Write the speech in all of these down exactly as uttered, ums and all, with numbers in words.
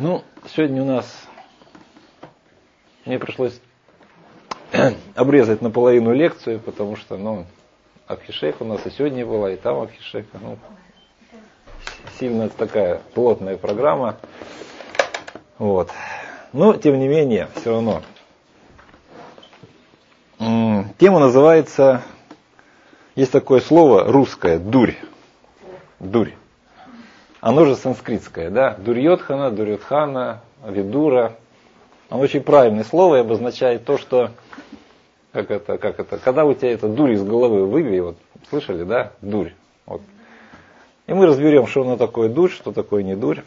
Ну, сегодня у нас, мне пришлось обрезать наполовину лекцию, потому что, ну, Абхишек у нас и сегодня была, и там Абхишек. Ну, сильно такая плотная программа. Вот. Но, тем не менее, все равно. Тема называется, есть такое слово русское, дурь. Дурь. Оно же санскритское, да? Дурьотхана, Дурьотхана, Видура. Оно очень правильное слово и обозначает то, что, как это, как это, когда у тебя эта дурь из головы выбей, вот, слышали, да? Дурь. Вот. И мы разберем, что оно такое дурь, что такое не дурь.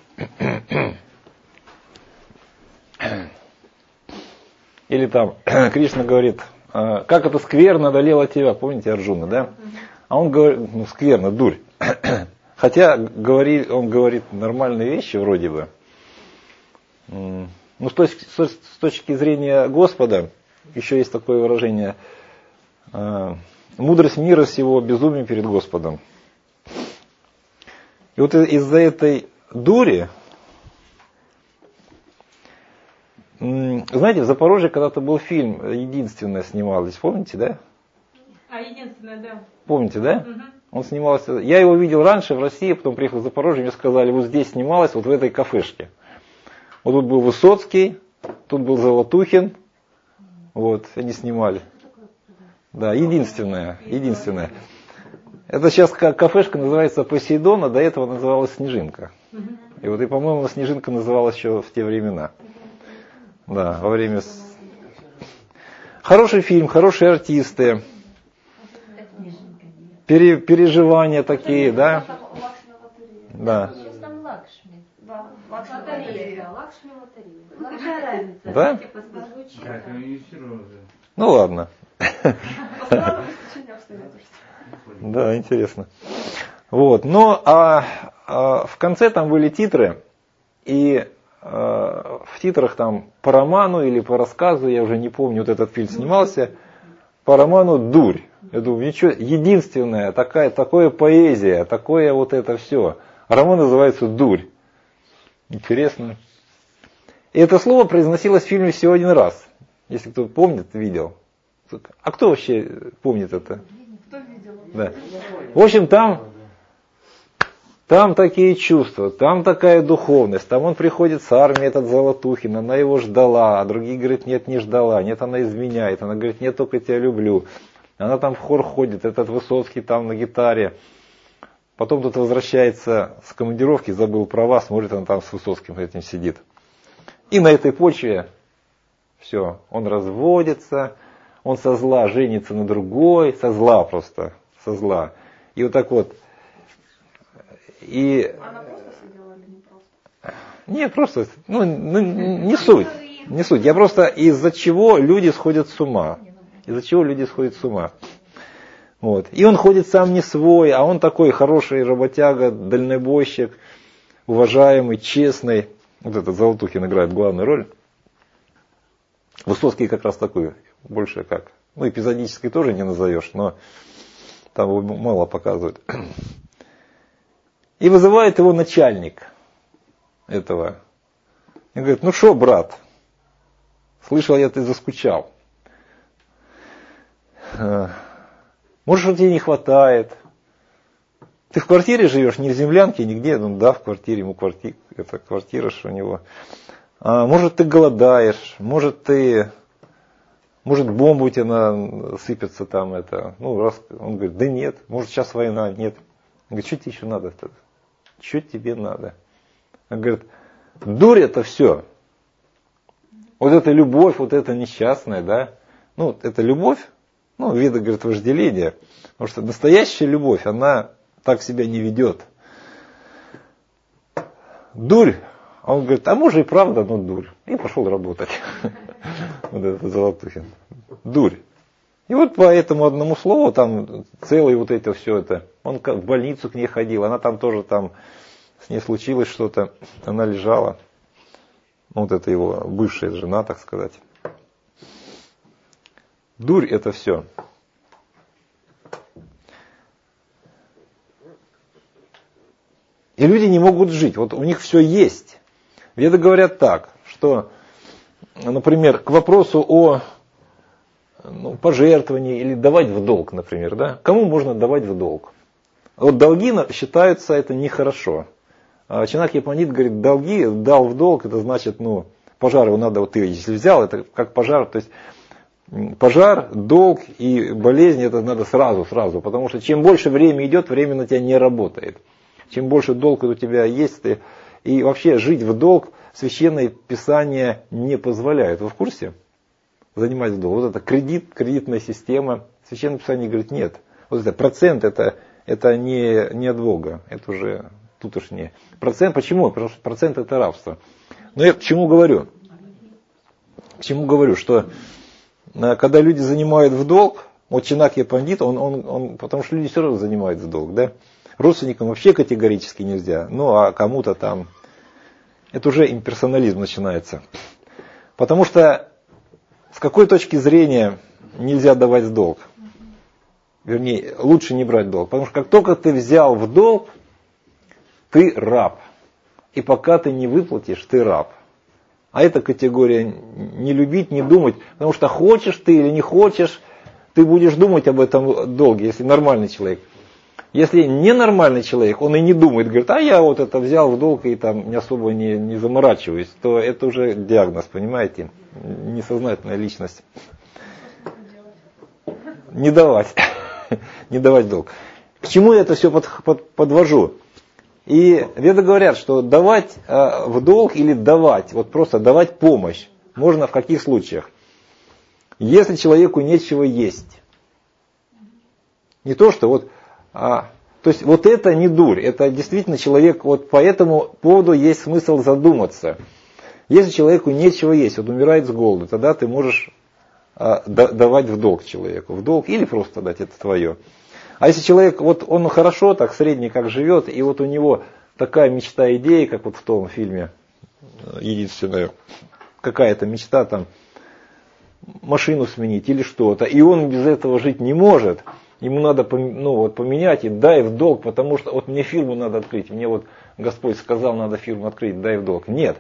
Или там Кришна говорит, как это скверно одолело тебя, помните Арджуна, да? А он говорит, ну скверно, дурь. Хотя говорит, он говорит нормальные вещи вроде бы. Ну, с точки, с точки зрения Господа, еще есть такое выражение, мудрость мира сего, безумие перед Господом. И вот из-за этой дури, знаете, в Запорожье когда-то был фильм «Единственное» снималось, помните, да? А, «Единственное», да. Помните, да? Угу. Он снимался, я его видел раньше в России, потом приехал в Запорожье, мне сказали, вот здесь снималось, вот в этой кафешке. Вот тут был Высоцкий, тут был Золотухин, вот, они снимали. Да, единственное, единственное. Это сейчас кафешка называется Посейдон, а до этого называлась Снежинка. И вот, и, по-моему, Снежинка называлась еще в те времена. Да, во время... Хороший фильм, хорошие артисты. Пере, переживания такие, да? Да. Да? Ну ладно. Да, интересно. Вот. Но а, а, в конце там были титры, и а, в титрах там по роману или по рассказу, я уже не помню, вот этот фильм снимался, по роману «Дурь». Я думаю, ничего, единственное, такая, такое поэзия, такое вот это все. Роман называется «Дурь». Интересно. И это слово произносилось в фильме всего один раз. Если кто помнит, видел. А кто вообще помнит это? Кто видел? Да. В общем, там, там такие чувства, там такая духовность. Там он приходит с армией, этот Золотухин, она его ждала, а другие говорят, нет, не ждала, нет, она изменяет. Она говорит, нет, только тебя люблю. Она там в хор ходит, этот Высоцкий там на гитаре. Потом тут возвращается с командировки, забыл права, смотрит, он там с Высоцким этим сидит. И на этой почве все, он разводится, он со зла женится на другой, со зла просто, со зла. И вот так вот. И... Она просто сидела или не просто? Нет, просто, ну, ну не суть, не суть. Я просто из-за чего люди сходят с ума. Из-за чего люди сходят с ума. Вот. И он ходит сам не свой, а он такой хороший работяга, дальнобойщик, уважаемый, честный. Вот этот Золотухин играет главную роль. Высоцкий как раз такой, больше как. Ну, эпизодический тоже не назовешь, но там его мало показывают. И вызывает его начальник этого. И говорит, ну что, брат, слышал я, ты заскучал. Может, что тебе не хватает? Ты в квартире живешь, не в землянке, нигде? Ну да, в квартире, ему квартира, это квартира, что у него. А, может, ты голодаешь, может, ты, может, бомба у тебя на, сыпется там, это. Ну, раз, он говорит, да нет, может, сейчас война, нет. Он говорит, что тебе еще надо-то? Что тебе надо? Он говорит, дурь это все. Вот эта любовь, вот эта несчастная, да? Ну, это любовь. Ну, вида, говорит, вожделения. Потому что настоящая любовь, она так себя не ведет. Дурь. А он говорит, а может и правда, но дурь. И пошел работать. Вот этот Золотухин. Дурь. И вот по этому одному слову, там целое вот это все это. Он в больницу к ней ходил, она там тоже там, с ней случилось что-то. Она лежала. Вот это его бывшая жена, так сказать. Дурь это все. И люди не могут жить. Вот у них все есть. Веды говорят так, что, например, к вопросу о ну, пожертвовании или давать в долг, например, да, кому можно давать в долг? Вот долги считаются это нехорошо. А Чанакья Пандит говорит, долги дал в долг, это значит, ну, пожар его надо, вот ты если взял, это как пожар, то есть пожар, долг и болезнь, это надо сразу, сразу, потому что чем больше время идет, время на тебя не работает. Чем больше долг у тебя есть, ты, и вообще жить в долг Священное Писание не позволяет. Вы в курсе? Занимать в долг. Вот это кредит, кредитная система. Священное Писание говорит, нет. Вот это процент, это, это не, не от Бога. Это уже тут уж не. Процент, почему? Потому что процент это рабство. Но я к чему говорю? К чему говорю, что когда люди занимают в долг, вот Чанакья Пандит, он, он, он, потому что люди все равно занимают в долг, да? Родственникам вообще категорически нельзя, ну а кому-то там, это уже имперсонализм начинается. Потому что с какой точки зрения нельзя давать в долг? Вернее, лучше не брать долг. Потому что как только ты взял в долг, ты раб. И пока ты не выплатишь, ты раб. А эта категория не любить, не думать. Потому что хочешь ты или не хочешь, ты будешь думать об этом долге, если нормальный человек. Если ненормальный человек, он и не думает, говорит, а я вот это взял в долг и там не особо не, не заморачиваюсь, то это уже диагноз, понимаете? Несознательная личность. Не давать. Не давать долг. К чему я это все под, под, подвожу? И веды говорят, что давать э, в долг или давать, вот просто давать помощь, можно в каких случаях? Если человеку нечего есть. Не то, что вот, а, то есть вот это не дурь, это действительно человек, вот по этому поводу есть смысл задуматься. Если человеку нечего есть, вот умирает с голоду, тогда ты можешь а, да, давать в долг человеку, в долг или просто дать, это твое. А если человек, вот он хорошо, так средний как живет, и вот у него такая мечта, идея, как вот в том фильме единственная, какая-то мечта там, машину сменить или что-то, и он без этого жить не может, ему надо ну, вот, поменять и дай в долг, потому что вот мне фирму надо открыть, мне вот Господь сказал, надо фирму открыть, дай в долг. Нет.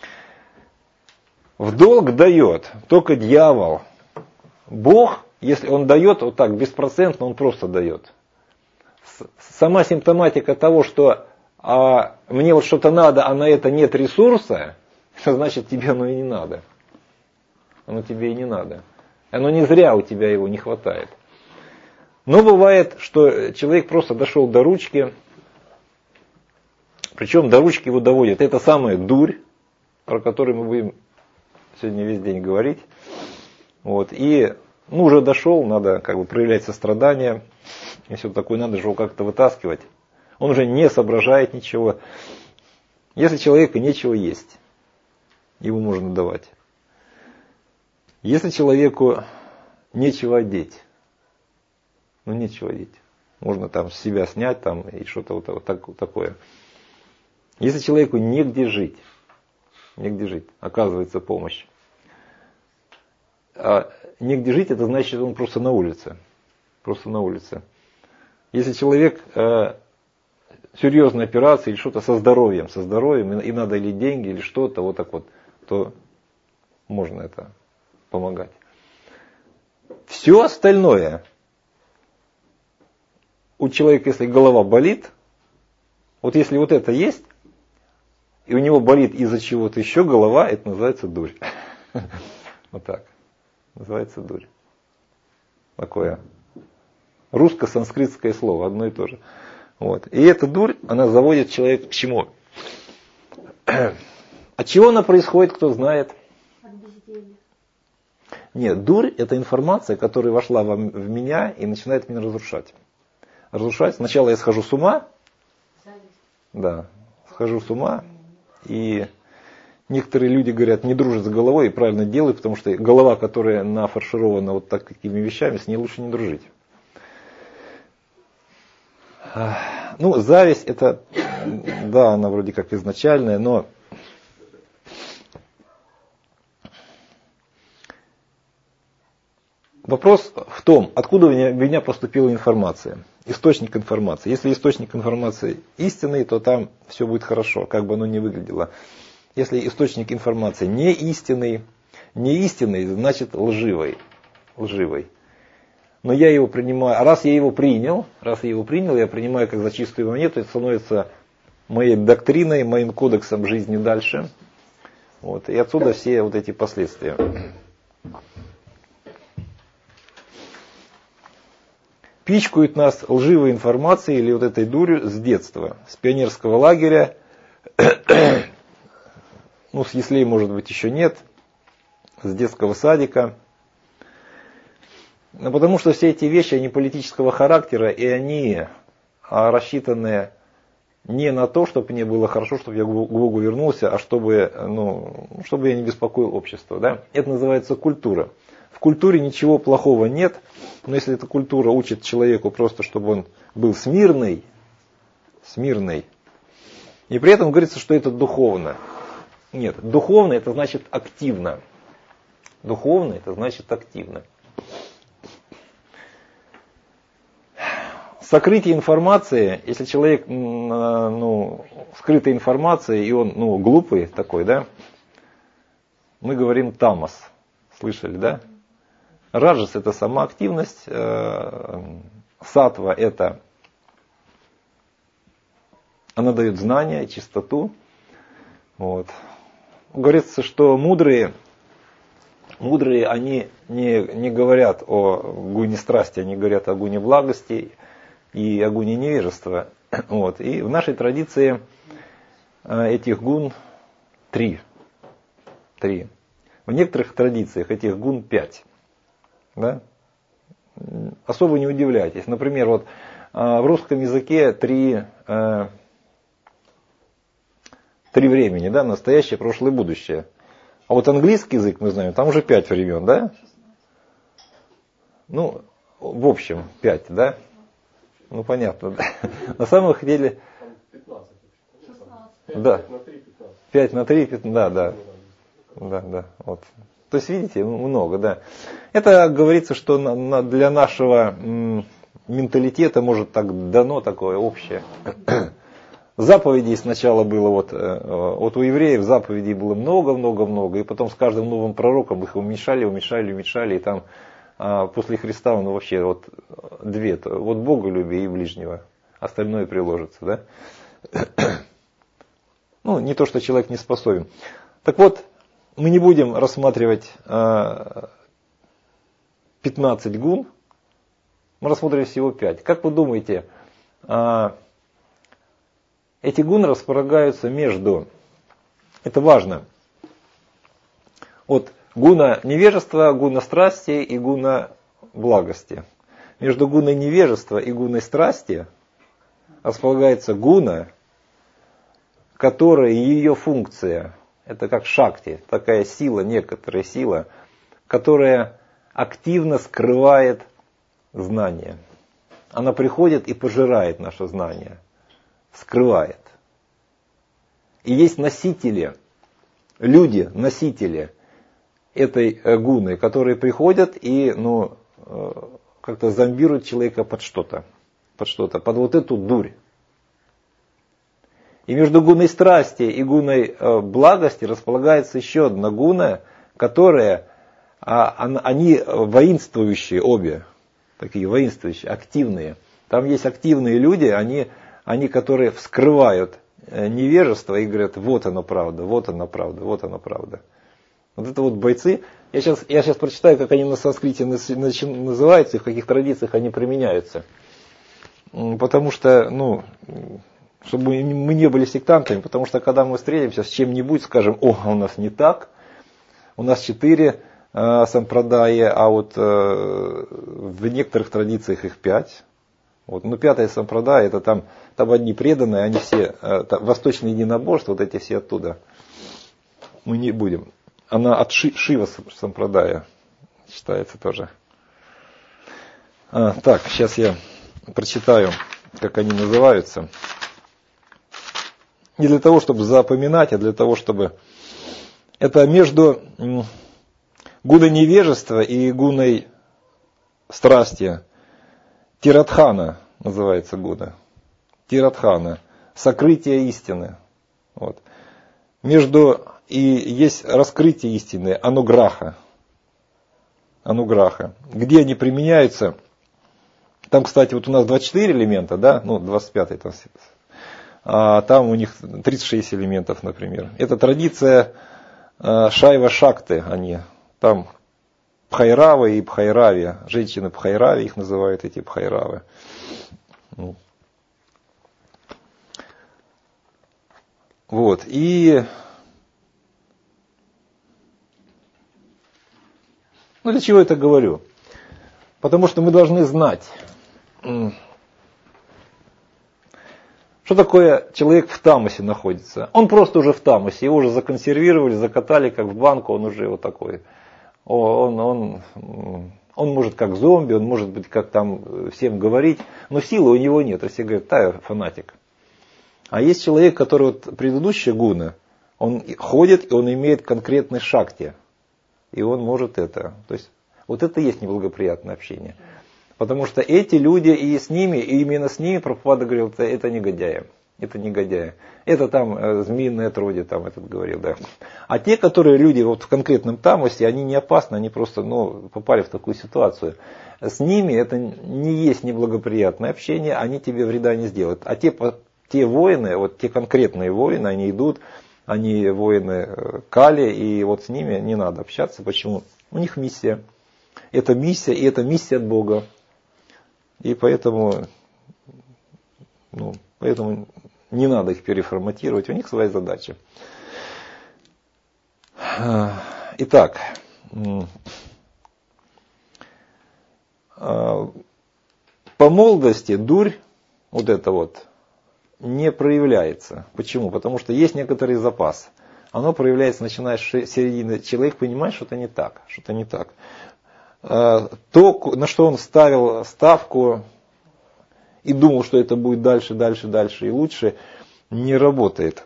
В долг дает только дьявол. Бог, если он дает вот так беспроцентно, он просто дает. Сама симптоматика того, что а, мне вот что-то надо, а на это нет ресурса, это значит тебе оно и не надо. Оно тебе и не надо. Оно не зря у тебя его не хватает. Но бывает, что человек просто дошел до ручки, причем до ручки его доводит. Это самая дурь, про которую мы будем сегодня весь день говорить. Вот. И ну, уже дошел, надо как бы проявлять сострадание. Если вот такое, надо же его как-то вытаскивать. Он уже не соображает ничего. Если человеку нечего есть, ему можно давать. Если человеку нечего одеть, ну нечего одеть, можно там с себя снять там, и что-то вот, вот, так, вот такое. Если человеку негде жить, негде жить, оказывается помощь. А негде жить, это значит, он просто на улице. Просто на улице. Если человек э, серьезная операция или что-то со здоровьем, со здоровьем, и, и надо или деньги, или что-то, вот так вот, то можно это помогать. Все остальное, у человека, если голова болит, вот если вот это есть, и у него болит из-за чего-то еще голова, это называется дурь. Вот так. Называется дурь. Такое русско-санскритское слово, одно и то же. Вот. И эта дурь, она заводит человека к чему? От чего она происходит, кто знает? От безделья. Нет, дурь это информация, которая вошла в меня и начинает меня разрушать. Разрушать. Сначала я схожу с ума. Зависть. Да, схожу с ума. И некоторые люди говорят, не дружат с головой и правильно делают, потому что голова, которая нафарширована вот такими вещами, с ней лучше не дружить. Ну, зависть это, да, она вроде как изначальная, но вопрос в том, откуда у меня, у меня поступила информация, источник информации. Если источник информации истинный, то там все будет хорошо, как бы оно ни выглядело. Если источник информации не истинный, не истинный, значит лживый. лживый. Но я его принимаю, а раз я его принял, раз я его принял, я принимаю как за чистую монету, это становится моей доктриной, моим кодексом жизни дальше. Вот. И отсюда все вот эти последствия. Пичкают нас лживой информацией или вот этой дурью с детства, с пионерского лагеря. Ну, с яслей, может быть, еще нет, с детского садика. Ну, потому что все эти вещи, они политического характера, и они рассчитаны не на то, чтобы мне было хорошо, чтобы я к Богу вернулся, а чтобы, ну, чтобы я не беспокоил общество. Да? Это называется культура. В культуре ничего плохого нет, но если эта культура учит человеку просто, чтобы он был смирный, смирный, и при этом говорится, что это духовно. Нет, духовно это значит активно. Духовно это значит активно. Сокрытие информации, если человек, ну, скрытой информацией, и он, ну, глупый такой, да, мы говорим тамас. Слышали, да? Раджас это сама активность, сатва это, она дает знания, чистоту. Вот. Говорится, что мудрые, мудрые они не, не говорят о гуне страсти, они говорят о гуне благости и о гуне невежества. Вот. И в нашей традиции этих гун три. Три. В некоторых традициях этих гун пять. Да? Особо не удивляйтесь. Например, вот в русском языке три, три времени, да, настоящее, прошлое, будущее. А вот английский язык, мы знаем, там уже пять времен, да? Ну, в общем, пять, да? Ну, понятно, да. На самом деле... Да. пять на три, пятнадцать, да, да. Да, да, вот. То есть, видите, много, да. Это говорится, что на, на, для нашего м, менталитета может так дано такое общее. Заповедей сначала было, вот, вот у евреев заповедей было много-много-много, и потом с каждым новым пророком их уменьшали, уменьшали, уменьшали, и там а, после Христа он вообще вот две, вот Бога люби и ближнего, остальное приложится, да. Ну, не то, что человек не способен. Так вот, мы не будем рассматривать а, пятнадцать гун, мы рассмотрим всего пять. Как вы думаете, а, эти гуны располагаются между, это важно, от гуна невежества, гуна страсти и гуна благости. Между гуной невежества и гуной страсти располагается гуна, которая, ее функция, это как шакти, такая сила, некоторая сила, которая активно скрывает знание. Она приходит и пожирает наше знание. Скрывает. И есть носители, люди, носители этой гуны, которые приходят и, ну, как-то зомбируют человека под что-то, под что-то, под вот эту дурь. И между гуной страсти и гуной благости располагается еще одна гуна, которая, они воинствующие обе, такие воинствующие, активные. Там есть активные люди, они Они, которые вскрывают невежество и говорят, вот оно правда, вот оно правда, вот оно правда. Вот это вот бойцы. Я сейчас, я сейчас прочитаю, как они на санскрите называются и в каких традициях они применяются. Потому что, ну, чтобы мы не были сектантами, потому что когда мы встретимся с чем-нибудь, скажем, о, у нас не так, у нас четыре э, сампрадаи, а вот э, в некоторых традициях их пять. Вот. Ну, пятая сампрадая, это там, там одни преданные, они все, э, там, восточные единоборства, вот эти все оттуда. Мы не будем. Она от Ши, Шива сампрадая считается тоже. А, так, сейчас я прочитаю, как они называются. Не для того, чтобы запоминать, а для того, чтобы... Это между гуной невежества и гуной страсти. Тирадхана называется гуна. Тирадхана. Сокрытие истины. Вот. между, и есть раскрытие истины, ануграха. Ануграха. Где они применяются? Там, кстати, вот у нас двадцать четыре элемента, да, ну, двадцать пятый, там, а там у них тридцать шесть элементов, например. Это традиция э, Шайва Шакты, они. Там Бхайравы и Бхайрави. Женщины Бхайрави, их называют эти Бхайравы. Вот, и... Ну, для чего я это говорю? Потому что мы должны знать, что такое человек в тамасе находится. Он просто уже в тамасе, его уже законсервировали, закатали как в банку, он уже вот такой. Он, он, он может как зомби, он может быть как там всем говорить, но силы у него нет. Все говорят, да, фанатик. А есть человек, который вот предыдущая гуна, он ходит и он имеет конкретный шакти. И он может это. То есть вот это и есть неблагоприятное общение. Потому что эти люди и с ними, и именно с ними Прабхупада говорил, это, это негодяи. Это негодяи. Это там э, змеиное отродье, там этот говорил, да. А те, которые люди вот в конкретном тамасе, они не опасны, они просто ну, попали в такую ситуацию. С ними это не есть неблагоприятное общение, они тебе вреда не сделают. А те, те воины, вот те конкретные воины, они идут, они воины Кали, и вот с ними не надо общаться. Почему? У них миссия. Это миссия, и это миссия от Бога. И поэтому, ну, поэтому не надо их переформатировать, у них своя задача. Итак, по молодости дурь, вот это вот, не проявляется. Почему? Потому что есть некоторый запас. Оно проявляется, начиная с середины. Человек понимает, что это не так. Что-то не так. То, на что он ставил ставку и думал, что это будет дальше, дальше, дальше и лучше, не работает.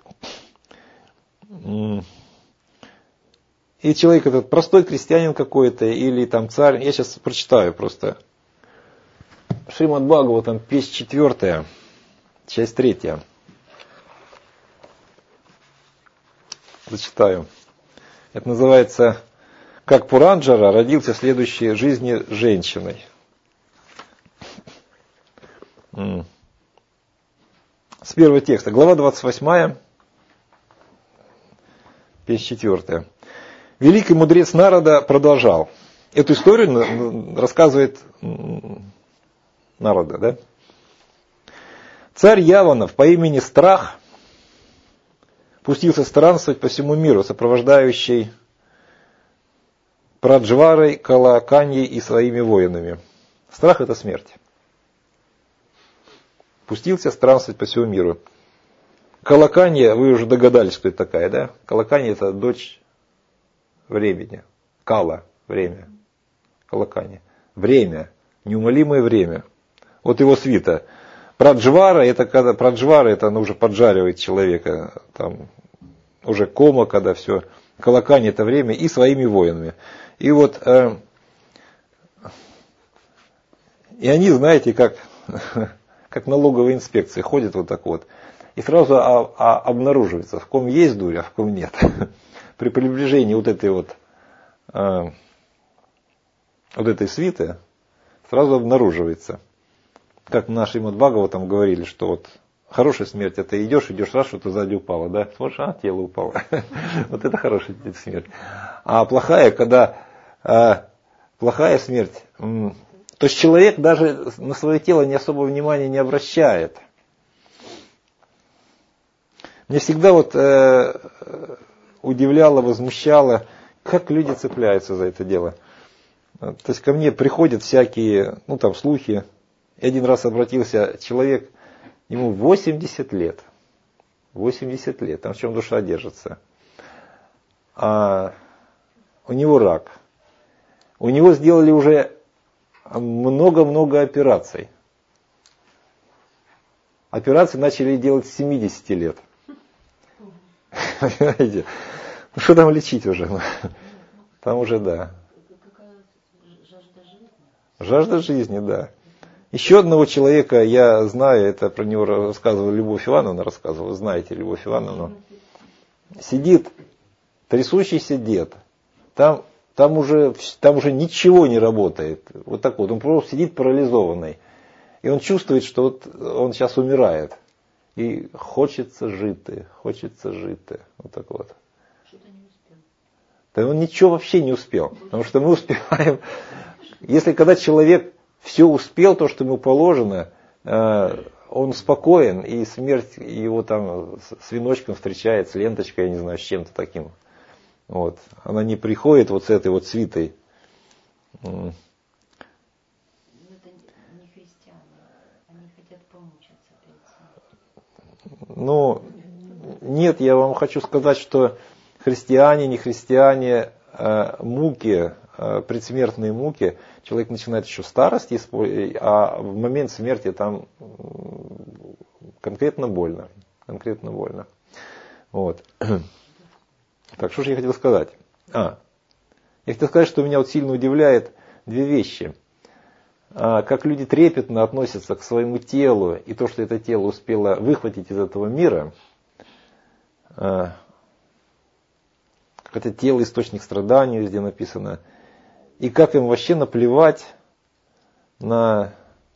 И человек этот простой крестьянин какой-то или там царь, я сейчас прочитаю просто. Шримад Бхагаватам, песня четвертая, часть третья. Зачитаю. Это называется «Как Пуранджара родился в следующей жизни женщиной». С первого текста. Глава двадцать восьмая, песня четвертая. Великий мудрец Нарада продолжал. Эту историю рассказывает Нарада, да? Царь Яванов по имени Страх пустился странствовать по всему миру, сопровождающий Праджварой, Калаканьей и своими воинами. Страх – это смерть. Пустился странствовать по всему миру. Калаканья, вы уже догадались, кто это такая, да? Калаканья – это дочь времени. Кала – время. Калаканья. Время. Неумолимое время. Вот его свита. Праджвара – это когда Праджвара, это она уже поджаривает человека. Там уже кома, когда все. Калаканья – это время и своими воинами. И вот, э, и они, знаете, как, как налоговая инспекция, ходят вот так вот. И сразу а, а, обнаруживается, в ком есть дурь, а в ком нет. При приближении вот этой вот, э, вот этой свиты сразу обнаруживается. Как в нашей Бхагаватам говорили, что вот хорошая смерть, это идешь, идешь, раз что-то сзади упало, да? Смотришь, а, тело упало. Вот это хорошая смерть. А плохая, когда плохая смерть, то есть человек даже на свое тело не особо внимания не обращает. Мне всегда вот удивляло, возмущало, как люди цепляются за это дело. То есть ко мне приходят всякие, ну там слухи. И один раз обратился человек, ему восемьдесят лет. восемьдесят лет, там в чем душа держится. А у него рак. У него сделали уже много-много операций. Операции начали делать с семидесяти лет. Понимаете? Ну что там лечить уже? Там уже, да. Жажда жизни, да. Еще одного человека я знаю, это про него рассказывала Любовь Ивановна, рассказывала, знаете Любовь Ивановну. сидит трясущийся дед, там, там, уже, там уже ничего не работает. Вот так вот, он просто сидит парализованный. И он чувствует, что вот он сейчас умирает. И хочется жить, хочется жить. Вот так вот. Что-то не успел. Да он ничего вообще не успел. Потому что мы успеваем. Если когда человек все успел, то, что ему положено, он спокоен, и смерть его там с веночком встречает, с ленточкой, я не знаю, с чем-то таким. Вот. Она не приходит вот с этой вот свитой. Но это не христиане. Они хотят помучиться перед смертью. Ну, нет, я вам хочу сказать, что христиане, не христиане, муки, предсмертные муки, человек начинает еще в старости, а в момент смерти там конкретно больно. Конкретно больно. Вот. Так, что же я хотел сказать? А, я хотел сказать, что меня вот сильно удивляет две вещи. А, как люди трепетно относятся к своему телу, и то, что это тело успело выхватить из этого мира, а, как это тело источник страданий, везде написано, и как им вообще наплевать на,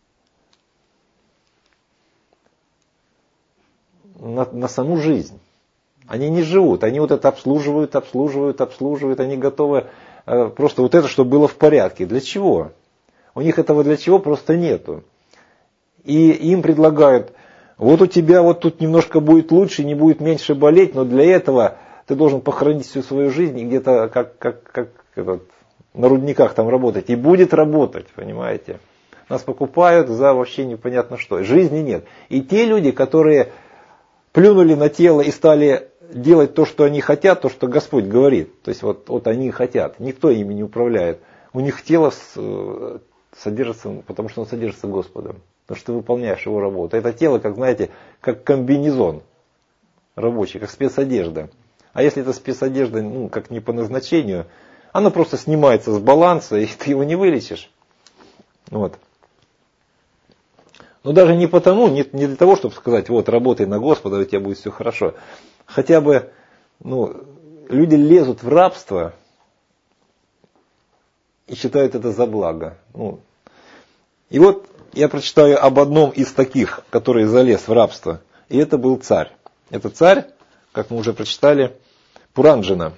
на, на саму жизнь. Они не живут, они вот это обслуживают, обслуживают, обслуживают, они готовы э, просто вот это, чтобы было в порядке. Для чего? У них этого для чего просто нету. И им предлагают, вот у тебя вот тут немножко будет лучше, не будет меньше болеть, но для этого ты должен похоронить всю свою жизнь и где-то как, как, как этот, на рудниках там работать. И будет работать, понимаете. Нас покупают за вообще непонятно что. Жизни нет. И те люди, которые плюнули на тело и стали делать то, что они хотят, то, что Господь говорит. То есть вот, вот они хотят. Никто ими не управляет. У них тело содержится, потому что оно содержится Господом. Потому что ты выполняешь его работу. Это тело, как знаете, как комбинезон рабочий, как спецодежда. А если это спецодежда, ну, как не по назначению, она просто снимается с баланса, и ты его не вылечишь. Вот. Но даже не потому, не, не для того, чтобы сказать, вот, работай на Господа, у тебя будет все хорошо. Хотя бы, ну, люди лезут в рабство и считают это за благо. Ну, и вот я прочитаю об одном из таких, который залез в рабство. И это был царь. Это царь, как мы уже прочитали, Пуранджина.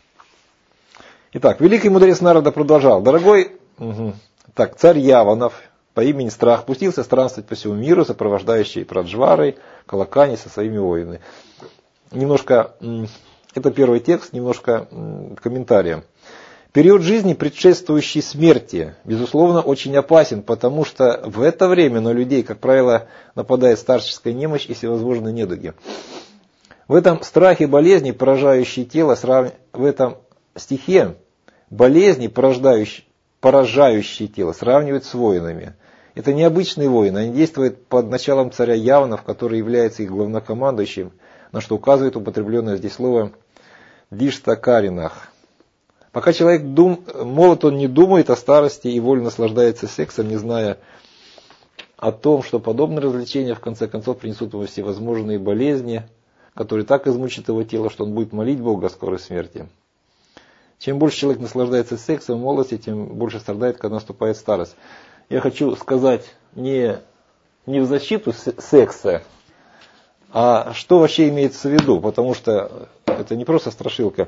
Итак, великий мудрец Нарада продолжал. Дорогой, угу, так, царь Яванов по имени Страх пустился странствовать по всему миру, сопровождающий Праджварой, Калакани со своими воинами. Немножко, это первый текст, немножко комментария. Период жизни, предшествующий смерти, безусловно, очень опасен, потому что в это время на людей, как правило, нападает старческая немощь и всевозможные недуги. В этом страхе болезни, поражающие тело, в этом стихе болезни, порождающие, поражающие тело, сравнивают с воинами. Это необычные воины, они действуют под началом царя Яванов, который является их главнокомандующим, на что указывает употребленное здесь слово «диштакаринах». Пока человек дум, молод, он не думает о старости и вольно наслаждается сексом, не зная о том, что подобные развлечения в конце концов принесут ему всевозможные болезни, которые так измучат его тело, что он будет молить Бога о скорой смерти. Чем больше человек наслаждается сексом в молодости, тем больше страдает, когда наступает старость. Я хочу сказать не, не в защиту секса, а что вообще имеется в виду, потому что это не просто страшилка.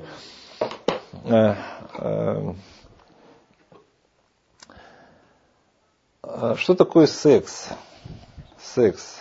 Что такое секс? Секс.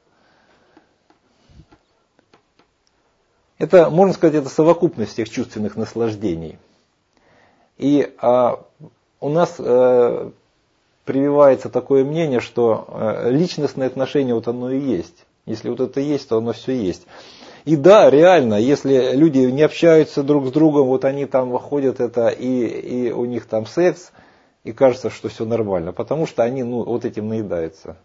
Это, можно сказать, это совокупность всех чувственных наслаждений. И а, у нас а, прививается такое мнение, что а, личностное отношение вот оно и есть. Если вот это есть, то оно все есть. И да, реально, если люди не общаются друг с другом, вот они там ходят это, и, и у них там секс, и кажется, что все нормально, потому что они ну, вот этим наедаются.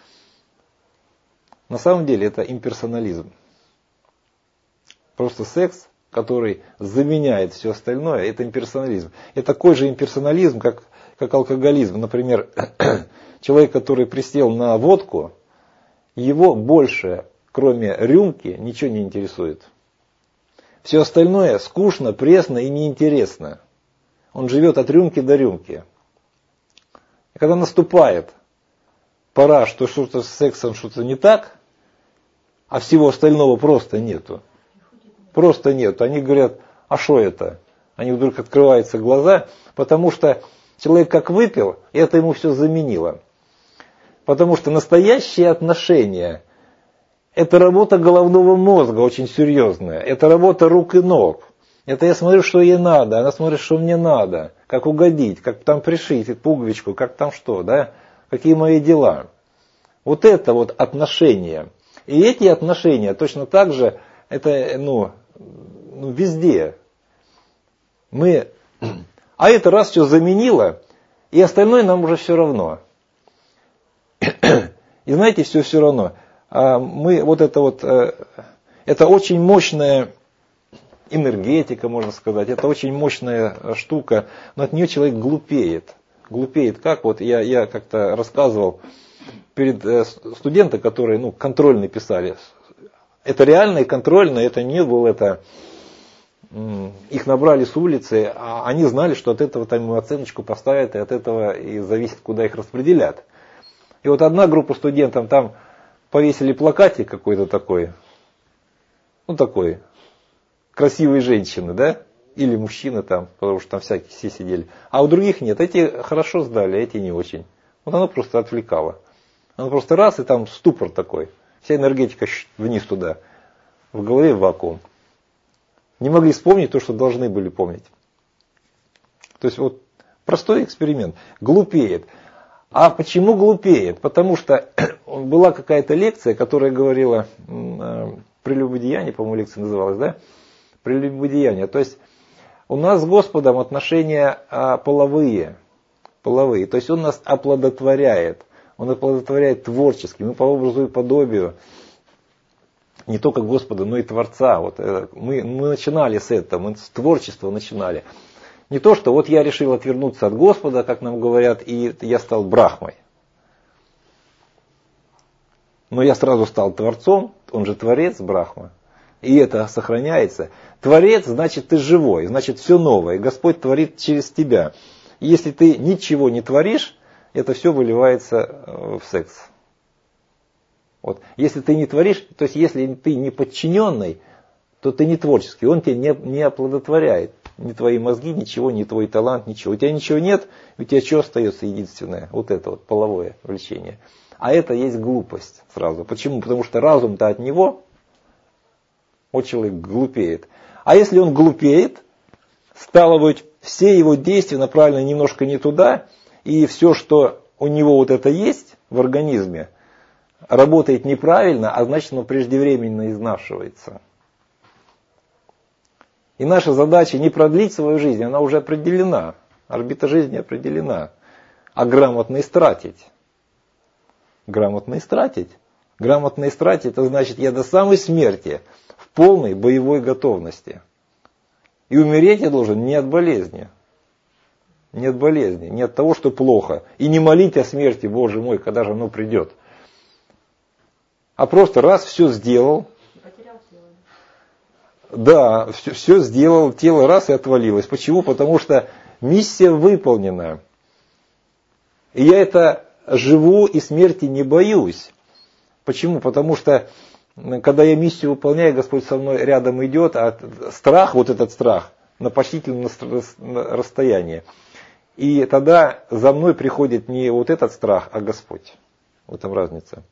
На самом деле это имперсонализм. Просто секс, который заменяет все остальное, это имперсонализм. Это такой же имперсонализм, как, как алкоголизм. Например, человек, который присел на водку, его больше, кроме рюмки, ничего не интересует. Все остальное скучно, пресно и неинтересно. Он живет от рюмки до рюмки. И когда наступает пора, что что-то с сексом что-то не так, а всего остального просто нету. Просто нету. Они говорят, а что это? Они вдруг открываются глаза, потому что человек как выпил, и это ему все заменило. Потому что настоящие отношения – это работа головного мозга очень серьезная. Это работа рук и ног. Это я смотрю, что ей надо, она смотрит, что мне надо. Как угодить, как там пришить пуговичку, как там что, да? Какие мои дела. Вот это вот отношения. И эти отношения точно так же, это ну, ну, везде. Мы, а это раз все заменило, и остальное нам уже все равно. И знаете, все все равно. Мы вот это вот, это очень мощная энергетика, можно сказать, это очень мощная штука, но от нее человек глупеет. Глупеет как? Вот я, я как-то рассказывал перед студенты, которые ну, контрольный писали. Это реально и контрольно, это не было это. Их набрали с улицы, а они знали, что от этого там оценочку поставят, и от этого и зависит, куда их распределят. И вот одна группа студентов там повесили плакатик какой-то такой, ну такой, красивые женщины, да, или мужчины там, потому что там всякие все сидели. А у других нет, эти хорошо сдали, а эти не очень. Вот она просто отвлекала. Она просто раз, и там ступор такой, вся энергетика вниз туда, в голове вакуум. Не могли вспомнить то, что должны были помнить. То есть вот простой эксперимент. Глупеет. А почему глупеет? Потому что была какая-то лекция, которая говорила, прелюбодеяние, по-моему, лекция называлась, да? Прелюбодеяние. То есть у нас с Господом отношения половые. Половые. То есть Он нас оплодотворяет. Он оплодотворяет творчески. Мы по образу и подобию не только Господа, но и Творца. Вот мы, мы начинали с этого, мы с творчества начинали. Не то, что вот я решил отвернуться от Господа, как нам говорят, и я стал брахмой. Но я сразу стал Творцом, он же Творец, Брахма. И это сохраняется. Творец, значит, ты живой, значит, все новое. Господь творит через тебя. И если ты ничего не творишь, это все выливается в секс. Вот. Если ты не творишь, то есть если ты не подчиненный, то ты не творческий, он тебя не, не оплодотворяет. Ни твои мозги, ничего, ни твой талант, ничего. У тебя ничего нет, у тебя что остается единственное? Вот это вот половое влечение. А это есть глупость сразу. Почему? Потому что разум-то от него, вот человек глупеет. А если он глупеет, стало быть, все его действия направлены немножко не туда, и все, что у него вот это есть в организме, работает неправильно, а значит, оно преждевременно изнашивается. И наша задача не продлить свою жизнь, она уже определена. Орбита жизни определена. А грамотно истратить. Грамотно истратить. Грамотно истратить, это значит, я до самой смерти в полной боевой готовности. И умереть я должен не от болезни. Не от болезни, не от того, что плохо. И не молить о смерти, Боже мой, когда же оно придет. А просто раз все сделал. Да, все, все сделал, тело раз и отвалилось. Почему? Потому что миссия выполнена. И я это живу и смерти не боюсь. Почему? Потому что когда я миссию выполняю, Господь со мной рядом идет, а страх, вот этот страх, на почтительном расстоянии. И тогда за мной приходит не вот этот страх, а Господь. В этом разница.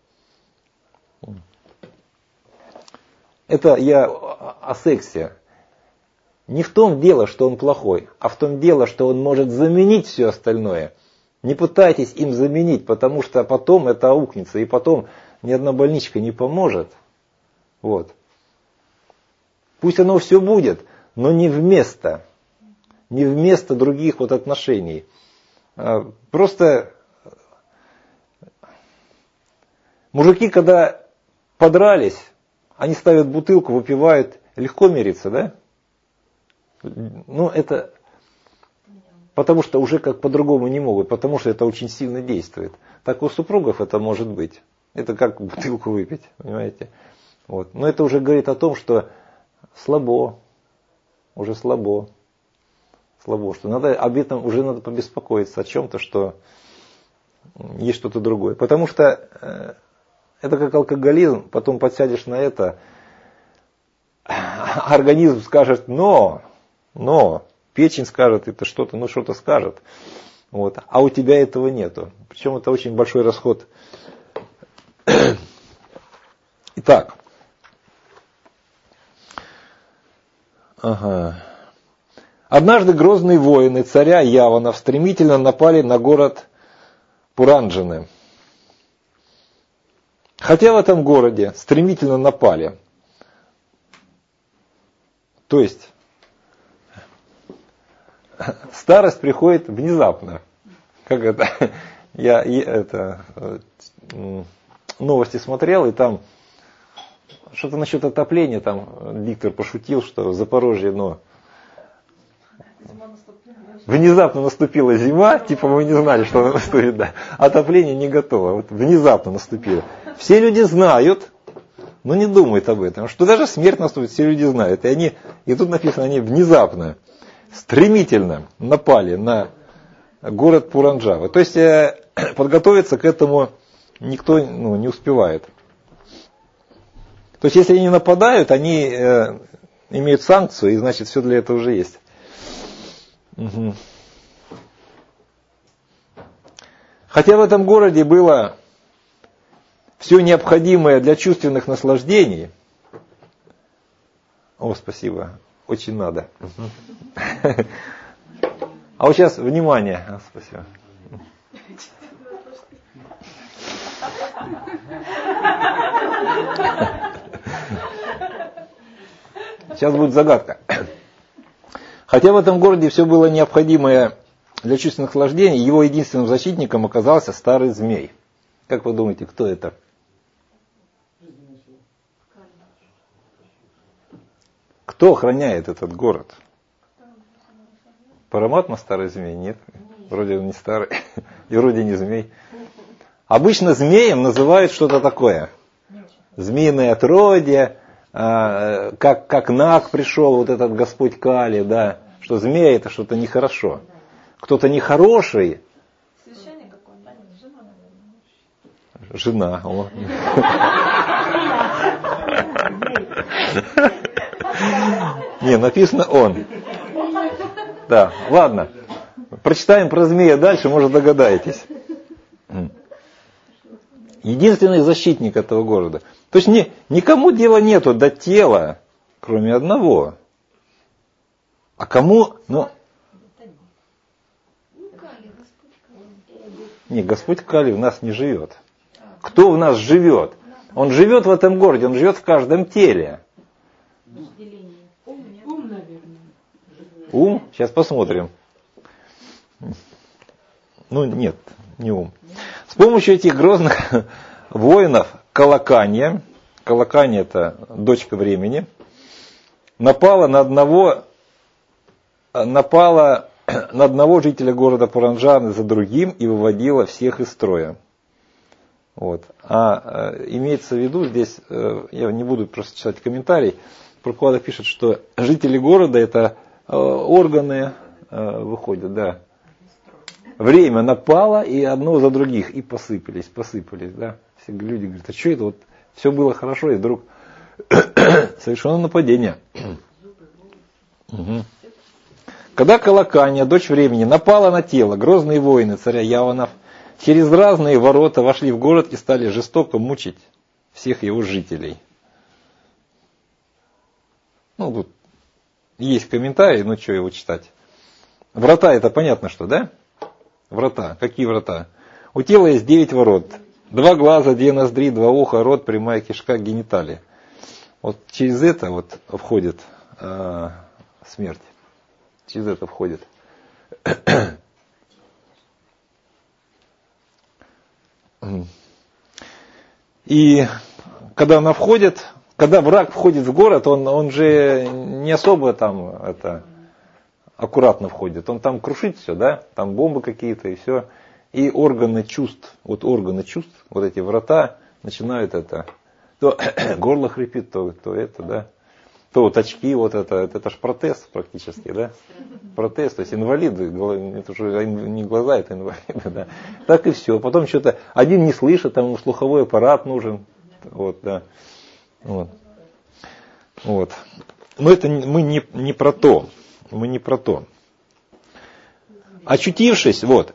Это я о сексе. Не в том дело, что он плохой, а в том дело, что он может заменить все остальное. Не пытайтесь им заменить, потому что потом это аукнется, и потом ни одна больничка не поможет. Вот. Пусть оно все будет, но не вместо. Не вместо других вот отношений. Просто мужики, когда подрались, они ставят бутылку, выпивают, легко мириться, да? Ну, это потому что уже как по-другому не могут, потому что это очень сильно действует. Так у супругов это может быть. Это как бутылку выпить, понимаете? Вот. Но это уже говорит о том, что слабо, уже слабо. Слабо, что надо об этом уже надо побеспокоиться, о чем-то, что есть что-то другое. Потому что э, это как алкоголизм, потом подсядешь на это, организм скажет «но», «но», печень скажет это что-то, ну что-то скажет. Вот. А у тебя этого нету. Причем это очень большой расход. Итак. Ага. Однажды грозные воины царя Яванов стремительно напали на город Пуранджаны. Хотя в этом городе стремительно напали. То есть старость приходит внезапно. Как это? Я это, новости смотрел, и там что-то насчет отопления, там диктор пошутил, что в Запорожье, но внезапно наступила зима, типа мы не знали, что она наступит, да. Отопление не готово, вот внезапно наступило. Все люди знают, но не думают об этом, что даже смерть наступит, все люди знают. И они, и тут написано, они внезапно, стремительно напали на город Пуранджава. То есть подготовиться к этому никто ну, не успевает. То есть если они нападают, они э, имеют санкцию, и значит все для этого уже есть. Угу. Хотя в этом городе было все необходимое для чувственных наслаждений. О, спасибо, очень надо. Угу. А вот сейчас, внимание. А, спасибо. Сейчас будет загадка. Хотя в этом городе все было необходимое для чувственных наслаждений, его единственным защитником оказался старый змей. Как вы думаете, кто это? Кто охраняет этот город? Параматма старый змей? Нет. Вроде он не старый. И вроде не змей. Обычно змеем называют что-то такое. Змеиное отродье. Как, как Наг пришел, вот этот Господь Кали, да, что змея это что-то нехорошо. Кто-то нехороший. Священник какой-нибудь, жена, наверное. Жена. О. Не, написано он. Да, ладно. Прочитаем про змея дальше, может догадаетесь. Единственный защитник этого города. То есть ни, никому дела нету до тела, кроме одного. А кому? Ну, не, Господь Кали в нас не живет. Кто в нас живет? Он живет в этом городе, он живет в каждом теле. Ум, наверное. Ум? Сейчас посмотрим. Ну нет, не ум. С помощью этих грозных воинов Калаканья, Калаканья это дочка времени, напала на одного, напала на одного жителя города Пуранджаны за другим и выводила всех из строя. Вот. А э, имеется в виду здесь, э, я не буду просто читать комментарий, Прабхупада пишет, что жители города это э, органы э, выходят, да. Время напало, и одно за других, и посыпались, посыпались, да. Все люди говорят, а что это вот, все было хорошо, и вдруг совершено нападение. Угу. Когда Калаканья, дочь времени, напала на тело, грозные воины царя Яванов через разные ворота вошли в город и стали жестоко мучить всех его жителей. Ну, тут есть комментарий, ну что его читать. Врата это понятно что, да? Врата. Какие врата? У тела есть девять ворот. Два глаза, две ноздри, два уха, рот, прямая кишка, гениталии. Вот через это вот входит э, смерть. Через это входит. И когда она входит, когда враг входит в город, он, он же не особо там это, аккуратно входит. Он там крушит все, да? Там бомбы какие-то и все. И органы чувств, вот органы чувств, вот эти врата начинают это, то горло хрипит, то, то это, да. То вот очки, вот это, это, это же протез практически, да? Протез, то есть инвалиды, это уже не глаза, это инвалиды, да. Так и все. Потом что-то, один не слышит, там ему слуховой аппарат нужен. Вот, да. Вот. Вот. Но это мы не, не про то. Мы не про то. Очутившись, вот,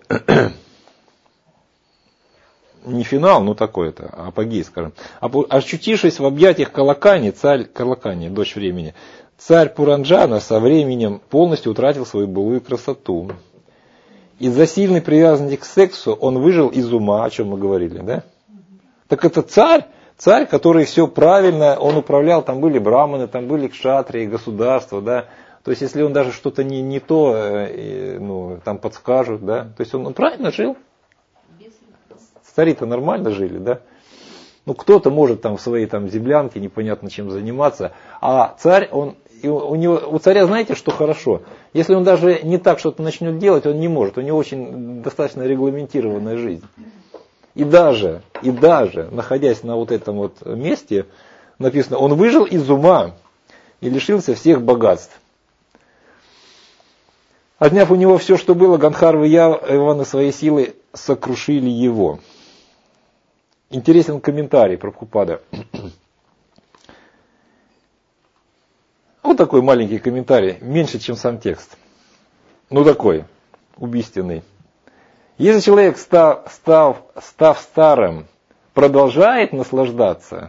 не финал, ну такой-то, апогей, скажем. Очутившись в объятиях Калакани, царь Калакани, дочь времени, царь Пуранджана со временем полностью утратил свою былую красоту. Из-за сильной привязанности к сексу он выжил из ума, о чем мы говорили, да? Так это царь, царь, который все правильно, он управлял, там были браманы, там были кшатрии, государства, да? То есть, если он даже что-то не, не то, э, ну, там подскажут, да? То есть, он, он правильно жил. Цари-то нормально жили, да? Ну, кто-то может там в своей там землянке непонятно чем заниматься, а царь, он, у, у, него, у царя, знаете, что хорошо? Если он даже не так что-то начнет делать, он не может. У него очень достаточно регламентированная жизнь. И даже, и даже, находясь на вот этом вот месте, написано, он выжил из ума и лишился всех богатств. Отняв у него все, что было, Гандхарвы и Яваны своей силой сокрушили его. Интересен комментарий Прабхупада. Вот такой маленький комментарий, меньше, чем сам текст. Ну такой, убийственный. Если человек, став, став, став старым, продолжает наслаждаться,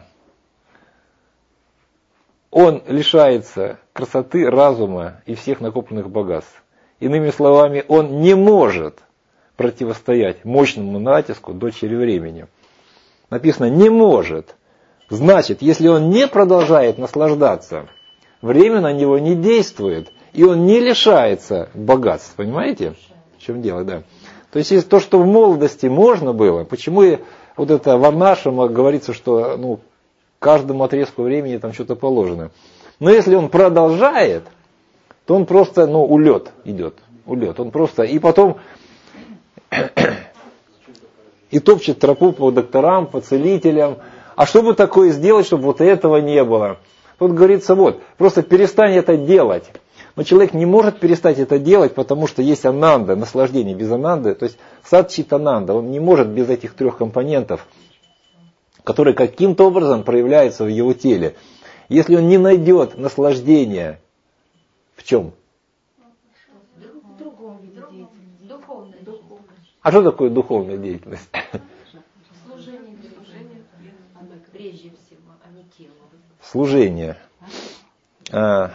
он лишается красоты, разума и всех накопленных богатств. Иными словами, он не может противостоять мощному натиску дочери времени. Написано «не может». Значит, если он не продолжает наслаждаться, время на него не действует, и он не лишается богатств. Понимаете, в чем дело, да? То есть, если то, что в молодости можно было, почему и вот это в Варнашрама говорится, что ну, каждому отрезку времени там что-то положено. Но если он продолжает, то он просто, ну, улет идет. Улет. Он просто, и потом и топчет тропу по докторам, по целителям. А что бы такое сделать, чтобы вот этого не было? Тут говорится, вот, просто перестань это делать. Но человек не может перестать это делать, потому что есть ананда, наслаждение без ананды. То есть сад-чит ананда, он не может без этих трех компонентов, которые каким-то образом проявляются в его теле. Если он не найдет наслаждение, в чем? В другом виде деятельности. Духовная. А что такое духовная деятельность? Служение, служение, прежде всего, а не тело. Служение. А.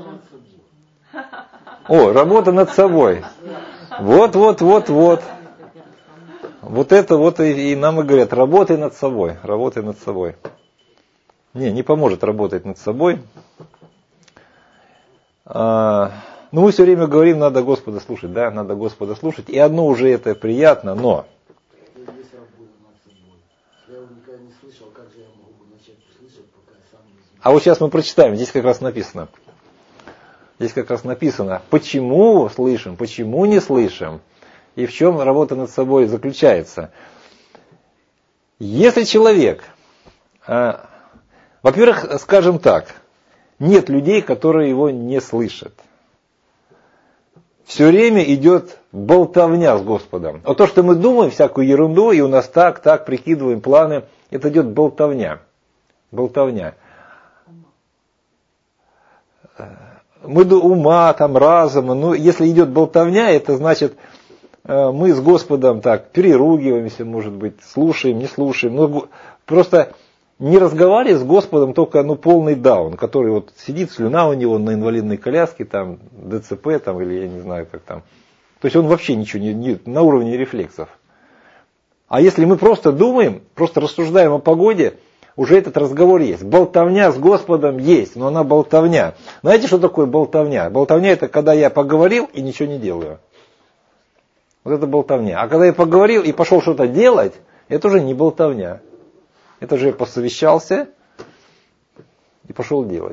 О, работа над собой. Вот, вот, вот, вот. Вот это вот и, и нам и говорят, работай над собой, работай над собой. Не, не поможет работать над собой. А, ну, мы все время говорим, надо Господа слушать, да, надо Господа слушать. И одно уже это приятно, но... А вот сейчас мы прочитаем, здесь как раз написано. Здесь как раз написано, почему слышим, почему не слышим, и в чем работа над собой заключается. Если человек, а, во-первых, скажем так, нет людей, которые его не слышат. Все время идет болтовня с Господом. А то, что мы думаем всякую ерунду, и у нас так, так, прикидываем планы, это идет болтовня. Болтовня. Мы до ума, там, разума, но если идет болтовня, это значит, мы с Господом так переругиваемся, может быть, слушаем, не слушаем. Но просто не разговаривать с Господом только ну, полный даун, который вот сидит, слюна у него на инвалидной коляске, там, ДЦП, там, или я не знаю, как там. То есть он вообще ничего не, не на уровне рефлексов. А если мы просто думаем, просто рассуждаем о погоде, уже этот разговор есть. Болтовня с Господом есть, но она болтовня. Знаете, что такое болтовня? Болтовня это когда я поговорил и ничего не делаю. Вот это болтовня. А когда я поговорил и пошел что-то делать, это уже не болтовня. Это же я посовещался и пошел делать.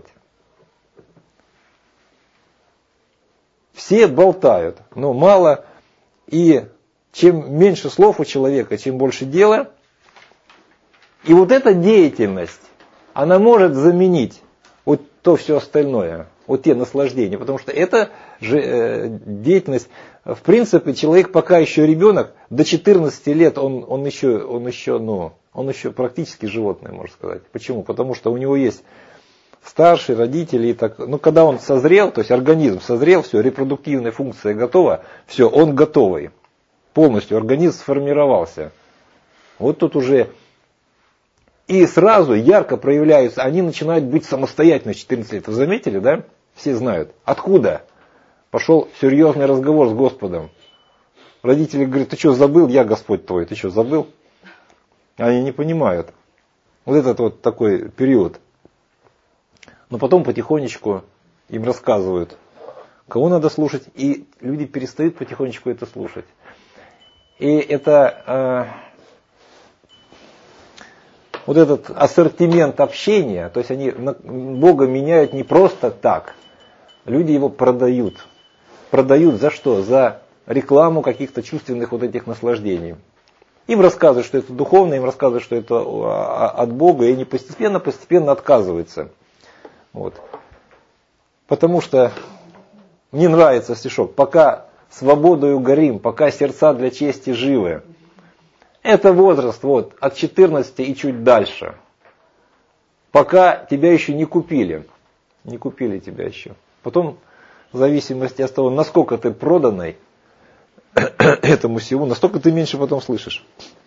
Все болтают, но мало. И чем меньше слов у человека, чем больше дела. И вот эта деятельность, она может заменить вот то все остальное, вот те наслаждения. Потому что это же э, деятельность, в принципе, человек пока еще ребенок, до четырнадцати лет он, он, еще, он, еще, ну, он еще практически животное, можно сказать. Почему? Потому что у него есть старшие родители, и так, ну когда он созрел, то есть организм созрел, все, репродуктивная функция готова, все, он готовый. Полностью организм сформировался. Вот тут уже и сразу ярко проявляются, они начинают быть самостоятельны в четырнадцать лет. Вы заметили, да? Все знают. Откуда? Пошел серьезный разговор с Господом. Родители говорят, ты что, забыл? Я Господь твой, ты что, забыл? Они не понимают. Вот этот вот такой период. Но потом потихонечку им рассказывают, кого надо слушать, и люди перестают потихонечку это слушать. И это э, вот этот ассортимент общения, то есть они Бога меняют не просто так, люди его продают. Продают за что? За рекламу каких-то чувственных вот этих наслаждений. Им рассказывают, что это духовно, им рассказывают, что это от Бога, и они постепенно-постепенно отказываются. Вот. Потому что мне нравится стишок. Пока свободою горим, пока сердца для чести живы. Это возраст вот, от четырнадцати и чуть дальше. Пока тебя еще не купили. Не купили тебя еще. Потом, в зависимости от того, насколько ты проданный этому всему, настолько ты меньше потом слышишь.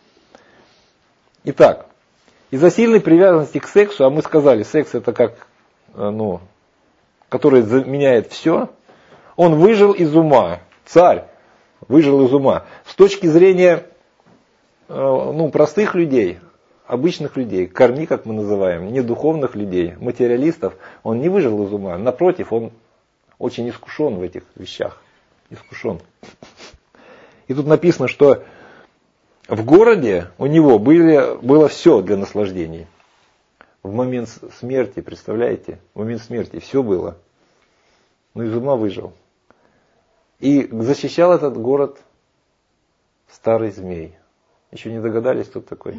Итак, из-за сильной привязанности к сексу, а мы сказали, секс это как, ну, который заменяет все, он выжил из ума. Царь выжил из ума. С точки зрения ну, простых людей, обычных людей, корни, как мы называем, не духовных людей, материалистов, он не выжил из ума. Напротив, он очень искушен в этих вещах. Искушен. И тут написано, что в городе у него были, было все для наслаждений. В момент смерти, представляете? В момент смерти все было. Но из ума выжил. И защищал этот город старый змей. Еще не догадались, кто такой?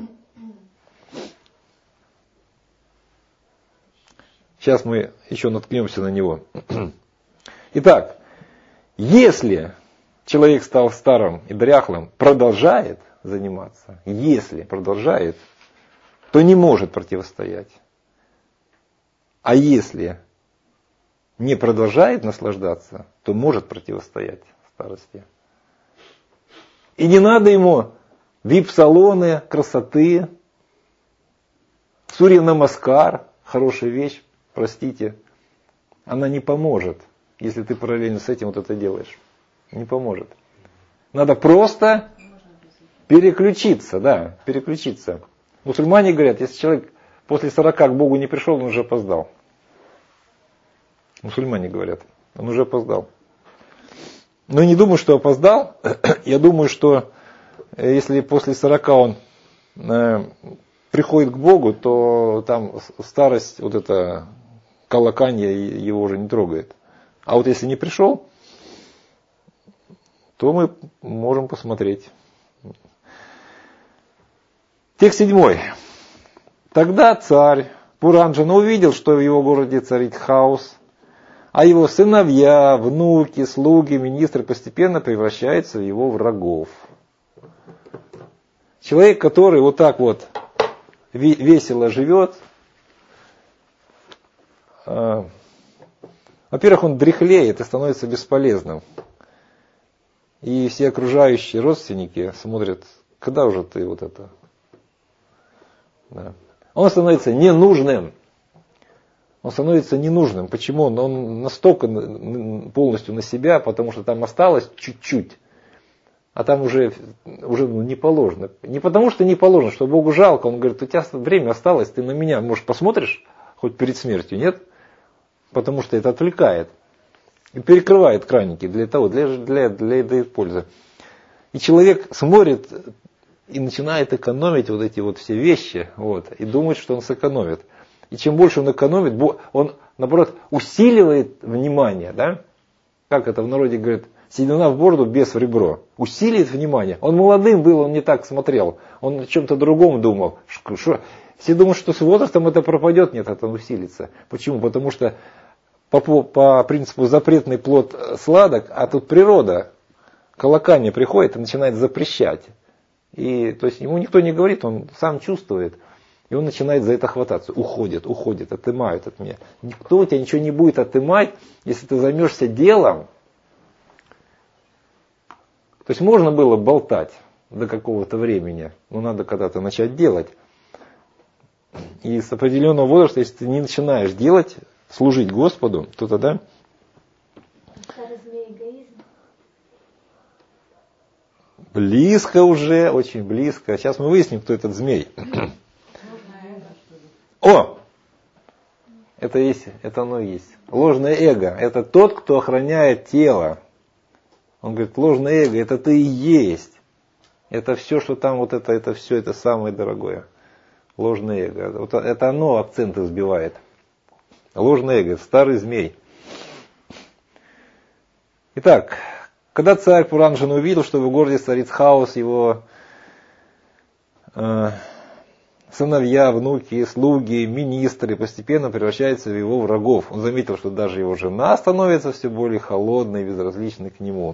Сейчас мы еще наткнемся на него. Итак, если человек стал старым и дряхлым, продолжает заниматься, если продолжает, то не может противостоять. А если не продолжает наслаждаться, то может противостоять старости. И не надо ему вип-салоны, красоты, сурья-намаскар, хорошая вещь, простите, она не поможет, если ты параллельно с этим вот это делаешь. Не поможет. Надо просто переключиться, да, переключиться. Мусульмане говорят, если человек после сорока к Богу не пришел, он уже опоздал. Мусульмане говорят, он уже опоздал. Но не думаю, что опоздал. Я думаю, что если после сорока он э, приходит к Богу, то там старость, вот это колоканье его уже не трогает. А вот если не пришел, то мы можем посмотреть. Текст седьмой. Тогда царь Пуранджана увидел, что в его городе царит хаос, а его сыновья, внуки, слуги, министры постепенно превращаются в его врагов. Человек, который вот так вот весело живет, э, во-первых, он дряхлеет и становится бесполезным. И все окружающие родственники смотрят, когда уже ты вот это... Да. Он становится ненужным. Он становится ненужным. Почему? Он настолько полностью на себя, потому что там осталось чуть-чуть. А там уже, уже не положено. Не потому что не положено, что Богу жалко. Он говорит, у тебя время осталось, ты на меня, может, посмотришь хоть перед смертью? Нет? Потому что это отвлекает. И перекрывает краники для того, для, для, для этой пользы. И человек смотрит и начинает экономить вот эти вот все вещи, вот, и думает, что он сэкономит. И чем больше он экономит, он, наоборот, усиливает внимание, да? Как это в народе говорят, седина в бороду, бес в ребро. Усилит внимание. Он молодым был, он не так смотрел. Он о чем-то другом думал. Шо? Все думают, что с возрастом это пропадет. Нет, это усилится. Почему? Потому что по, по принципу запретный плод сладок, а тут природа, колокание приходит и начинает запрещать. И, то есть ему никто не говорит, он сам чувствует. И он начинает за это хвататься. Уходит, уходит, отымают от меня. Никто у тебя ничего не будет отымать, если ты займешься делом. То есть можно было болтать до какого-то времени, но надо когда-то начать делать. И с определенного возраста, если ты не начинаешь делать, служить Господу, то тогда... Близко уже, очень близко. Сейчас мы выясним, кто этот змей. О! Это есть, это оно и есть. Ложное эго. Это тот, кто охраняет тело. Он говорит, ложное эго, это ты и есть. Это все, что там, вот это, это все, это самое дорогое. Ложное эго. Вот это оно акценты сбивает. Ложное эго, старый змей. Итак, когда царь Пуранджана увидел, что в городе царит хаос, его э, сыновья, внуки, слуги, министры постепенно превращаются в его врагов. Он заметил, что даже его жена становится все более холодной и безразличной к нему.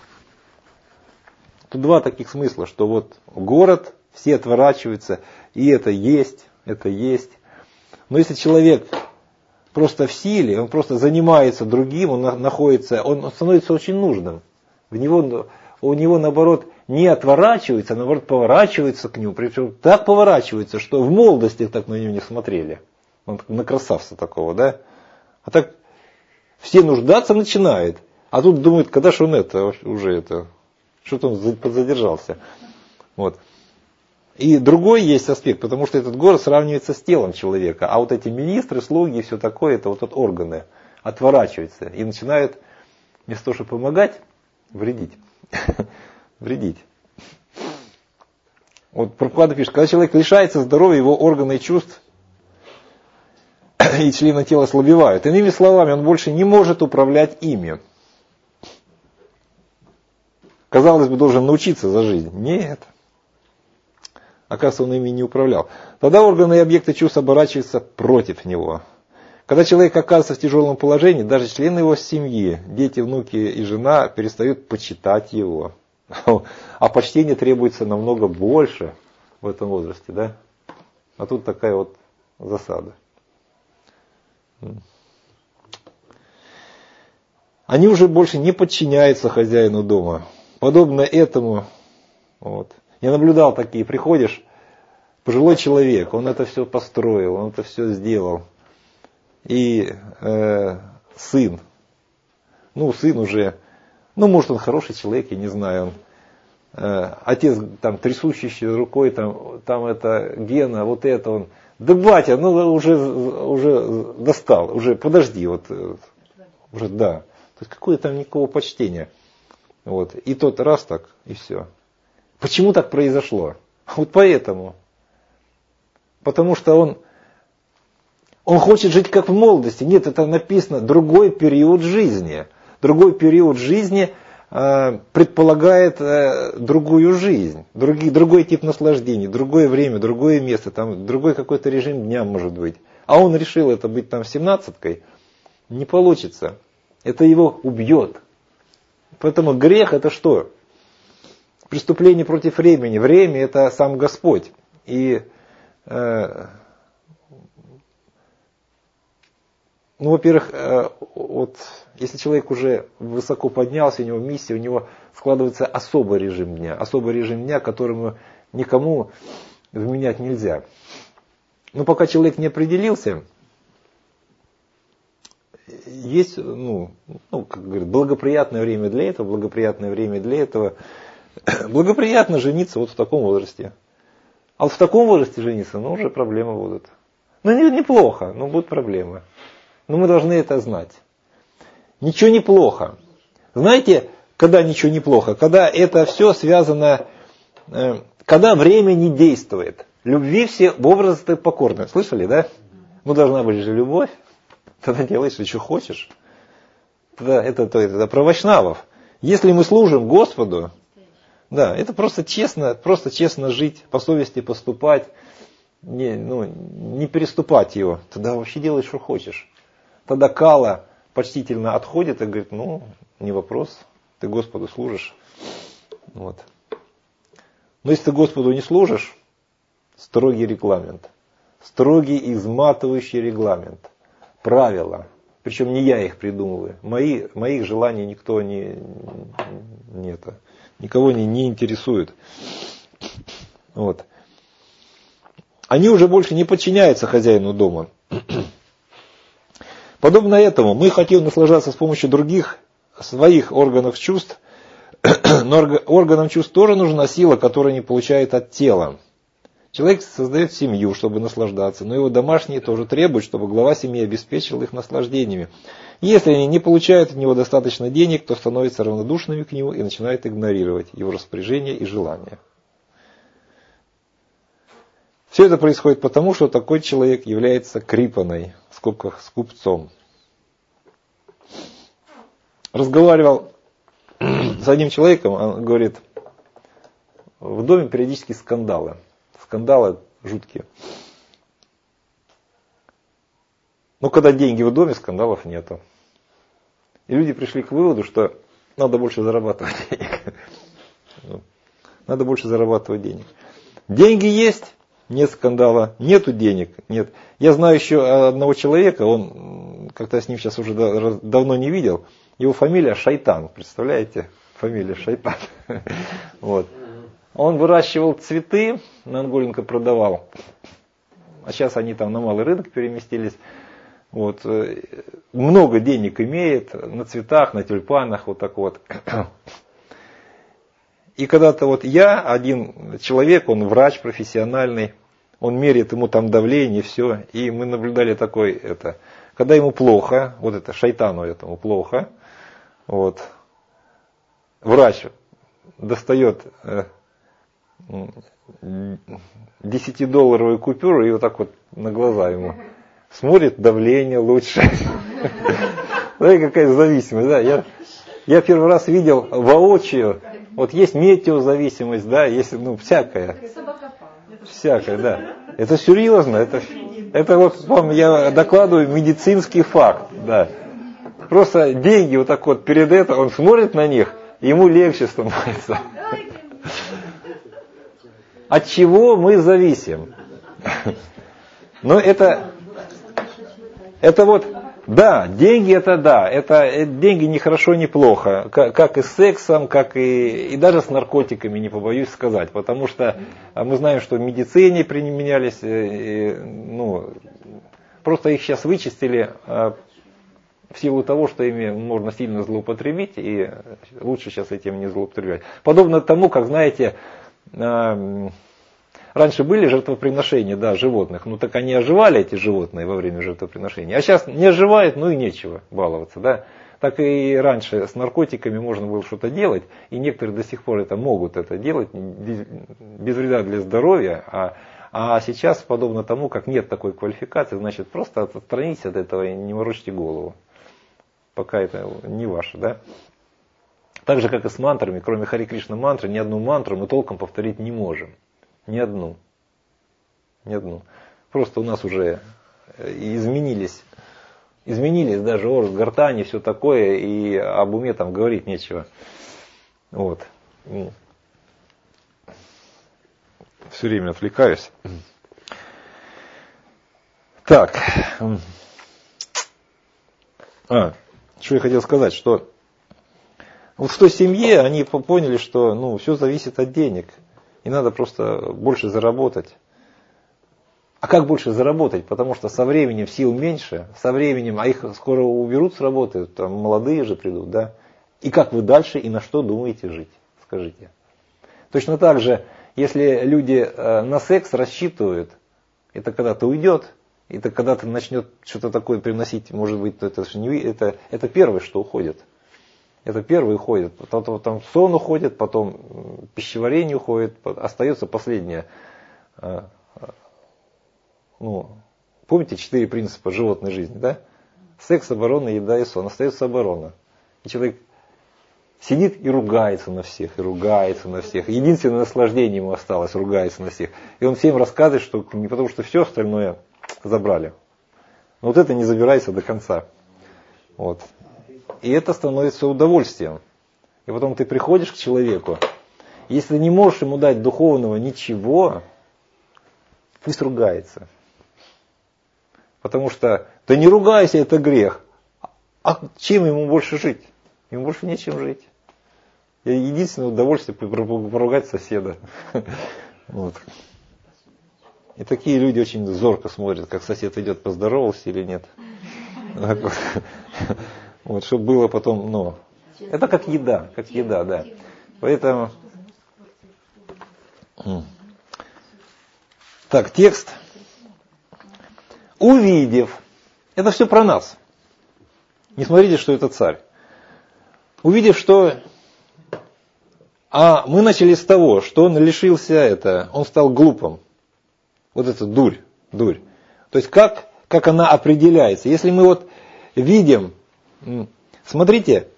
Тут два таких смысла, что вот город, все отворачиваются, и это есть, это есть. Но если человек просто в силе, он просто занимается другим, он находится, он становится очень нужным. В него, у него, наоборот, не отворачивается, а наоборот, поворачивается к нему. Причем так поворачивается, что в молодости так на него не смотрели. Он на красавца такого, да? А так все нуждаться начинает. А тут думают, когда же он это, уже это, что-то он подзадержался. Вот. И другой есть аспект, потому что этот город сравнивается с телом человека. А вот эти министры, слуги и все такое, это вот, вот органы отворачиваются и начинают вместо того, чтобы помогать, вредить. Вредить. Вот Прабхупада пишет, когда человек лишается здоровья, его органы и чувств и члены тела ослабевают. Иными словами, он больше не может управлять ими. Казалось бы, должен научиться за жизнь. Нет. Оказывается, он ими не управлял. Тогда органы и объекты чувств оборачиваются против него. Когда человек оказывается в тяжелом положении, даже члены его семьи, дети, внуки и жена перестают почитать его. А почтение требуется намного больше в этом возрасте, да? А тут такая вот засада. Они уже больше не подчиняются хозяину дома. Подобно этому, вот. Я наблюдал такие, приходишь, пожилой человек, он это все построил, он это все сделал. И э, сын, ну сын уже, ну может он хороший человек, я не знаю, он, э, отец там трясущийся рукой, там, там это Гена, вот это он, да батя, ну уже, уже достал, уже подожди, вот, уже да, то есть какое там никакого почтения, вот, и тот раз так, и все. Почему так произошло? Вот поэтому. Потому что он, он хочет жить как в молодости. Нет, это написано другой период жизни. Другой период жизни э, предполагает э, другую жизнь, другие, другой тип наслаждений, другое время, другое место, там, другой какой-то режим дня может быть. А он решил это быть там семнадцаткой. Не получится. Это его убьет. Поэтому грех это что? Преступление против времени. Время это сам Господь. И э, ну, во-первых, э, вот, если человек уже высоко поднялся, у него миссия, у него складывается особый режим дня. Особый режим дня, которому никому вменять нельзя. Но пока человек не определился, есть, ну, ну, как говорят, благоприятное время для этого, благоприятное время для этого. Благоприятно жениться вот в таком возрасте. А вот в таком возрасте жениться, ну, уже проблемы будут. Ну, не, неплохо, но будут проблемы. Но мы должны это знать. Ничего не плохо. Знаете, когда ничего не плохо? Когда это все связано, э, когда время не действует. Любви все возрасты покорны. Слышали, да? Ну, должна быть же любовь. Тогда делаешь, что хочешь. Тогда это, это, это про вайшнавов. Если мы служим Господу, да, это просто честно, просто честно жить, по совести поступать, не, ну, не переступать его. Тогда вообще делай, что хочешь. Тогда Кала почтительно отходит и говорит, ну, не вопрос, ты Господу служишь. Вот. Но если ты Господу не служишь, строгий регламент, строгий изматывающий регламент, правила. Причем не я их придумываю. Мои, моих желаний никто не, не это, никого не, не интересует. Вот. Они уже больше не подчиняются хозяину дома. Подобно этому мы хотим наслаждаться с помощью других своих органов чувств, но органам чувств тоже нужна сила, которая не получает от тела. Человек создает семью, чтобы наслаждаться, но его домашние тоже требуют, чтобы глава семьи обеспечил их наслаждениями. Если они не получают от него достаточно денег, то становятся равнодушными к нему и начинают игнорировать его распоряжения и желания. Все это происходит потому, что такой человек является крипаной, в скобках скупцом. Разговаривал с одним человеком, он говорит, в доме периодически скандалы. Скандалы жуткие. Но когда деньги в доме, скандалов нету. И люди пришли к выводу, что надо больше зарабатывать денег. Надо больше зарабатывать денег. Деньги есть, нет скандала. Нету денег, нет. Я знаю еще одного человека, он, как-то с ним сейчас уже давно не видел, его фамилия Шайтан, представляете? Фамилия Шайтан. Вот. Он выращивал цветы, на Анголенко продавал. А сейчас они там на малый рынок переместились. Вот. Много денег имеет на цветах, на тюльпанах, вот так вот. И когда-то вот я, один человек, он врач профессиональный, он меряет ему там давление, все. И мы наблюдали такой, это, когда ему плохо, вот это шайтану этому плохо, вот, врач достает десятидолларовую купюру и вот так вот на глаза ему смотрит, давление лучше. Знаете, какая зависимость, да? Я, я первый раз видел воочию, вот есть метеозависимость, да, есть, ну, всякое. Всякое, да. Это серьезно, это, это вот вам я докладываю медицинский факт, да. Просто деньги вот так вот перед этим, он смотрит на них, и ему легче становится. От чего мы зависим? Но это, это вот, да, деньги это да, это, это деньги не хорошо, не плохо, как, как и с сексом, как и, и даже с наркотиками, не побоюсь сказать, потому что мы знаем, что в медицине применялись, и, ну, просто их сейчас вычистили в силу того, что ими можно сильно злоупотребить, и лучше сейчас этим не злоупотреблять. Подобно тому, как, знаете, раньше были жертвоприношения, да, животных, ну так они оживали, эти животные, во время жертвоприношения, а сейчас не оживают, ну и нечего баловаться, да. Так и раньше с наркотиками можно было что-то делать, и некоторые до сих пор это могут это делать без, без вреда для здоровья, а, а сейчас, подобно тому, как нет такой квалификации, значит, просто отстранитесь от этого и не морочьте голову, пока это не ваше, да. Так же, как и с мантрами, кроме Хари Кришна мантры, ни одну мантру мы толком повторить не можем. Ни одну. Ни одну. Просто у нас уже изменились, изменились даже орган гортани, все такое, и об уме там говорить нечего. Вот. Все время отвлекаюсь. Так. А, что я хотел сказать, что вот в той семье они поняли, что ну, все зависит от денег. И надо просто больше заработать. А как больше заработать? Потому что со временем сил меньше, со временем, а их скоро уберут с работы, там молодые же придут, да? И как вы дальше и на что думаете жить? Скажите. Точно так же, если люди на секс рассчитывают, это когда-то уйдет, это когда-то начнет что-то такое приносить, может быть, это, это, это первое, что уходит. Это первый уходит, потом там сон уходит, потом пищеварение уходит, остается последнее. Ну, помните четыре принципа животной жизни, да? Секс, оборона, еда и сон. Остается оборона. И человек сидит и ругается на всех, и ругается на всех. Единственное наслаждение ему осталось, ругается на всех. И он всем рассказывает, что не потому что все остальное забрали. Но вот это не забирается до конца. Вот. И это становится удовольствием. И потом ты приходишь к человеку, если ты не можешь ему дать духовного ничего, пусть ругается. Потому что, да не ругайся, это грех. А чем ему больше жить? Ему больше нечем жить. Единственное удовольствие поругать соседа. Вот. И такие люди очень зорко смотрят, как сосед идет, поздоровался или нет. Вот. Вот, чтобы было потом, ну, это как еда, как еда, да. Поэтому, так, текст. Увидев, это все про нас. Не смотрите, что это царь. Увидев, что, а мы начали с того, что он лишился это, он стал глупым. Вот это дурь, дурь. То есть как, как она определяется? Если мы вот видим, смотрите,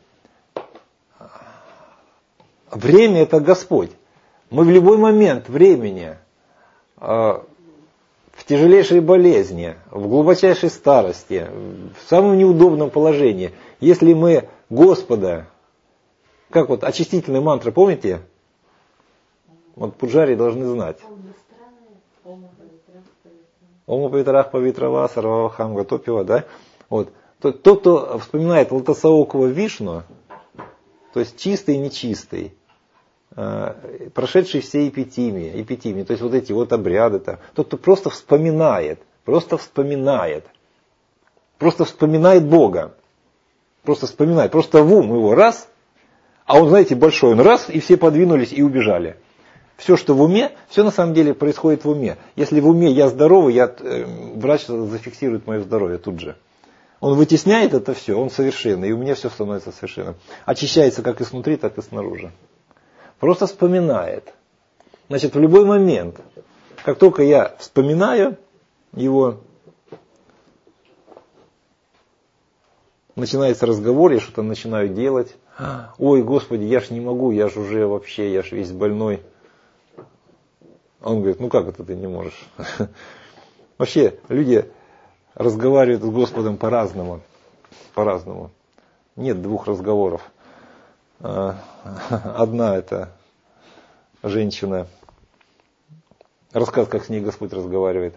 время это Господь. Мы в любой момент времени, в тяжелейшей болезни, в глубочайшей старости, в самом неудобном положении, если мы Господа, как вот очистительная мантра, помните? Вот пуджари должны знать. Ома павитрах павитрава сарвавахам гатопива, да? Вот. Тот, кто вспоминает Лотосоокова Вишну, то есть чистый и нечистый, прошедший все эпитимии, эпитимии, то есть вот эти вот обряды-то, тот, кто просто вспоминает, просто вспоминает, просто вспоминает Бога, просто вспоминает, просто в ум его раз, а он, знаете, большой, он раз, и все подвинулись и убежали. Все, что в уме, все на самом деле происходит в уме. Если в уме я здоровый, я, врач зафиксирует мое здоровье тут же. Он вытесняет это все, он совершенный, и у меня все становится совершенным. Очищается как изнутри, так и снаружи. Просто вспоминает. Значит, в любой момент, как только я вспоминаю его, начинается разговор, я что-то начинаю делать. Ой, Господи, я ж не могу, я ж уже вообще, я ж весь больной. Он говорит, ну как это ты не можешь? Вообще, люди разговаривают с Господом по-разному. По-разному. Нет двух разговоров. Одна это женщина. Рассказ, как с ней Господь разговаривает.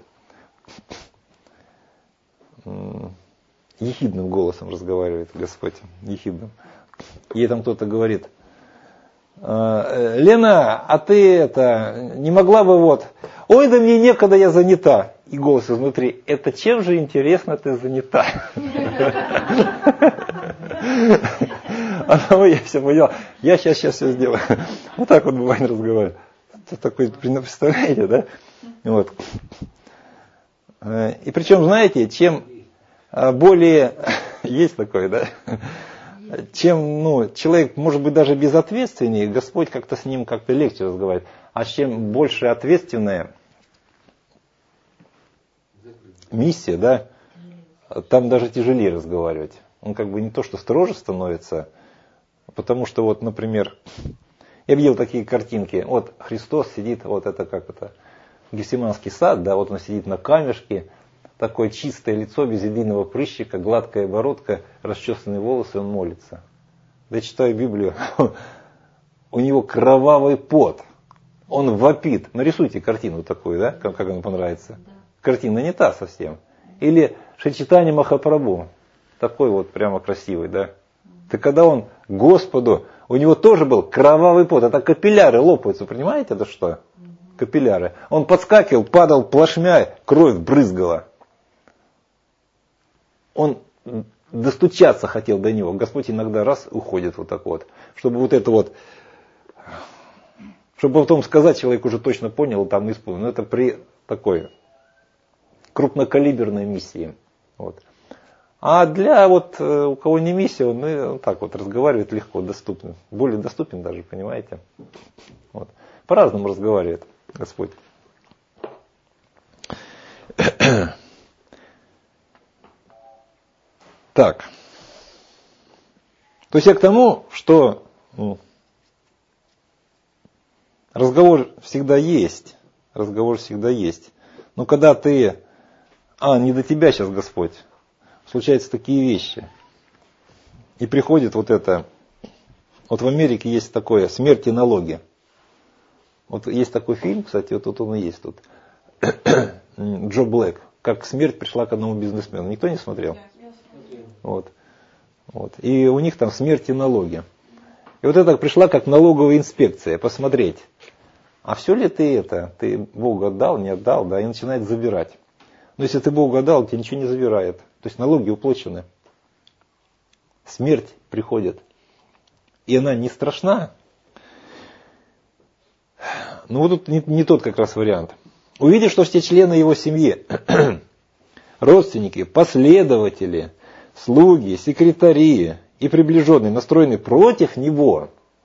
Ехидным голосом разговаривает Господь. Ехидным. Ей там кто-то говорит: Лена, а ты это не могла бы вот... Ой, да мне некогда, я занята. И голос изнутри: это чем же интересно ты занята? Она, я все поняла. Я сейчас, сейчас все сделаю. Вот так вот бывает разговаривать. Такой, представляете, да? Вот. И причем, знаете, чем более... Есть такое, да? Чем, ну, человек, может быть, даже безответственнее, Господь как-то с ним как-то легче разговаривает. А чем больше ответственная миссия, да, там даже тяжелее разговаривать. Он как бы не то, что строже становится, потому что вот, например, я видел такие картинки. Вот Христос сидит, вот это как это, Гефсиманский сад, да, вот он сидит на камешке, такое чистое лицо, без единого прыщика, гладкая бородка, расчесанные волосы, он молится. Я читаю Библию, у него кровавый пот, он вопит. Нарисуйте картину такую, да, как, как она понравится. Картина не та совсем. Или Шичитани Махапрабху, такой вот прямо красивый, да. Так когда он Господу, у него тоже был кровавый пот, это капилляры лопаются, понимаете, это что? Капилляры. Он подскакивал, падал плашмя, кровь брызгала. Он достучаться хотел до него. Господь иногда раз уходит вот так вот. Чтобы вот это вот, чтобы потом сказать, человек уже точно понял, там исполнил. Но это при такой крупнокалиберной миссии. Вот. А для вот у кого не миссия, он ну, так вот разговаривает легко, доступно. Более доступен даже, понимаете. Вот. По-разному разговаривает Господь. Так. То есть я к тому, что Ну, разговор всегда есть. Разговор всегда есть. Но когда ты... А, не до тебя сейчас, Господь. Случаются такие вещи. И приходит вот это... Вот в Америке есть такое «Смерть и налоги». Вот есть такой фильм, кстати, вот тут он и есть тут. Джо Блэк. Как смерть пришла к одному бизнесмену. Никто не смотрел? Вот. Вот. И у них там смерть и налоги. И вот это пришла как налоговая инспекция посмотреть. А все ли ты это? Ты Богу отдал, не отдал, да, и начинает забирать. Но если ты Богу отдал, тебе ничего не забирает. То есть налоги уплачены. Смерть приходит. И она не страшна. Ну вот тут не, не тот как раз вариант. Увидев, что все члены его семьи, родственники, последователи, слуги, секретари и приближенные настроены против него.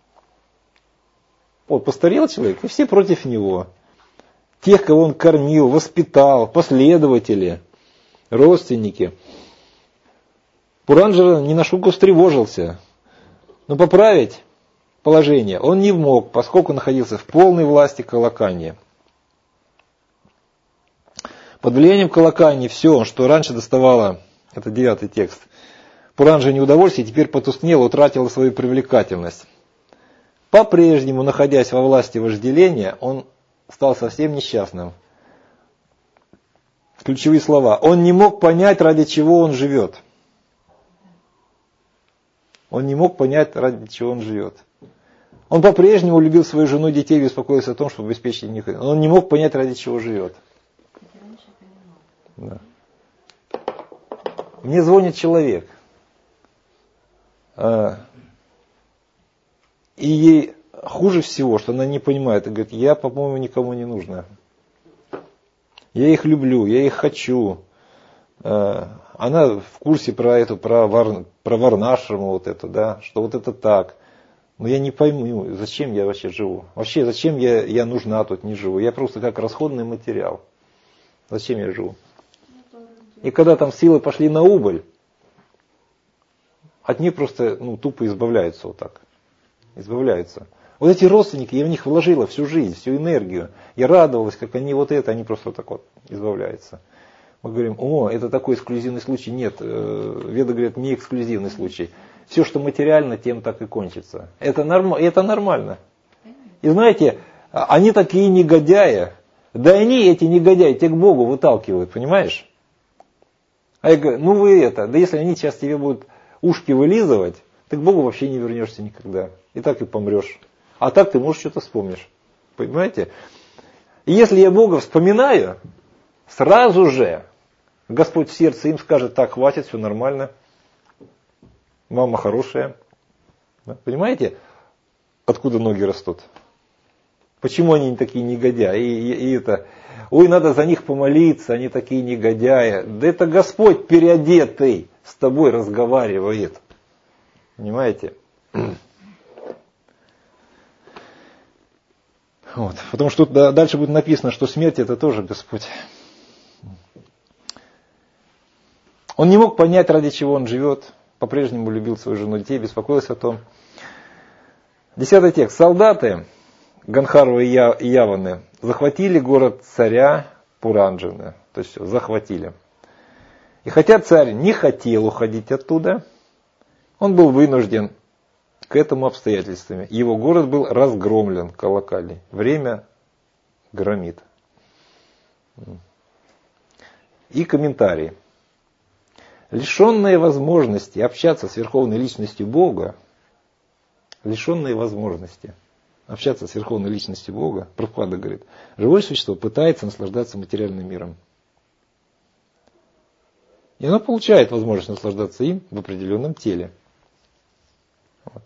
Вот постарел человек, и все против него. Тех, кого он кормил, воспитал, последователи, родственники. Пуранджара не на шутку встревожился. Но поправить положение он не мог, поскольку находился в полной власти Калаканьи. Под влиянием Калаканьи все, что раньше доставало, это девятый текст, Пуранджа неудовольствие теперь потускнело, утратило свою привлекательность. По-прежнему, находясь во власти вожделения, он стал совсем несчастным. Ключевые слова. Он не мог понять, ради чего он живет. Он не мог понять, ради чего он живет. Он по-прежнему любил свою жену, детей, беспокоился о том, чтобы обеспечить них. Он не мог понять, ради чего живет. Да. Мне звонит человек. И ей хуже всего, что она не понимает. И говорит, я, по-моему, никому не нужна. Я их люблю, я их хочу. Она в курсе про эту, про, вар, про варнашраму, вот эту, да, что вот это так. Но я не пойму, зачем я вообще живу. Вообще, зачем я, я нужна тут, не живу. Я просто как расходный материал. Зачем я живу? И когда там силы пошли на убыль, от них просто ну, тупо избавляются вот так. Избавляются. Вот эти родственники, я в них вложила всю жизнь, всю энергию. Я радовалась, как они вот это, они просто вот так вот избавляются. Мы говорим, о, это такой эксклюзивный случай. Нет, веды говорят, не эксклюзивный случай. Все, что материально, тем так и кончится. Это, норм, это нормально. И знаете, они такие негодяи. Да они, эти негодяи, те к Богу выталкивают, понимаешь? А я говорю, ну вы это, да если они сейчас тебе будут ушки вылизывать, ты к Богу вообще не вернешься никогда. И так и помрешь. А так ты, может, что-то вспомнишь. Понимаете? И если я Бога вспоминаю, сразу же Господь в сердце им скажет, так, хватит, все нормально. Мама хорошая. Да? Понимаете, откуда ноги растут? Почему они такие негодяи? И, и, и это, ой, надо за них помолиться, они такие негодяи. Да это Господь переодетый с тобой разговаривает. Понимаете? Вот. Потому что тут дальше будет написано, что смерть это тоже Господь. Он не мог понять, ради чего он живет. По-прежнему любил свою жену, детей, беспокоился о том. Десятый текст. Солдаты Ганхарвы и Яваны захватили город царя Пуранджаны. То есть захватили. И хотя царь не хотел уходить оттуда, он был вынужден к этому обстоятельствам. Его город был разгромлен Калакали. Время громит. И комментарий. Лишенные возможности общаться с верховной личностью Бога, лишенные возможности общаться с верховной личностью Бога, Прабхупада говорит, живое существо пытается наслаждаться материальным миром. И оно получает возможность наслаждаться им в определенном теле. Вот.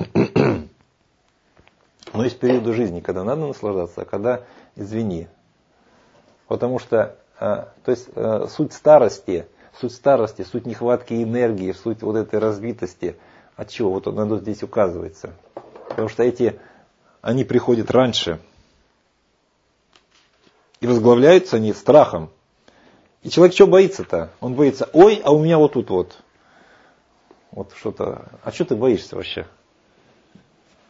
Но есть периоды жизни, когда надо наслаждаться, а когда извини. Потому что то есть, суть старости, суть старости, суть нехватки энергии, суть вот этой разбитости, от чего? Вот оно здесь указывается. Потому что эти, они приходят раньше. И возглавляются они страхом. И человек что боится-то? Он боится, ой, а у меня вот тут вот. Вот что-то. А что ты боишься вообще?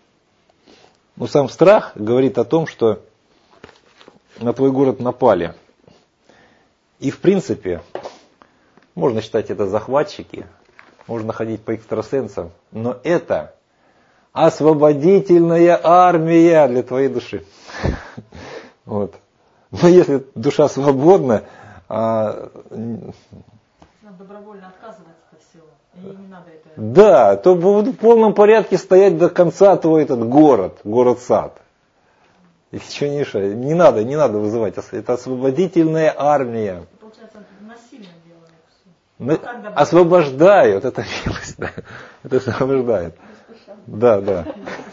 Но сам страх говорит о том, что на твой город напали. И в принципе, можно считать это захватчики, можно ходить по экстрасенсам, но это освободительная армия для твоей души. Вот. Но если душа свободна, а... надо добровольно отказываться от всего. И не надо это... Да, то будут в полном порядке стоять до конца твой этот город, город-сад. И ничего не мешает. Не надо, не надо вызывать. Это освободительная армия. Получается, насильно делают все. На... Освобождают, это милость, да. Это освобождает. Да, да.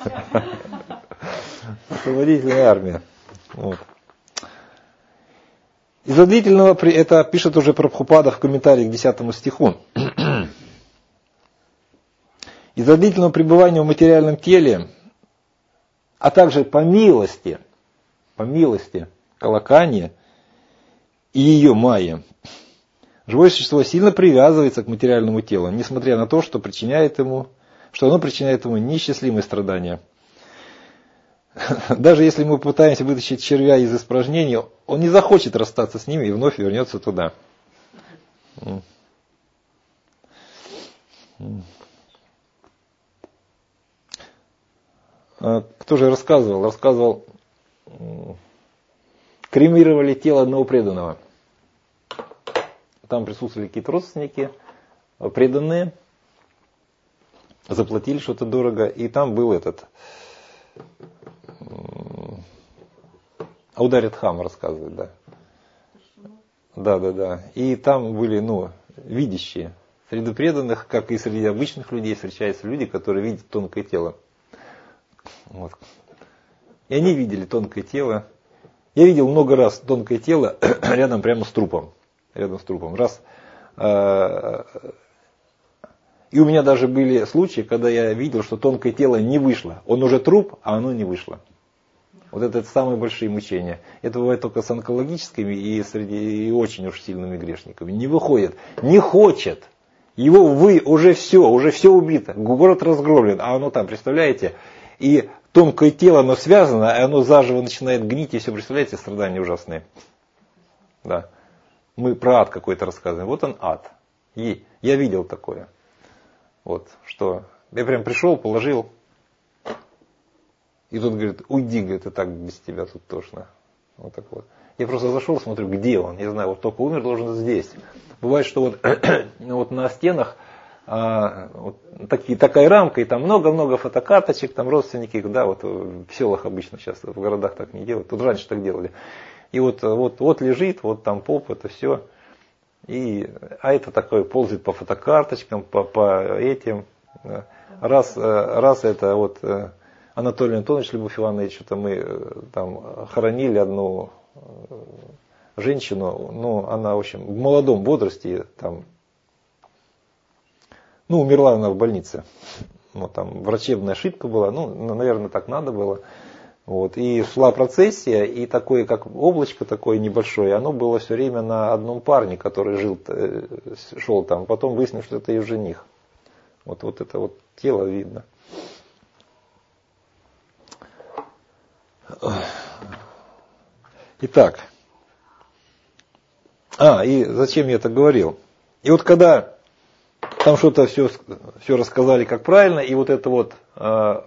Освободительная армия. Вот. Из-за длительного, это пишет уже Прабхупада в комментарии к десятому стиху. Из-за длительного пребывания в материальном теле, а также по милости, по милости Калакани и ее майя, живое существо сильно привязывается к материальному телу, несмотря на то, что причиняет ему, что оно причиняет ему неисчислимые страдания. Даже если мы пытаемся вытащить червя из испражнений, он не захочет расстаться с ними и вновь вернется туда. Кто же рассказывал? Рассказывал, кремировали тело одного преданного. Там присутствовали какие-то родственники, преданные, заплатили что-то дорого, и там был этот Аударит Хам рассказывает, да. Да, да, да. И там были, ну, видящие. Среди преданных, как и среди обычных людей, встречаются люди, которые видят тонкое тело. Вот. И они видели тонкое тело. Я видел много раз тонкое тело рядом прямо с трупом. Рядом с трупом. Раз. И у меня даже были случаи, когда я видел, что тонкое тело не вышло. Он уже труп, а оно не вышло. Вот это, это самые большие мучения. Это бывает только с онкологическими и среди и очень уж сильными грешниками. Не выходит, не хочет. Его вы уже все, уже все убито. Город разгромлен, а оно там, представляете? И тонкое тело, оно связано, и оно заживо начинает гнить, и все, представляете, страдания ужасные. Да. Мы про ад какой-то рассказываем. Вот он ад. И я видел такое. Вот, что я прям пришел, положил. И тут говорит, уйди, говорит, и так без тебя тут тошно. Вот так вот. Я просто зашел, смотрю, где он. Я знаю, вот только умер, должен здесь. Бывает, что вот, вот на стенах а, вот такие, такая рамка, и там много-много фотокарточек, там родственники, да, вот в селах обычно сейчас, в городах так не делают. Тут раньше так делали. И вот, вот, вот лежит, вот там поп, это все. И, а это такое ползает по фотокарточкам, по, по этим. Раз, раз это вот Анатолий Антонович, Любовь Иванович, что-то мы там хоронили одну женщину, ну, она, в общем, в молодом возрасте, там, ну, умерла она в больнице. Вот, там врачебная ошибка была, ну, наверное, так надо было. Вот, и шла процессия, и такое, как облачко такое небольшое, оно было все время на одном парне, который жил, шел там. Потом выяснилось, что это ее жених. Вот, вот это вот тело видно. Итак. А, и зачем я это говорил? И вот когда там что-то все, все рассказали как правильно, и вот это вот э,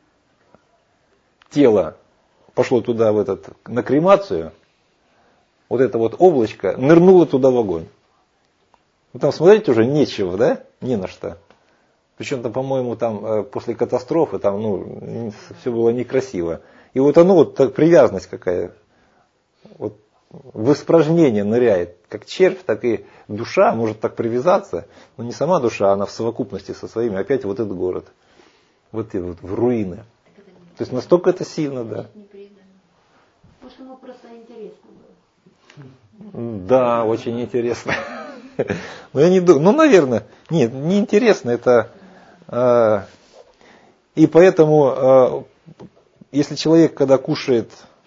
тело пошло туда в этот, на кремацию, вот это вот облачко нырнуло туда в огонь. Вы там смотреть уже нечего, да? Не на что. Причем там, по-моему, там э, после катастрофы там, ну, все было некрасиво. И вот оно вот так, привязанность какая, вот в испражнение ныряет, как червь, так и душа может так привязаться, но не сама душа, она в совокупности со своими, опять вот этот город, вот, и вот в руины. То есть настолько это сильно, да. Может, ему просто интересно было. Да, очень интересно. Но я не думаю, ну, наверное, нет, не интересно, это э, и поэтому, э, если человек, когда кушает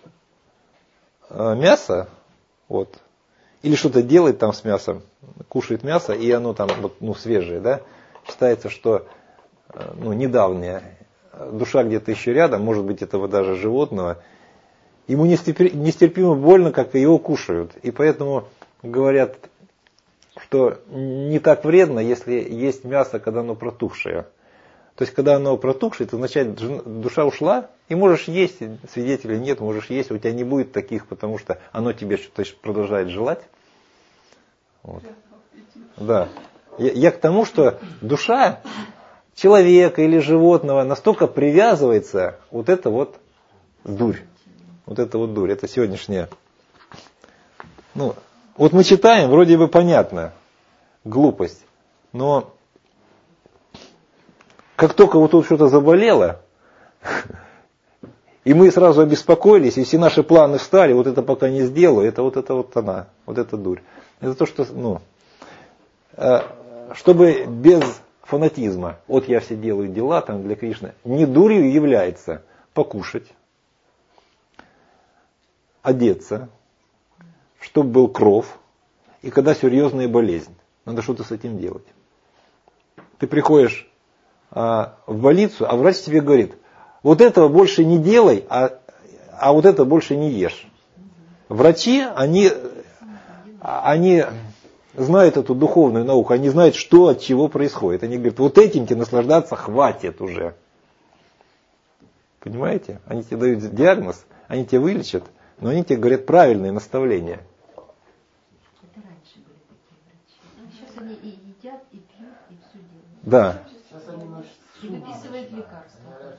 э, мясо, вот, или что-то делает там с мясом, кушает мясо, и оно там, вот, ну, свежее, да, считается, что, э, ну, недавнее, душа где-то еще рядом, может быть, этого даже животного, ему нестерпимо больно, как его кушают. И поэтому говорят, что не так вредно, если есть мясо, когда оно протухшее. То есть, когда оно протухшее, это означает, душа ушла, и можешь есть, свидетелей нет, можешь есть, у тебя не будет таких, потому что оно тебе что-то продолжает желать. Вот. Да. Я, я к тому, что душа человека или животного настолько привязывается, вот это вот дурь. Вот это вот дурь, это сегодняшняя. Ну, вот мы читаем, вроде бы понятно, глупость, но как только вот тут что-то заболело, и мы сразу обеспокоились, и все наши планы встали, вот это пока не сделаю, это вот это вот она, вот это дурь. Это то, что, ну, чтобы без фанатизма, вот я все делаю дела там для Кришны, не дурью является покушать, одеться, чтобы был кров, и когда серьезная болезнь, надо что-то с этим делать. Ты приходишь а, в больницу, а врач тебе говорит, вот этого больше не делай, а, а вот это больше не ешь. Врачи, они, они знают эту духовную науку, они знают, что от чего происходит. Они говорят, вот этим тебе наслаждаться хватит уже. Понимаете? Они тебе дают диагноз, они тебя вылечат, но они тебе говорят правильные наставления. Это раньше были такие врачи. Сейчас они и едят, и пьют, и все делают. Да. И выписывают лекарства.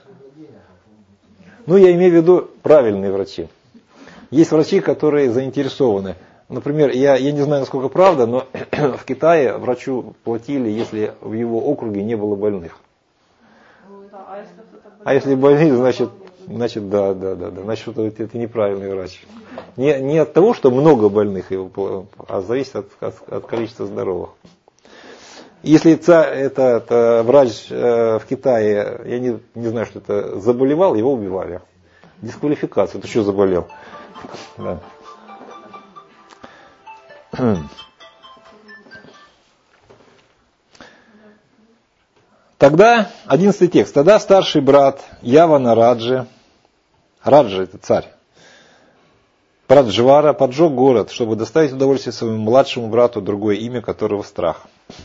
Ну, я имею в виду правильные врачи. Есть врачи, которые заинтересованы. Например, я, я не знаю, насколько правда, но в Китае врачу платили, если в его округе не было больных. А если больные, значит, значит да, да, да, да, значит, это, это неправильный врач. Не, не от того, что много больных, его, а зависит от, от, от количества здоровых. Если этот врач в Китае, я не, не знаю, что это, заболевал, его убивали. Дисквалификация, ты что заболел? Да. Тогда, одиннадцатый текст, тогда старший брат Явана Раджи, Раджа это царь, Праджвара поджег город, чтобы доставить удовольствие своему младшему брату, другое имя которого страх.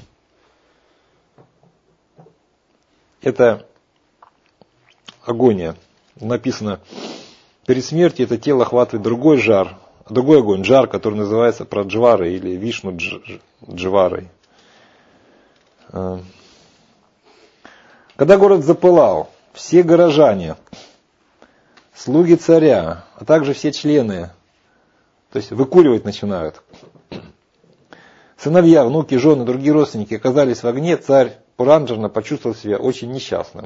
Это агония. Написано, перед смертью это тело охватывает другой жар, другой огонь, жар, который называется Праджварой или Вишну Джварой. Когда город запылал, все горожане, слуги царя, а также все члены, то есть выкуривать начинают. Сыновья, внуки, жены, другие родственники оказались в огне, царь Пуранджана почувствовал себя очень несчастным.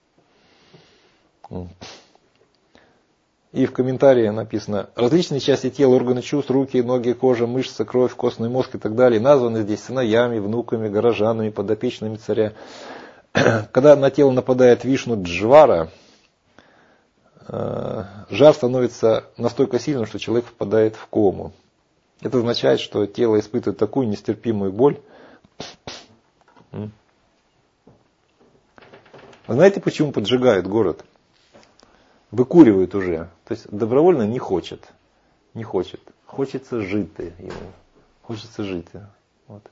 И в комментарии написано, различные части тела, органы чувств, руки, ноги, кожа, мышцы, кровь, костный мозг и так далее названы здесь сыновьями, внуками, горожанами, подопечными царя. Когда на тело нападает Вишну Джвара, жар становится настолько сильным, что человек впадает в кому. Это означает, что тело испытывает такую нестерпимую боль. Вы знаете, почему поджигают город? Выкуривают уже. То есть добровольно не хочет. Не хочет. Хочется жить ему. Хочется жить. Вот.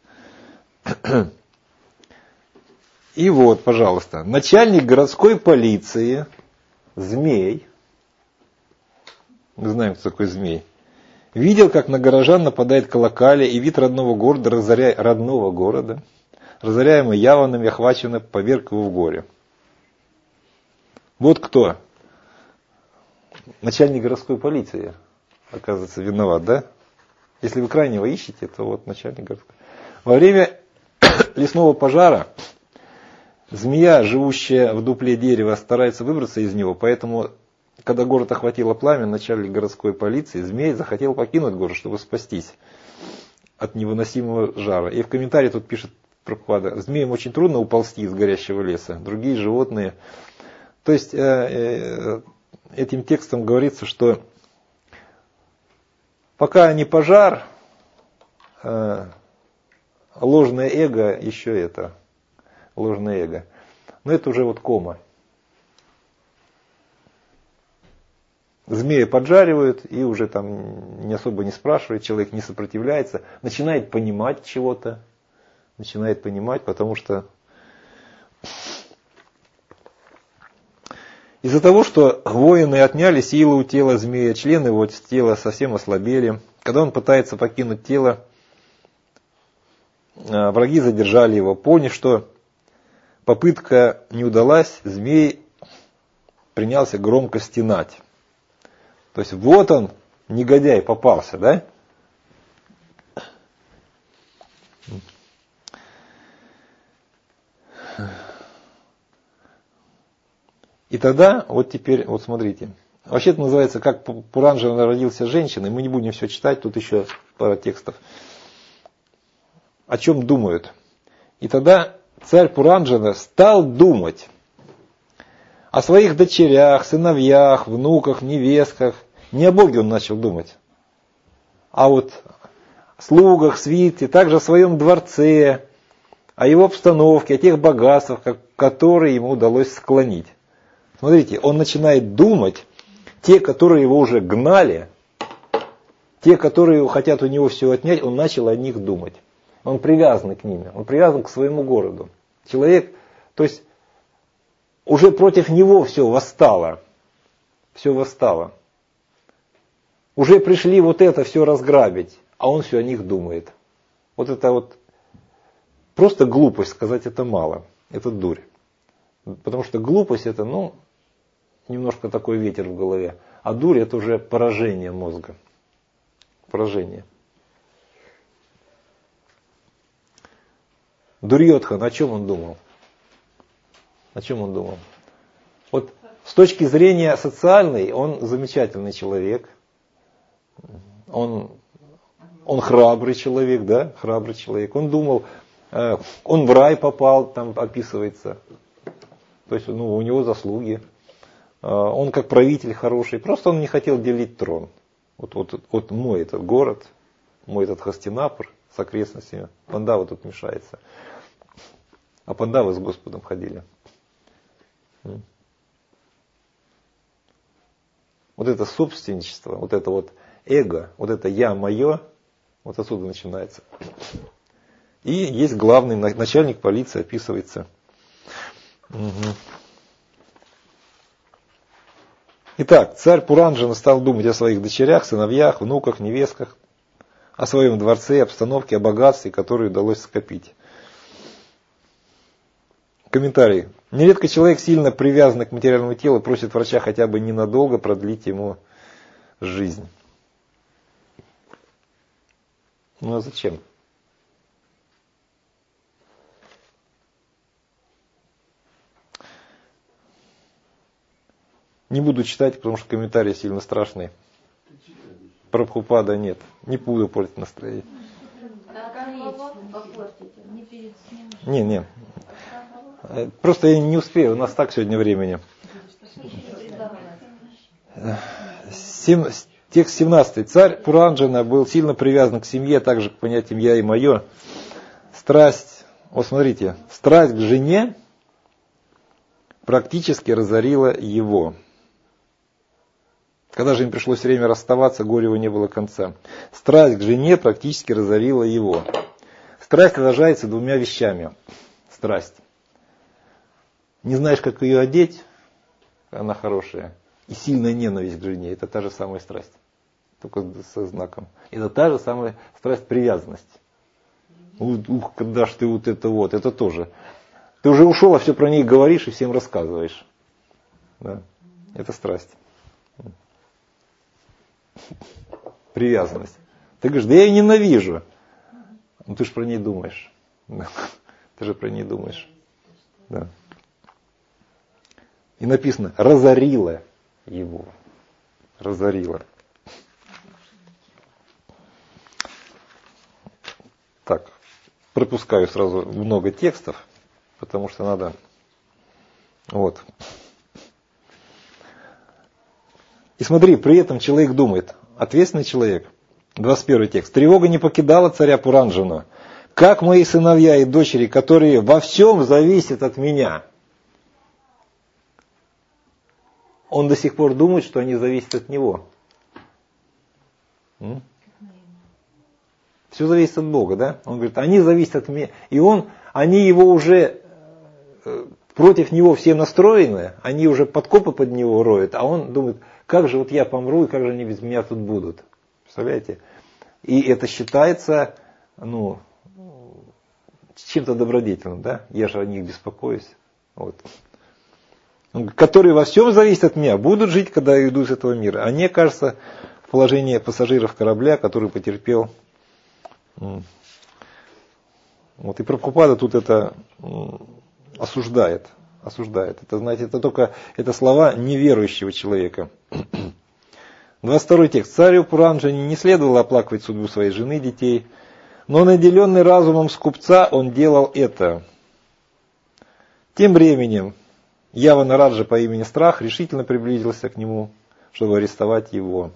И вот, пожалуйста, начальник городской полиции, Змей, мы знаем, кто такой Змей, видел, как на горожан нападает колокалия, и вид родного города, разоря... родного города, разоряемый Яванами, охваченный, поверг его в горе. Вот кто? Начальник городской полиции, оказывается, виноват, да? Если вы крайнего ищете, то вот начальник городской. Во время лесного пожара змея, живущая в дупле дерева, старается выбраться из него, поэтому, когда город охватило пламя, начальник городской полиции, змей захотел покинуть город, чтобы спастись от невыносимого жара. И в комментарии тут пишет Прабхупада, змеям очень трудно уползти из горящего леса, другие животные. То есть, этим текстом говорится, что пока не пожар, ложное эго еще это. Ложное эго. Но это уже вот кома. Змея поджаривают, и уже там не особо не спрашивает, человек не сопротивляется, начинает понимать чего-то, начинает понимать, потому что из-за того, что воины отняли силу у тела змея, члены его тела совсем ослабели. Когда он пытается покинуть тело, враги задержали его. Поняв, что попытка не удалась, змей принялся громко стенать. То есть вот он, негодяй, попался, да? И тогда, вот теперь, вот смотрите. Вообще это называется, как Пуранджана родился женщиной. Мы не будем все читать, тут еще пара текстов. О чем думают. И тогда царь Пуранджана стал думать о своих дочерях, сыновьях, внуках, невестках. Не о Боге он начал думать, а вот о слугах, свите, также о своем дворце, о его обстановке, о тех богатствах, которые ему удалось склонить. Смотрите, он начинает думать, те, которые его уже гнали, те, которые хотят у него все отнять, он начал о них думать. Он привязан к ним, он привязан к своему городу. Человек, то есть, уже против него все восстало. Все восстало. Уже пришли вот это все разграбить, а он все о них думает. Вот это вот просто глупость, сказать это мало. Это дурь. Потому что глупость это, ну, немножко такой ветер в голове. А дурь это уже поражение мозга. Поражение. Дурьотхан, о чем он думал? О чем он думал? Вот с точки зрения социальной, он замечательный человек. Он, он храбрый человек, да? Храбрый человек. Он думал, э, он в рай попал, там описывается. То есть, ну, у него заслуги. Э, он как правитель хороший. Просто он не хотел делить трон. Вот, вот, вот мой этот город, мой этот Хастинапур с окрестностями. Пандава тут мешается. А пандавы с Господом ходили. Вот это собственничество, вот это вот эго, вот это я мое, вот отсюда начинается. И есть главный начальник полиции, описывается. Угу. Итак, царь Пуранджана стал думать о своих дочерях, сыновьях, внуках, невестках, о своем дворце, обстановке, о богатстве, которое удалось скопить. Комментарий. Нередко человек, сильно привязанный к материальному телу, просит врача хотя бы ненадолго продлить ему жизнь. Ну а зачем? Не буду читать, потому что комментарий сильно страшный. Прабхупада нет. Не буду портить настроение. Не, не. Просто я не успею, у нас так сегодня времени. Сем, текст семнадцатый. Царь Пуранджана был сильно привязан к семье, также к понятиям «я» и «моё». Страсть, вот смотрите, страсть к жене практически разорила его. Когда же им пришлось все время расставаться, горю не было конца. Страсть к жене практически разорила его. Страсть выражается двумя вещами. Страсть. Не знаешь, как ее одеть, она хорошая. И сильная ненависть к жене, это та же самая страсть. Только со знаком. Это та же самая страсть привязанность. Ух, когда ж ты вот это вот, это тоже. Ты уже ушел, а все про них говоришь и всем рассказываешь. Да. Это страсть. Привязанность. Ты говоришь, да я ее ненавижу. Ну ты же про ней думаешь. Ты же про ней думаешь. Да. И написано, разорила его. Разорила. Так, пропускаю сразу много текстов, потому что надо. Вот. И смотри, при этом человек думает, ответственный человек, двадцать первый текст. Тревога не покидала царя Пуранджану. Как мои сыновья и дочери, которые во всем зависят от меня. он до сих пор думает, что они зависят от него. М? Все зависит от Бога, да? Он говорит, они зависят от меня. И он, они его уже, против него все настроены, они уже подкопы под него роют, а он думает, как же вот я помру, и как же они без меня тут будут. Представляете? И это считается, ну, чем-то добродетельным, да? Я же о них беспокоюсь. Вот. Которые во всем зависят от меня, будут жить, когда я иду из этого мира. Они, кажется, в положении пассажиров корабля, который потерпел. Вот. И Прабхупада тут это осуждает. осуждает. Это, знаете, это только это слова неверующего человека. двадцать второй текст. Царю Пуранджани не следовало оплакивать судьбу своей жены, детей, но наделенный разумом скупца он делал это. Тем временем Яванараджа по имени Страх решительно приблизился к нему, чтобы арестовать его.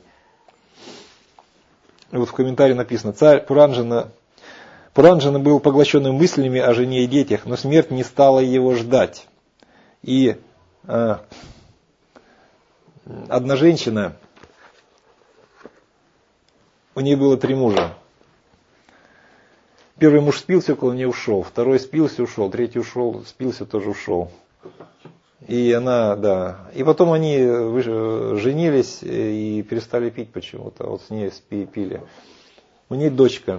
И вот в комментарии написано, царь Пуранджана, Пуранджана был поглощенным мыслями о жене и детях, но смерть не стала его ждать. И э, одна женщина, у нее было три мужа. Первый муж спился, около нее ушел. Второй спился, ушел. Третий ушел, спился, тоже ушел. И она, да. И потом они женились и перестали пить почему-то. Вот с ней пили. У нее дочка.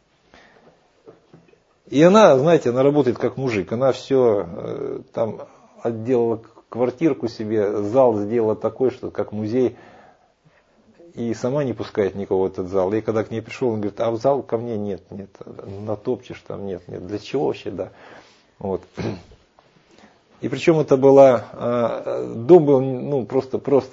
И она, знаете, она работает как мужик. Она все там отделала квартирку себе, зал сделала такой, что как музей. И сама не пускает никого в этот зал. И когда к ней пришел, он говорит, а в зал ко мне нет, нет, натопчешь там, нет, нет. Для чего вообще, да. Вот. И причем это была, дом был, ну, просто, просто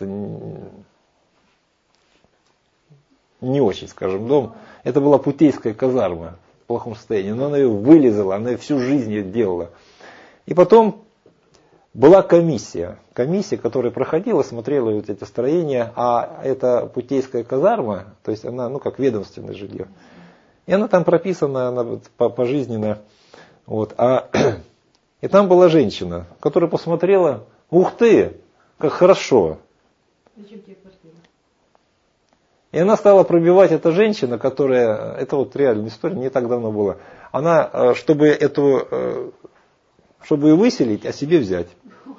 не очень, скажем, дом. Это была путейская казарма в плохом состоянии. Но она ее вылезала, она ее всю жизнь ее делала. И потом была комиссия. Комиссия, которая проходила, смотрела вот эти строения, а это путейская казарма, то есть она, ну, как ведомственное жилье. И она там прописана, она пожизненно. Вот. А, и там была женщина, которая посмотрела, ух ты, как хорошо. Зачем тебе квартира? И она стала пробивать, эта женщина, которая, это вот реальная история, не так давно была. Она, чтобы эту, чтобы ее выселить, а себе взять.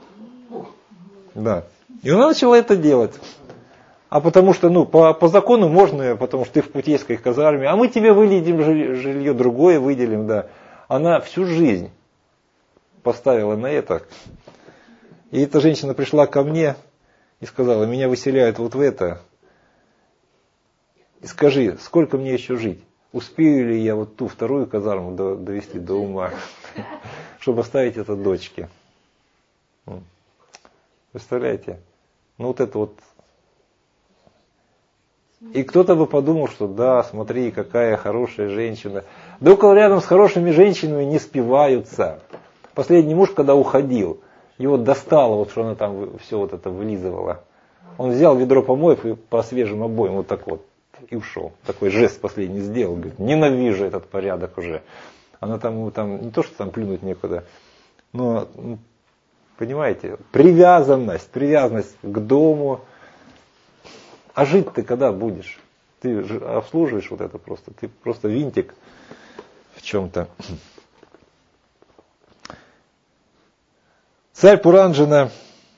Да. И она начала это делать. А потому что, ну, по, по закону можно, потому что ты в путейской казарме, а мы тебе выделим жилье другое, выделим, да. Она всю жизнь поставила на это. И эта женщина пришла ко мне и сказала, меня выселяют вот в это. И скажи, сколько мне еще жить? Успею ли я вот ту вторую казарму довести до ума, чтобы оставить это дочке? Представляете? Ну вот это вот. И кто-то бы подумал, что да, смотри, какая хорошая женщина. Да около рядом с хорошими женщинами не спиваются. Последний муж, когда уходил, его достало, вот что она там все вот это вылизывала. Он взял ведро помоев и по свежим обоям вот так вот и ушел. Такой жест последний сделал. Говорит, ненавижу этот порядок уже. Она там, там не то, что там плюнуть некуда, но... Понимаете, привязанность, привязанность к дому. А жить ты когда будешь? Ты обслуживаешь вот это просто. Ты просто винтик в чем-то. Царь Пуранджана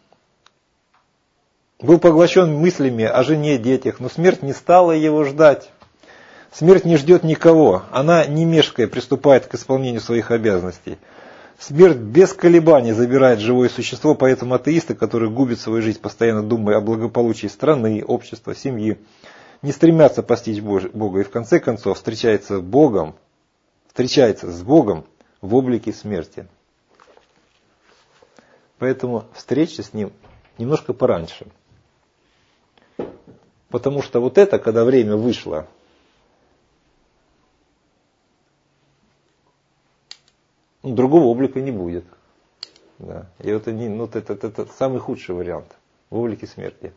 был поглощен мыслями о жене, детях, но смерть не стала его ждать. Смерть не ждет никого. Она, не мешкая, приступает к исполнению своих обязанностей. Смерть без колебаний забирает живое существо, поэтому атеисты, которые губят свою жизнь, постоянно думая о благополучии страны, общества, семьи, не стремятся постичь Бога и в конце концов встречаются с Богом, встречается с Богом в облике смерти. Поэтому встреча с Ним немножко пораньше. Потому что вот это, когда время вышло, другого облика не будет. Да. И вот это, ну, это, это, это самый худший вариант в облике смерти.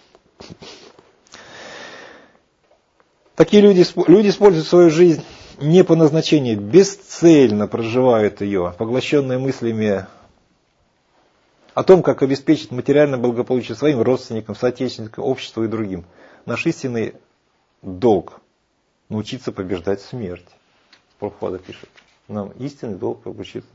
Такие люди, люди используют свою жизнь не по назначению, бесцельно проживают ее, поглощенные мыслями о том, как обеспечить материальное благополучие своим родственникам, соотечественникам, обществу и другим. Наш истинный долг – научиться побеждать смерть. Прабхупада пишет. Нам истинный долг побеждать.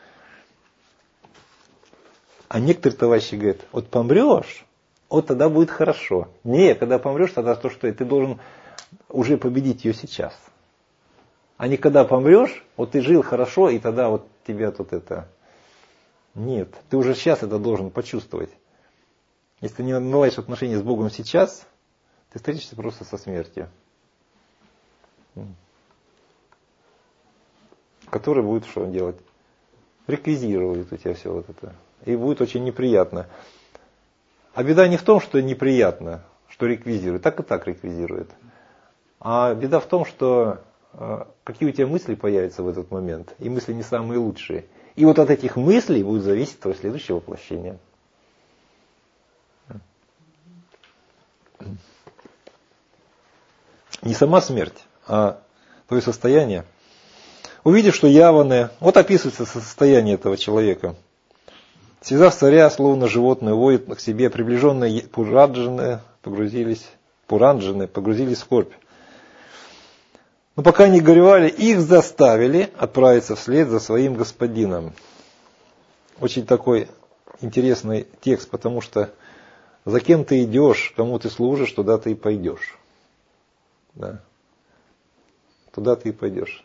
А некоторые товарищи говорят, вот помрешь, вот тогда будет хорошо. Не, когда помрешь, тогда то, что ты должен уже победить ее сейчас. А не когда помрешь, вот ты жил хорошо, и тогда вот тебя тут это... Нет, ты уже сейчас это должен почувствовать. Если ты не наладишь отношения с Богом сейчас, ты встретишься просто со смертью. Который будет что делать? Реквизирует у тебя все вот это. И будет очень неприятно. А беда не в том, что неприятно, что реквизирует. Так и так реквизирует. А беда в том, что э, какие у тебя мысли появятся в этот момент. И мысли не самые лучшие. И вот от этих мыслей будет зависеть твое следующее воплощение. Не сама смерть, а твое состояние. Увидев, что яваны, вот описывается состояние этого человека. Связав царя, словно животное, воет к себе, приближенные пуранджины погрузились, пуранджины погрузились в скорбь. Но пока они горевали, их заставили отправиться вслед за своим господином. Очень такой интересный текст, потому что за кем ты идешь, кому ты служишь, туда ты и пойдешь. Да. Туда ты и пойдешь.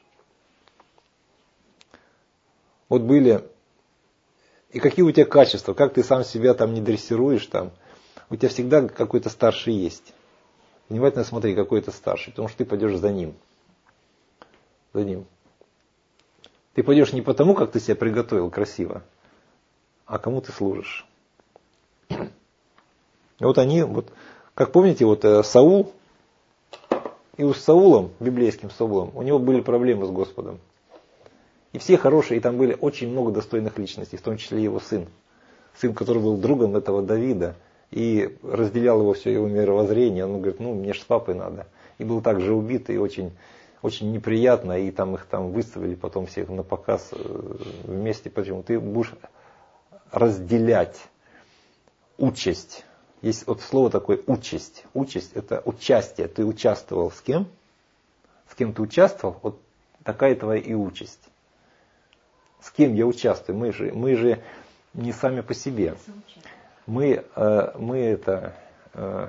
Вот были... И какие у тебя качества, как ты сам себя там не дрессируешь, там, у тебя всегда какой-то старший есть. Внимательно смотри, какой это старший, потому что ты пойдешь за ним. За ним. Ты пойдешь не потому, как ты себя приготовил красиво, а кому ты служишь. И вот они, вот, как помните, вот Саул, и у Саулом, библейским Саулом, у него были проблемы с Господом. И все хорошие, и там были очень много достойных личностей, в том числе его сын. Сын, который был другом этого Давида, и разделял его все его мировоззрение. Он говорит, ну, мне же с папой надо. И был также убит, и очень, очень неприятно, и там их там выставили потом всех на показ вместе. Почему? Ты будешь разделять участь. Есть вот слово такое участь. Участь – это участие. Ты участвовал с кем? С кем ты участвовал? Вот такая твоя и участь. С кем я участвую? Мы же, мы же не сами по себе. Мы, э, мы, это, э,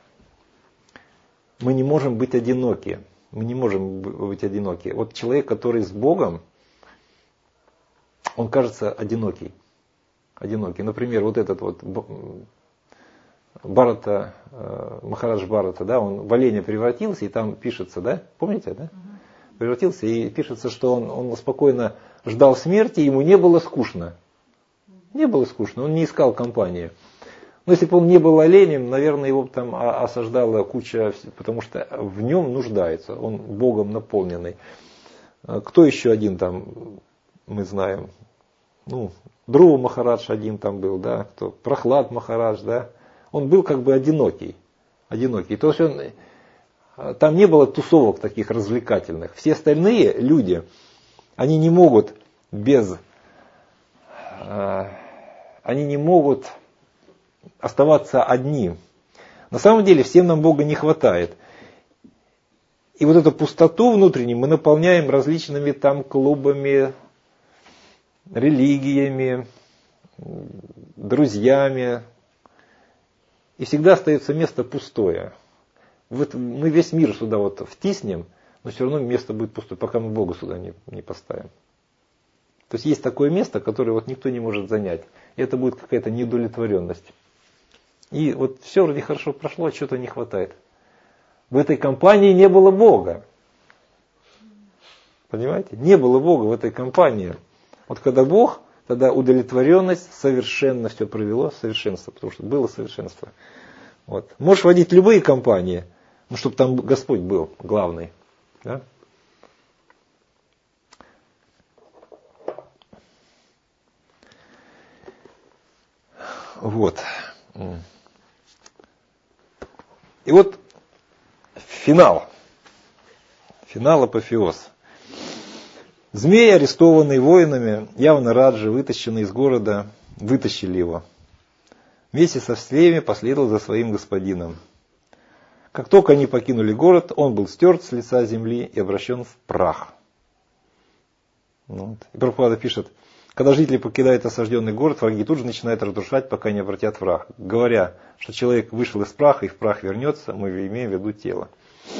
мы не можем быть одиноки. Мы не можем быть одиноки. Вот человек, который с Богом, он кажется одинокий. Одинокий. Например, вот этот вот Барата, э, Махарадж Барата, да, он в оленя превратился, и там пишется, да? Помните, да? Превратился, и пишется, что он, он спокойно ждал смерти, ему не было скучно. Не было скучно, он не искал компании. Но если бы он не был оленем, наверное, его там осаждала куча, потому что в нем нуждается, он Богом наполненный. Кто еще один там, мы знаем, ну, Друва Махарадж один там был, да, кто, Прохлад Махарадж, да, он был как бы одинокий, одинокий. То есть он... Там не было тусовок таких развлекательных. Все остальные люди, они не могут без, э, они не могут оставаться одни. На самом деле всем нам Бога не хватает. И вот эту пустоту внутреннюю мы наполняем различными там клубами, религиями, друзьями. И всегда остается место пустое. Вот мы весь мир сюда вот втиснем, но все равно место будет пустое, пока мы Бога сюда не, не поставим. То есть есть такое место, которое вот никто не может занять. И это будет какая-то неудовлетворенность. И вот все вроде хорошо прошло, а чего-то не хватает. В этой компании не было Бога. Понимаете? Не было Бога в этой компании. Вот когда Бог, тогда удовлетворенность, совершенно все провело, совершенство, потому что было совершенство. Вот. Можешь водить любые компании, ну, чтобы там Господь был главный. Да? Вот. И вот финал. Финал, апофеоз. Змей, арестованный воинами, явно Раджи, вытащенный из города, вытащили его. Вместе со всеми последовал за своим господином. Как только они покинули город, он был стерт с лица земли и обращен в прах. Вот. И Прабхупада пишет, когда жители покидают осажденный город, враги тут же начинают разрушать, пока не обратят враг. Говоря, что человек вышел из праха и в прах вернется, мы имеем в виду тело.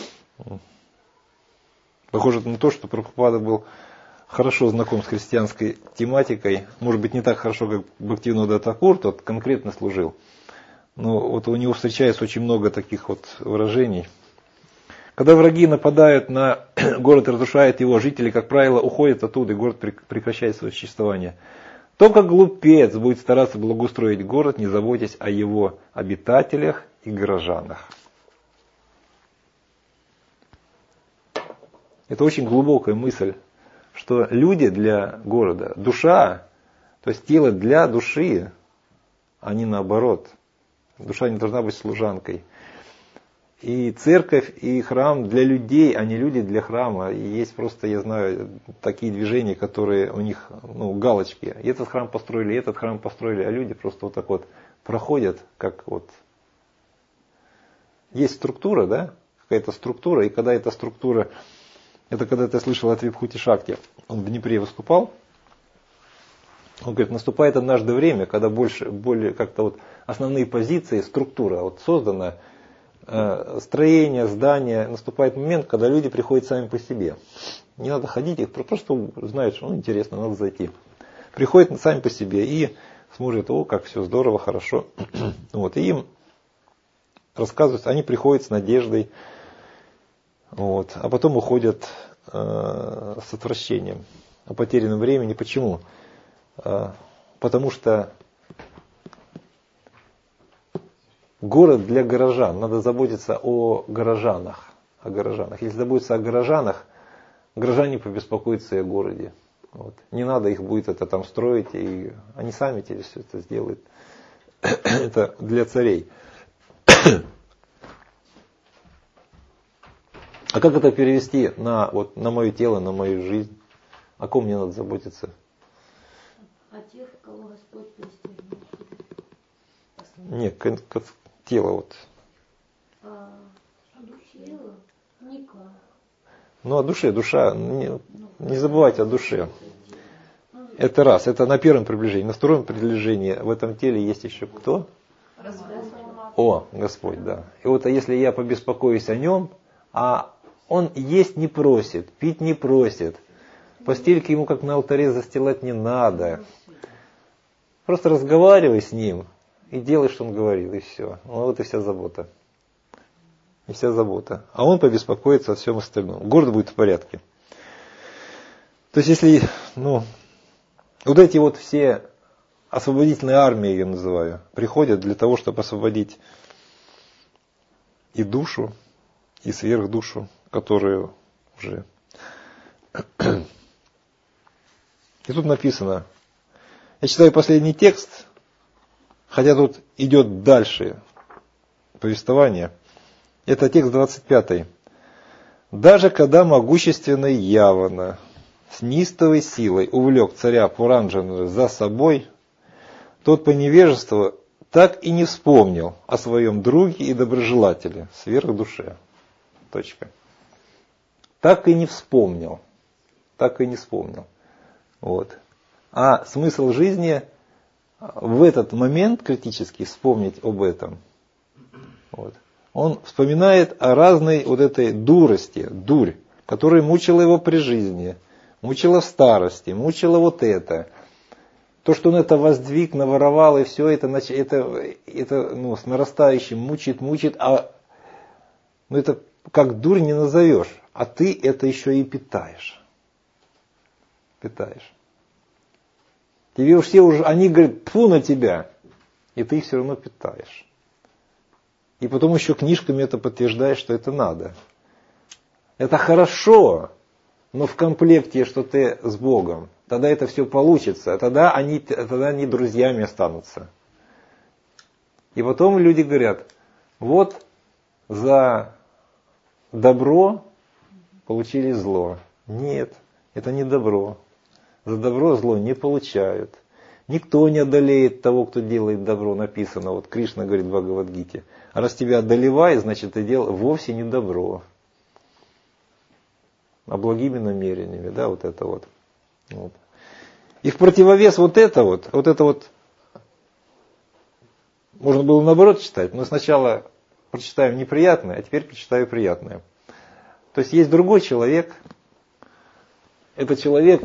Похоже на то, что Прабхупада был хорошо знаком с христианской тематикой. Может быть, не так хорошо, как Бхактивинода Тхакур, тот конкретно служил. Но вот у него встречается очень много таких вот выражений. Когда враги нападают на город и разрушают его, жители, как правило, уходят оттуда, и город прекращает свое существование. Только глупец будет стараться благоустроить город, не заботясь о его обитателях и горожанах. Это очень глубокая мысль, что люди для города, душа, то есть тело для души, а не наоборот. Душа не должна быть служанкой. И церковь, и храм для людей, а не люди для храма. И есть просто, я знаю, такие движения, которые у них, ну, галочки. И этот храм построили, и этот храм построили, а люди просто вот так вот проходят, как вот. Есть структура, да? Какая-то структура, и когда эта структура, это когда ты слышал от Вибхути Шакти, он в Днепре выступал, он говорит, наступает однажды время, когда больше, более как-то вот основные позиции, структура вот создана, э, строение, здание, наступает момент, когда люди приходят сами по себе. Не надо ходить, их просто знают, что ну, интересно, надо зайти. Приходят сами по себе и смотрят, о, как все здорово, хорошо. Вот, и им рассказывают, они приходят с надеждой, вот, а потом уходят э, с отвращением о потерянном времени. Почему? Потому что город для горожан, надо заботиться о горожанах, о горожанах. Если заботиться о горожанах, горожане побеспокоятся и о городе. Вот. Не надо их будет это там строить, и они сами тебе все это сделают. Это для царей. А как это перевести на, вот, на мое тело, на мою жизнь? О ком мне надо заботиться? А тех, кого Господь пристегнул. Нет, как, как тело вот. А душе? Никак. Ну, о душе, душа, не, не забывайте о душе. Это раз, это на первом приближении. На втором приближении в этом теле есть еще кто? О, Господь, да. И вот если я побеспокоюсь о нем, а он есть не просит, пить не просит, постельки ему как на алтаре застилать не надо. Просто разговаривай с ним и делай, что он говорит, и все. Ну, вот и вся забота. И вся забота. А он побеспокоится о всем остальном. Город будет в порядке. То есть, если, ну, вот эти вот все освободительные армии, я называю, приходят для того, чтобы освободить и душу, и сверхдушу, которые уже... И тут написано, я читаю последний текст, хотя тут идет дальше повествование. Это текст двадцать пятый. Даже когда могущественный Явана с неистовой силой увлек царя Пуранджана за собой, тот по невежеству так и не вспомнил о своем друге и доброжелателе, сверхдуше. Точка. Так и не вспомнил. Так и не вспомнил. Вот. А смысл жизни в этот момент критически вспомнить об этом. Вот. Он вспоминает о разной вот этой дурости, дурь, которая мучила его при жизни, мучила в старости, мучила вот это. То, что он это воздвиг, наворовал, и все это, это, это ну, с нарастающим мучит, мучит, а ну, это как дурь не назовешь, а ты это еще и питаешь. Питаешь. Тебе уж все уже, они говорят, тьфу на тебя, и ты их все равно питаешь. И потом еще книжками это подтверждаешь, что это надо. Это хорошо, но в комплекте, что ты с Богом, тогда это все получится, тогда они, тогда они друзьями останутся. И потом люди говорят, вот за добро получили зло. Нет, это не добро. За добро зло не получают. Никто не одолеет того, кто делает добро, написано. Вот Кришна говорит в Бхагавад-гите. А раз тебя одолевает, значит ты делаешь вовсе не добро. А благими намерениями, да, вот это вот. вот. И в противовес вот это вот, вот это вот, можно было наоборот читать, но сначала прочитаем неприятное, а теперь прочитаю приятное. То есть есть другой человек, это человек,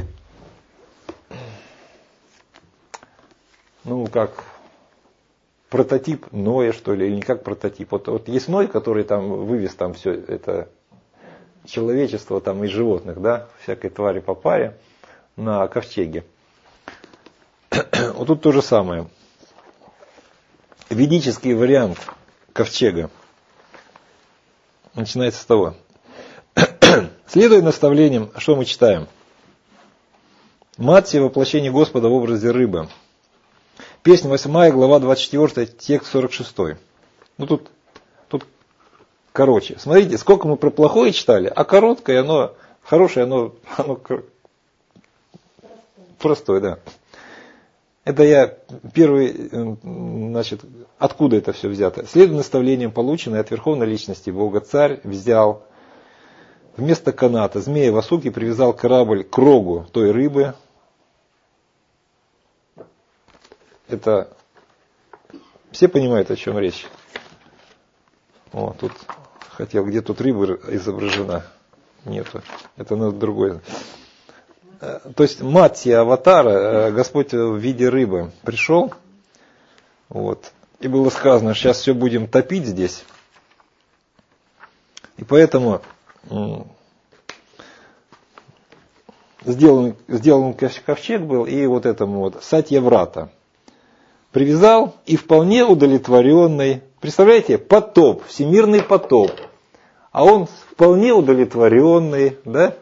ну как прототип Ноя, что ли, или не как прототип. Вот, вот есть Ной, который там вывез там все это человечество там из животных, да, всякой твари по паре на ковчеге. Вот тут то же самое. Ведический вариант ковчега начинается с того. Следуя наставлениям, что мы читаем? Матти, воплощение Господа в образе рыбы. Песня восьмая, глава двадцать четыре, текст сорок шесть. Ну тут, тут короче. Смотрите, сколько мы про плохое читали, а короткое, оно, хорошее, оно, оно простое, да. Это я первый, значит, откуда это все взято? Следуя наставлениям, полученное от Верховной Личности Бога, царь взял вместо каната змея Васуки, привязал корабль к рогу той рыбы. Это все понимают, о чем речь? О, тут хотел, где тут рыба изображена? Нету. Это на другой. То есть Матья аватара, Господь в виде рыбы пришел, вот, и было сказано, сейчас все будем топить здесь. И поэтому сделан, сделан ковчег был, и вот этому вот Сатьяврата привязал, и вполне удовлетворенный, представляете, потоп, всемирный потоп, а он вполне удовлетворенный, да?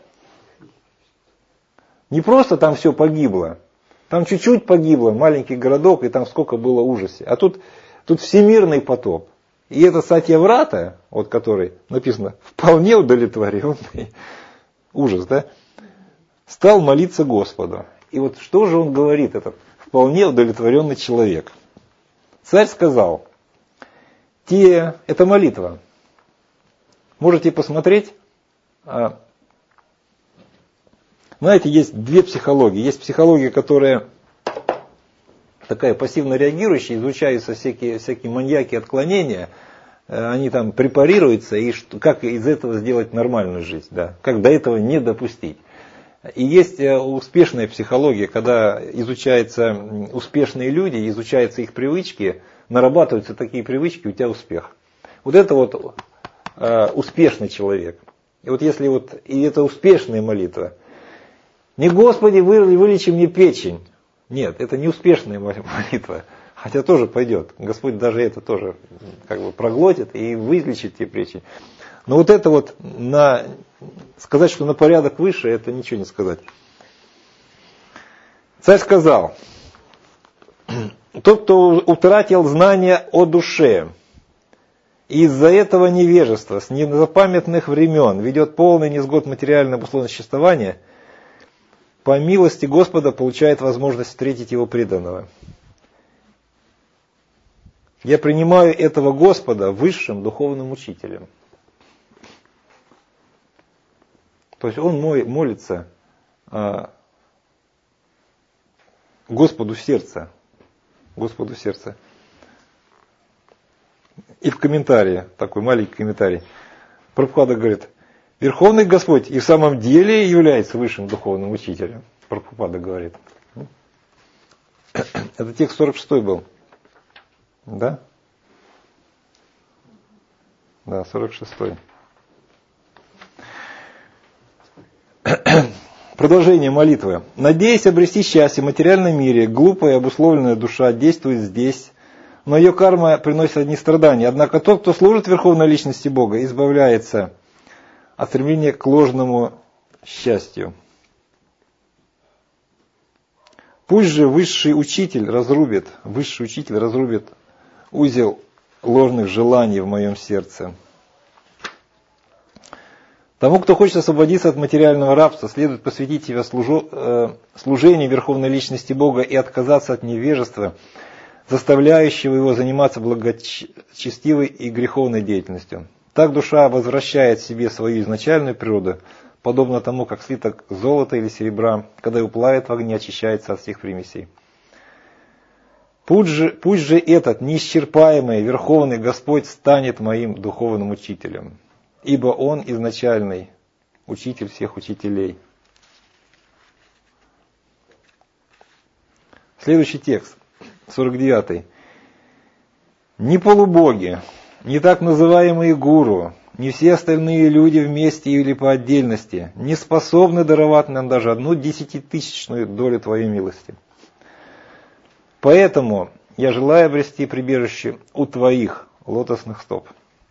Не просто там все погибло, там чуть-чуть погибло, маленький городок, и там сколько было ужасе. А тут, тут всемирный потоп. И это Сатьяврата, вот который написано, вполне удовлетворенный, ужас, да, стал молиться Господу. И вот что же он говорит, этот вполне удовлетворенный человек? Царь сказал, те, это молитва, можете посмотреть. Знаете, есть две психологии. Есть психология, которая такая пассивно реагирующая, изучаются всякие, всякие маньяки, отклонения, они там препарируются, и что, как из этого сделать нормальную жизнь, да, как до этого не допустить. И есть успешная психология, когда изучаются успешные люди, изучаются их привычки, нарабатываются такие привычки, у тебя успех. Вот это вот э, успешный человек. И вот если вот, и это успешная молитва, не Господи, вылечи мне печень. Нет, это не успешная молитва. Хотя тоже пойдет. Господь даже это тоже как бы проглотит и вылечит тебе печень. Но вот это вот, на, сказать, что на порядок выше, это ничего не сказать. Царь сказал, тот, кто утратил знание о душе, и из-за этого невежества с незапамятных времен ведет полный несгод материальное обусловленное существование, по милости Господа получает возможность встретить его преданного. Я принимаю этого Господа высшим духовным учителем. То есть он молится Господу сердца. Господу сердца. И в комментарии, такой маленький комментарий, Прабхупада говорит, Верховный Господь и в самом деле является высшим духовным учителем. Прабхупада говорит. Это текст сорок шестой был. Да? Да, сорок шестой. Продолжение молитвы. Надеясь обрести счастье в материальном мире, глупая и обусловленная душа действует здесь, но ее карма приносит одни страдания. Однако тот, кто служит Верховной Личности Бога, избавляется от стремления к ложному счастью. Пусть же высший учитель разрубит, высший учитель разрубит узел ложных желаний в моем сердце. Тому, кто хочет освободиться от материального рабства, следует посвятить себя служу, э, служению Верховной Личности Бога и отказаться от невежества, заставляющего его заниматься благочестивой и греховной деятельностью. Так душа возвращает себе свою изначальную природу, подобно тому, как слиток золота или серебра, когда его плавит в огне, очищается от всех примесей. Пусть же, пусть же этот неисчерпаемый Верховный Господь станет моим духовным учителем, ибо Он изначальный учитель всех учителей. Следующий текст, сорок девятый. Ни полубоги, ни так называемые гуру, ни все остальные люди вместе или по отдельности не способны даровать нам даже одну десятитысячную долю Твоей милости. Поэтому я желаю обрести прибежище у Твоих лотосных стоп.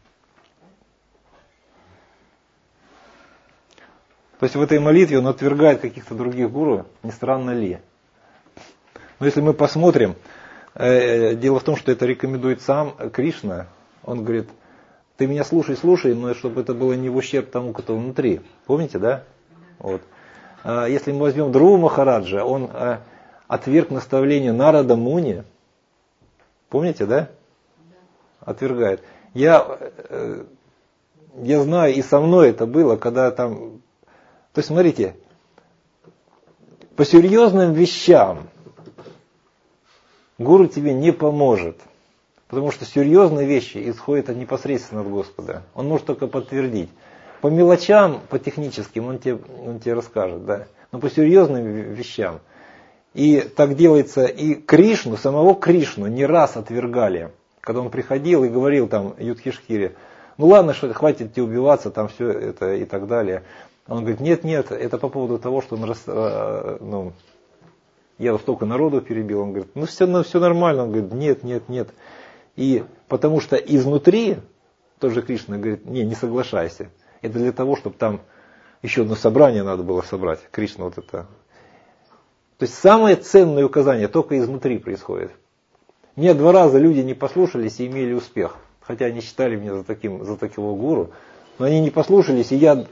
То есть в этой молитве он отвергает каких-то других гуру, не странно ли? Но если мы посмотрим, э, дело в том, что это рекомендует сам Кришна. Он говорит, ты меня слушай, слушай, но чтобы это было не в ущерб тому, кто внутри. Помните, да? Вот. А если мы возьмем Друва Махараджа, он э, отверг наставление Нарада Муни. Помните, да? Отвергает. Я, э, я знаю, и со мной это было, когда там... То есть, смотрите, по серьезным вещам гуру тебе не поможет. Потому что серьезные вещи исходят непосредственно от Господа. Он может только подтвердить. По мелочам, по техническим он тебе, он тебе расскажет, да. Но по серьезным вещам. И так делается и Кришну, самого Кришну не раз отвергали. Когда он приходил и говорил там Юдхиштхире, ну ладно, что хватит тебе убиваться, там все это и так далее. Он говорит, нет, нет, это по поводу того, что он рас, ну, я вот столько народу перебил. Он говорит, ну все, ну все нормально. Он говорит, нет, нет, нет. И потому что изнутри, тоже Кришна говорит, не, не соглашайся. Это для того, чтобы там еще одно собрание надо было собрать. Кришна вот это. То есть самое ценное указание только изнутри происходит. Мне два раза люди не послушались и имели успех. Хотя они считали меня за, таким, за такого гуру. Но они не послушались, и я...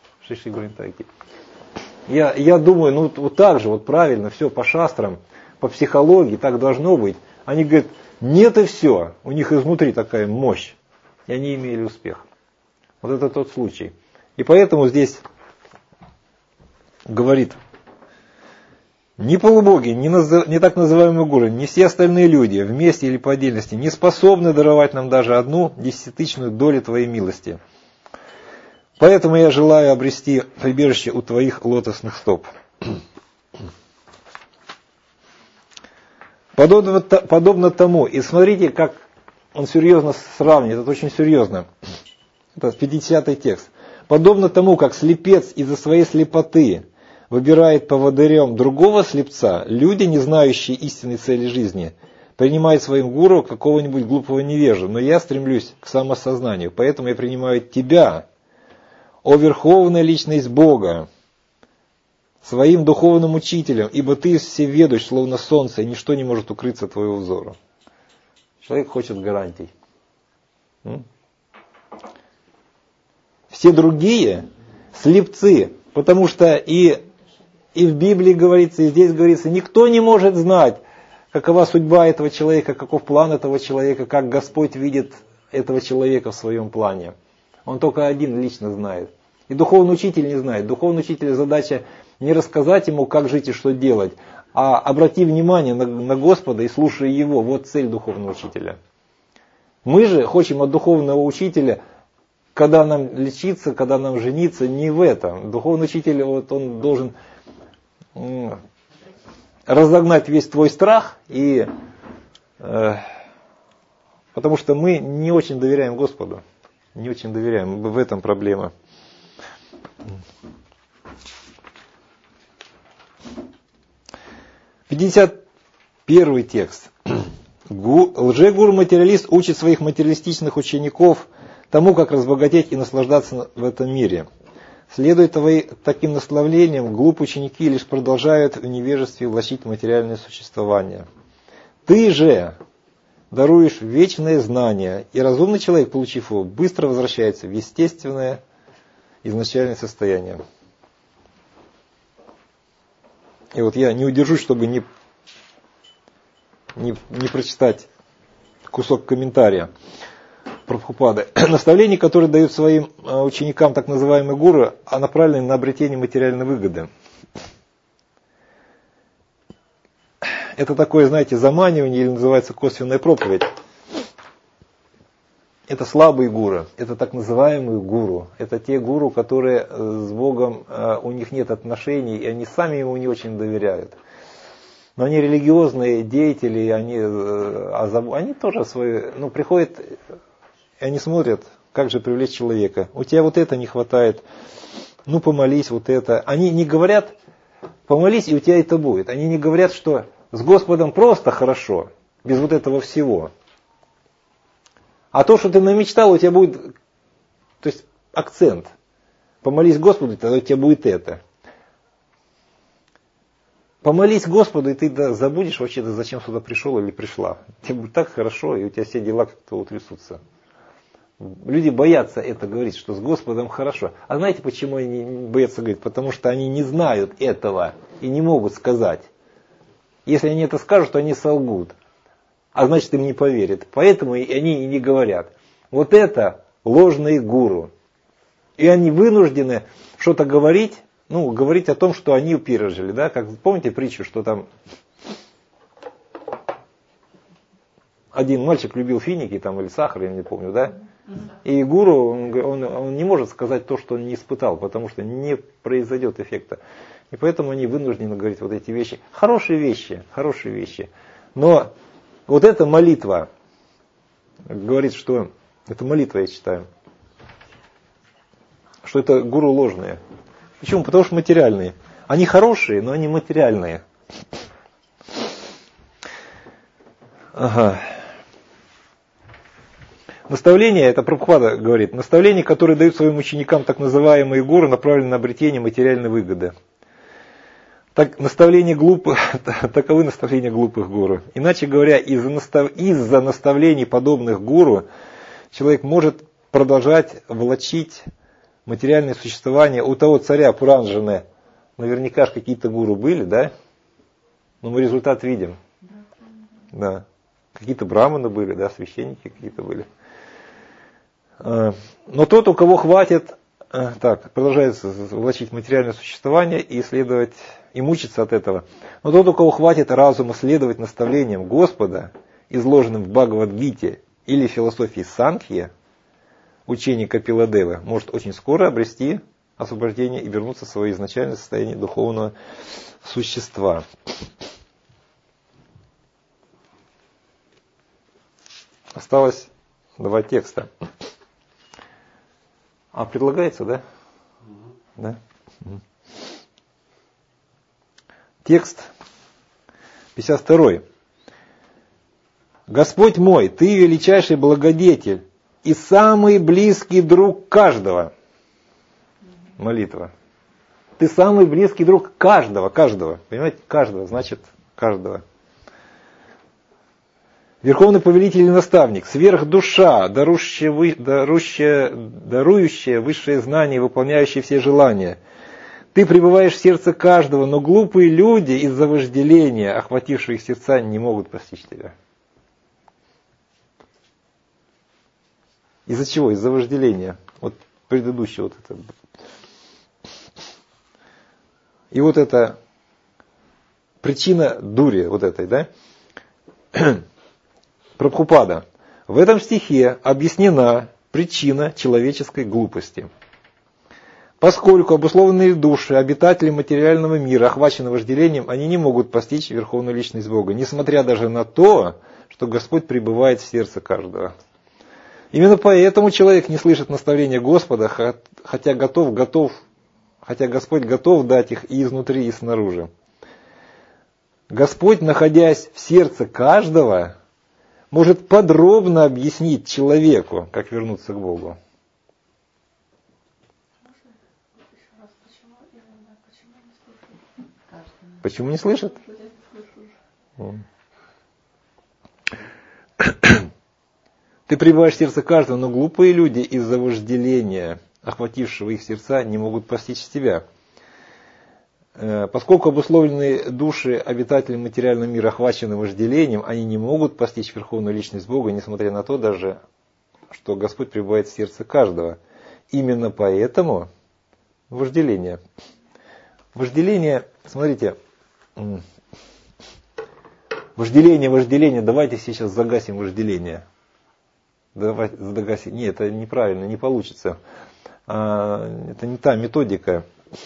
Я, я думаю, ну вот так же, вот правильно, все по шастрам, по психологии, так должно быть. Они говорят, нет и все. У них изнутри такая мощь. И они имели успех. Вот это тот случай. И поэтому здесь говорит, ни полубоги, ни, наз... ни так называемые гуру, ни все остальные люди, вместе или по отдельности, не способны даровать нам даже одну десятитысячную долю Твоей милости. Поэтому я желаю обрести прибежище у Твоих лотосных стоп. Подобно, подобно тому, и смотрите, как он серьезно сравнивает, это очень серьезно. Это пятидесятый текст. Подобно тому, как слепец из-за своей слепоты выбирает поводырем другого слепца, люди, не знающие истинной цели жизни, принимают своим гуру какого-нибудь глупого невежу. Но я стремлюсь к самосознанию, поэтому я принимаю Тебя, о Верховная Личность Бога, своим духовным учителем, ибо Ты всеведущ, словно солнце, и ничто не может укрыться от Твоего взора. Человек хочет гарантий. Все другие слепцы, потому что и, и в Библии говорится, и здесь говорится, никто не может знать, какова судьба этого человека, каков план этого человека, как Господь видит этого человека в своем плане. Он только один лично знает. И духовный учитель не знает. Духовный учитель задача не рассказать ему, как жить и что делать, а обрати внимание на, на Господа и слушай Его. Вот цель духовного учителя. Мы же хотим от духовного учителя, когда нам лечиться, когда нам жениться, не в этом. Духовный учитель, вот он должен разогнать весь твой страх, и, э, потому что мы не очень доверяем Господу. Не очень доверяем. В этом проблема. пятьдесят первый текст. Лжегуру-материалист учит своих материалистичных учеников тому, как разбогатеть и наслаждаться в этом мире. Следуя таким наставлениям, глупые ученики лишь продолжают в невежестве влачить материальное существование. Ты же даруешь вечное знание, и разумный человек, получив его, быстро возвращается в естественное, изначальное состояние. И вот я не удержусь, чтобы не, не, не прочитать кусок комментария Прабхупады. Наставления, которые дают своим ученикам так называемые гуру, направлены на обретение материальной выгоды. Это такое, знаете, заманивание, или называется косвенная проповедь. Это слабые гуру, это так называемые гуру. Это те гуру, которые с Богом, у них нет отношений, и они сами ему не очень доверяют. Но они религиозные деятели, они, они тоже свои, ну, приходят, и они смотрят, как же привлечь человека. У тебя вот это не хватает, ну помолись, вот это. Они не говорят, помолись, и у тебя это будет. Они не говорят, что с Господом просто хорошо, без вот этого всего. А то, что ты намечтал, у тебя будет, то есть акцент. Помолись Господу, тогда у тебя будет это. Помолись Господу, и ты да, забудешь вообще, да, зачем сюда пришел или пришла. Тебе будет так хорошо, и у тебя все дела как-то утрясутся. Люди боятся это говорить, что с Господом хорошо. А знаете, почему они боятся говорить? Потому что они не знают этого и не могут сказать. Если они это скажут, то они солгут. А значит, им не поверят. Поэтому они и не говорят. Вот это ложные гуру. И они вынуждены что-то говорить, ну, говорить о том, что они пережили. Да? Как помните притчу, что там один мальчик любил финики там, или сахар, я не помню, да? И гуру, он, он, он не может сказать то, что он не испытал, потому что не произойдет эффекта. И поэтому они вынуждены говорить вот эти вещи. Хорошие вещи, хорошие вещи. Но вот эта молитва говорит, что это молитва, я читаю, что это гуру ложные. Почему? Потому что материальные. Они хорошие, но они материальные. Ага. Наставление, это Прабхупада говорит, наставления, которые дают своим ученикам так называемые гуру, направлены на обретение материальной выгоды. Так, наставления глупых, таковы наставления глупых гуру. Иначе говоря, из-за, настав, из-за наставлений подобных гуру человек может продолжать влачить материальное существование. У того царя Пуранджаны наверняка же какие-то гуру были, да? Но мы результат видим. Да. Какие-то браманы были, да, священники какие-то были. Но тот, у кого хватит, так, продолжает влачить материальное существование и исследовать, и мучиться от этого. Но тот, у кого хватит разума следовать наставлениям Господа, изложенным в Бхагавад-гите или философии Санkhья, учения Капиладевы, может очень скоро обрести освобождение и вернуться в свое изначальное состояние духовного существа. Осталось два текста. А предлагается, да? Угу. Да? Угу. Текст пятьдесят второй. Господь мой, Ты величайший благодетель и самый близкий друг каждого. Молитва. Ты самый близкий друг каждого, каждого. Понимаете, каждого, значит каждого. Верховный повелитель и наставник, сверхдуша, дарующая, дарующая, дарующая высшее знание и выполняющая все желания. Ты пребываешь в сердце каждого, но глупые люди из-за вожделения, охватившие их сердца, не могут постичь тебя. Из-за чего? Из-за вожделения. Вот предыдущий вот это. И вот это причина дури вот этой, да? Прабхупада. В этом стихе объяснена причина человеческой глупости. Поскольку обусловленные души, обитатели материального мира, охвачены вожделением, они не могут постичь верховную личность Бога, несмотря даже на то, что Господь пребывает в сердце каждого. Именно поэтому человек не слышит наставления Господа, хотя готов, готов, хотя Господь готов дать их и изнутри, и снаружи. Господь, находясь в сердце каждого, может подробно объяснить человеку, как вернуться к Богу. Почему не слышит? Ты пребываешь в сердце каждого, но глупые люди из-за вожделения, охватившего их сердца, не могут постичь себя. Поскольку обусловленные души обитателей материального мира охвачены вожделением, они не могут постичь верховную личность Бога, несмотря на то даже, что Господь пребывает в сердце каждого. Именно поэтому вожделение. Вожделение, смотрите, вожделение, вожделение, давайте сейчас загасим вожделение. Давайте загасим. Нет, это неправильно, не получится. Это не та методика.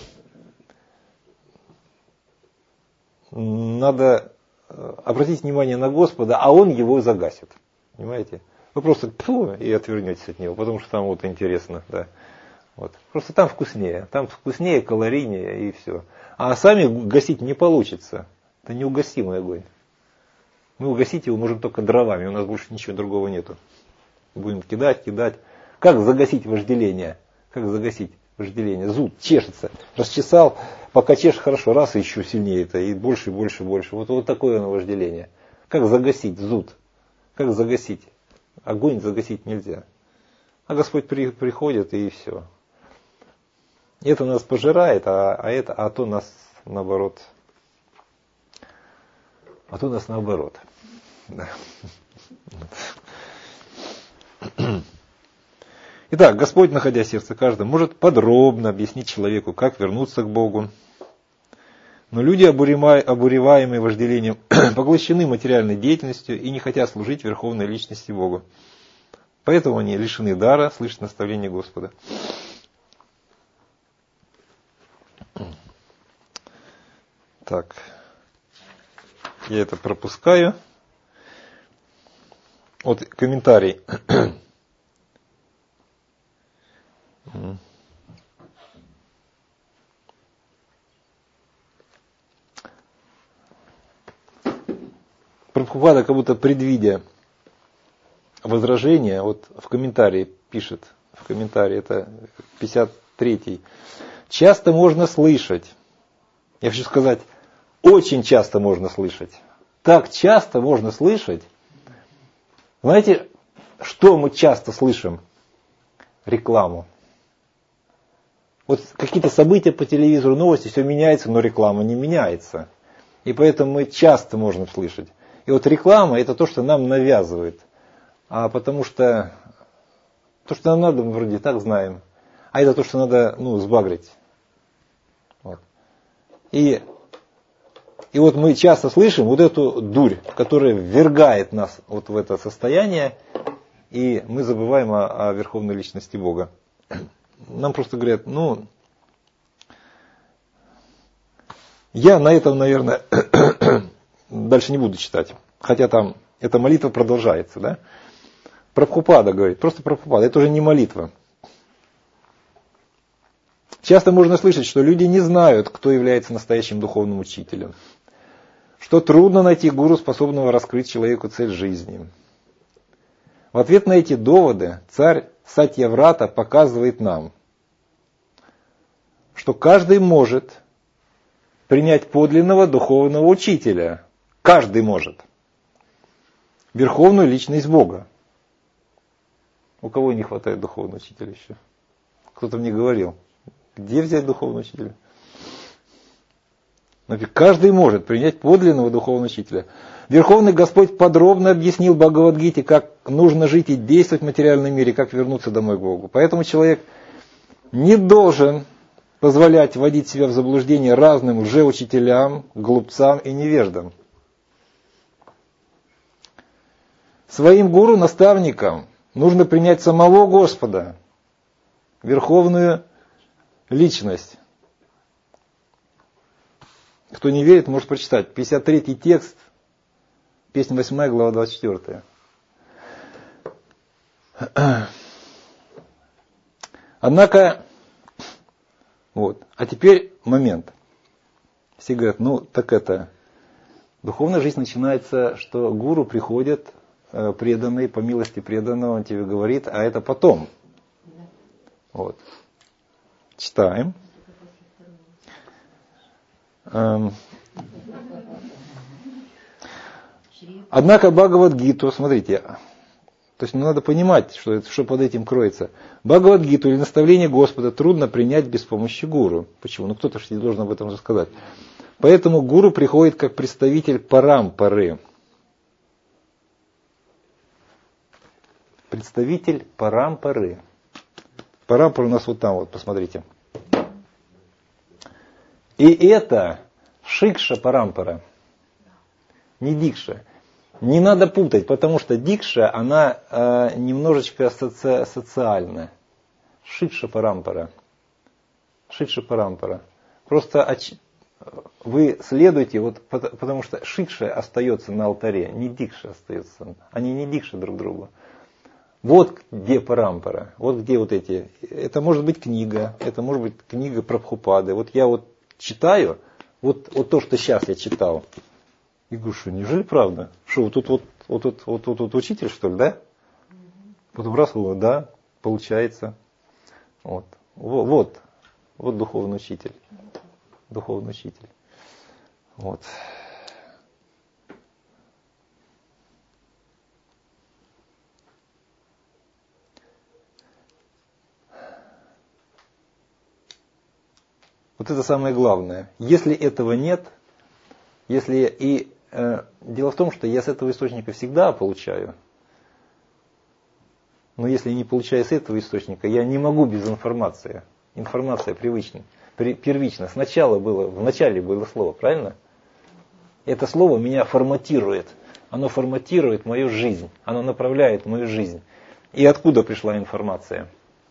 Надо обратить внимание на Господа, а Он его загасит. Понимаете? Вы просто тьфу, и отвернетесь от него, потому что там вот интересно. Да. Вот. Просто там вкуснее. Там вкуснее, калорийнее и все. А сами гасить не получится. Это неугасимый огонь. Мы угасить его можем только дровами, у нас больше ничего другого нету. Будем кидать, кидать. Как загасить вожделение? Как загасить вожделение? Зуд чешется. Расчесал, пока чешешь хорошо, раз и еще сильнее это, и больше, и больше, и больше. Вот, вот такое оно вожделение. Как загасить зуд? Как загасить? Огонь загасить нельзя. А Господь при, приходит и все. Это нас пожирает, а, а, это, а то нас наоборот. А то нас наоборот. Да. Итак, Господь, находя сердце каждого, может подробно объяснить человеку, как вернуться к Богу. Но люди, обуреваемые вожделением, поглощены материальной деятельностью и не хотят служить верховной личности Богу. Поэтому они лишены дара слышать наставление Господа. Так, я это пропускаю. Вот комментарий. Прабхупада, как будто предвидя возражение, вот в комментарии пишет, в комментарии, это пятьдесят третий. Часто можно слышать, я хочу сказать, очень часто можно слышать, так часто можно слышать. Знаете, что мы часто слышим? Рекламу. Вот какие-то события по телевизору, новости, все меняется, но реклама не меняется. И поэтому мы часто можем слышать. И вот реклама это то, что нам навязывают. А потому что то, что нам надо, мы вроде и так знаем. А это то, что надо, ну, сбагрить. Вот. И, и вот мы часто слышим вот эту дурь, которая ввергает нас вот в это состояние, и мы забываем о, о верховной личности Бога. Нам просто говорят, ну, я на этом, наверное, дальше не буду читать. Хотя там эта молитва продолжается, да? Прабхупада говорит, просто Прабхупада, это уже не молитва. Часто можно слышать, что люди не знают, кто является настоящим духовным учителем. Что трудно найти гуру, способного раскрыть человеку цель жизни. В ответ на эти доводы царь Сатьяврата показывает нам, что каждый может принять подлинного духовного учителя. Каждый может. Верховную личность Бога. У кого не хватает духовного учителя еще? Кто-то мне говорил, где взять духовного учителя? Каждый может принять подлинного духовного учителя. Верховный Господь подробно объяснил Бхагавад-гите, как нужно жить и действовать в материальном мире, как вернуться домой к Богу. Поэтому человек не должен позволять вводить себя в заблуждение разным лжеучителям, глупцам и невеждам. Своим гуру, наставникам нужно принять самого Господа, верховную личность. Кто не верит, может прочитать. пятьдесят третий текст, песня восьмая, глава двадцать четвёртая. Однако, вот, а теперь момент. Все говорят, ну так это, духовная жизнь начинается, что гуру приходит э, преданный, по милости преданного, он тебе говорит, а это потом. Вот. Читаем. Эм. Однако Бхагавад-гиту, смотрите, То есть ну, надо понимать, что, это, что под этим кроется. Бхагавад-гиту или наставление Господа трудно принять без помощи гуру. Почему? Ну кто-то же не должен об этом рассказать. Поэтому гуру приходит как представитель парампары. Представитель парампары. Парампара у нас вот там, вот, посмотрите. И это шикша парампара, не дикша. Не надо путать, потому что дикша, она э, немножечко соци, социальная. Шикша парампара. Шикша парампара. Просто оч... вы следуете, вот, потому что шикша остается на алтаре, не дикша остается. Они не дикша друг другу. Вот где парампара, вот где вот эти. Это может быть книга, это может быть книга Прабхупады. Вот я вот читаю, вот, вот то, что сейчас я читал. И говорю, что неужели правда? Что, вот тут вот, вот, вот, вот, вот, вот учитель, что ли, да? Потом раз, вот, да, получается. Вот, вот, вот духовный учитель. Духовный учитель. Вот. Вот это самое главное. Если этого нет, если и э, дело в том, что я с этого источника всегда получаю, но если не получаю с этого источника, я не могу без информации. Информация привычна, при, первична. Сначала было, в начале было слово, правильно? Это слово меня форматирует. Оно форматирует мою жизнь, оно направляет мою жизнь. И откуда пришла информация?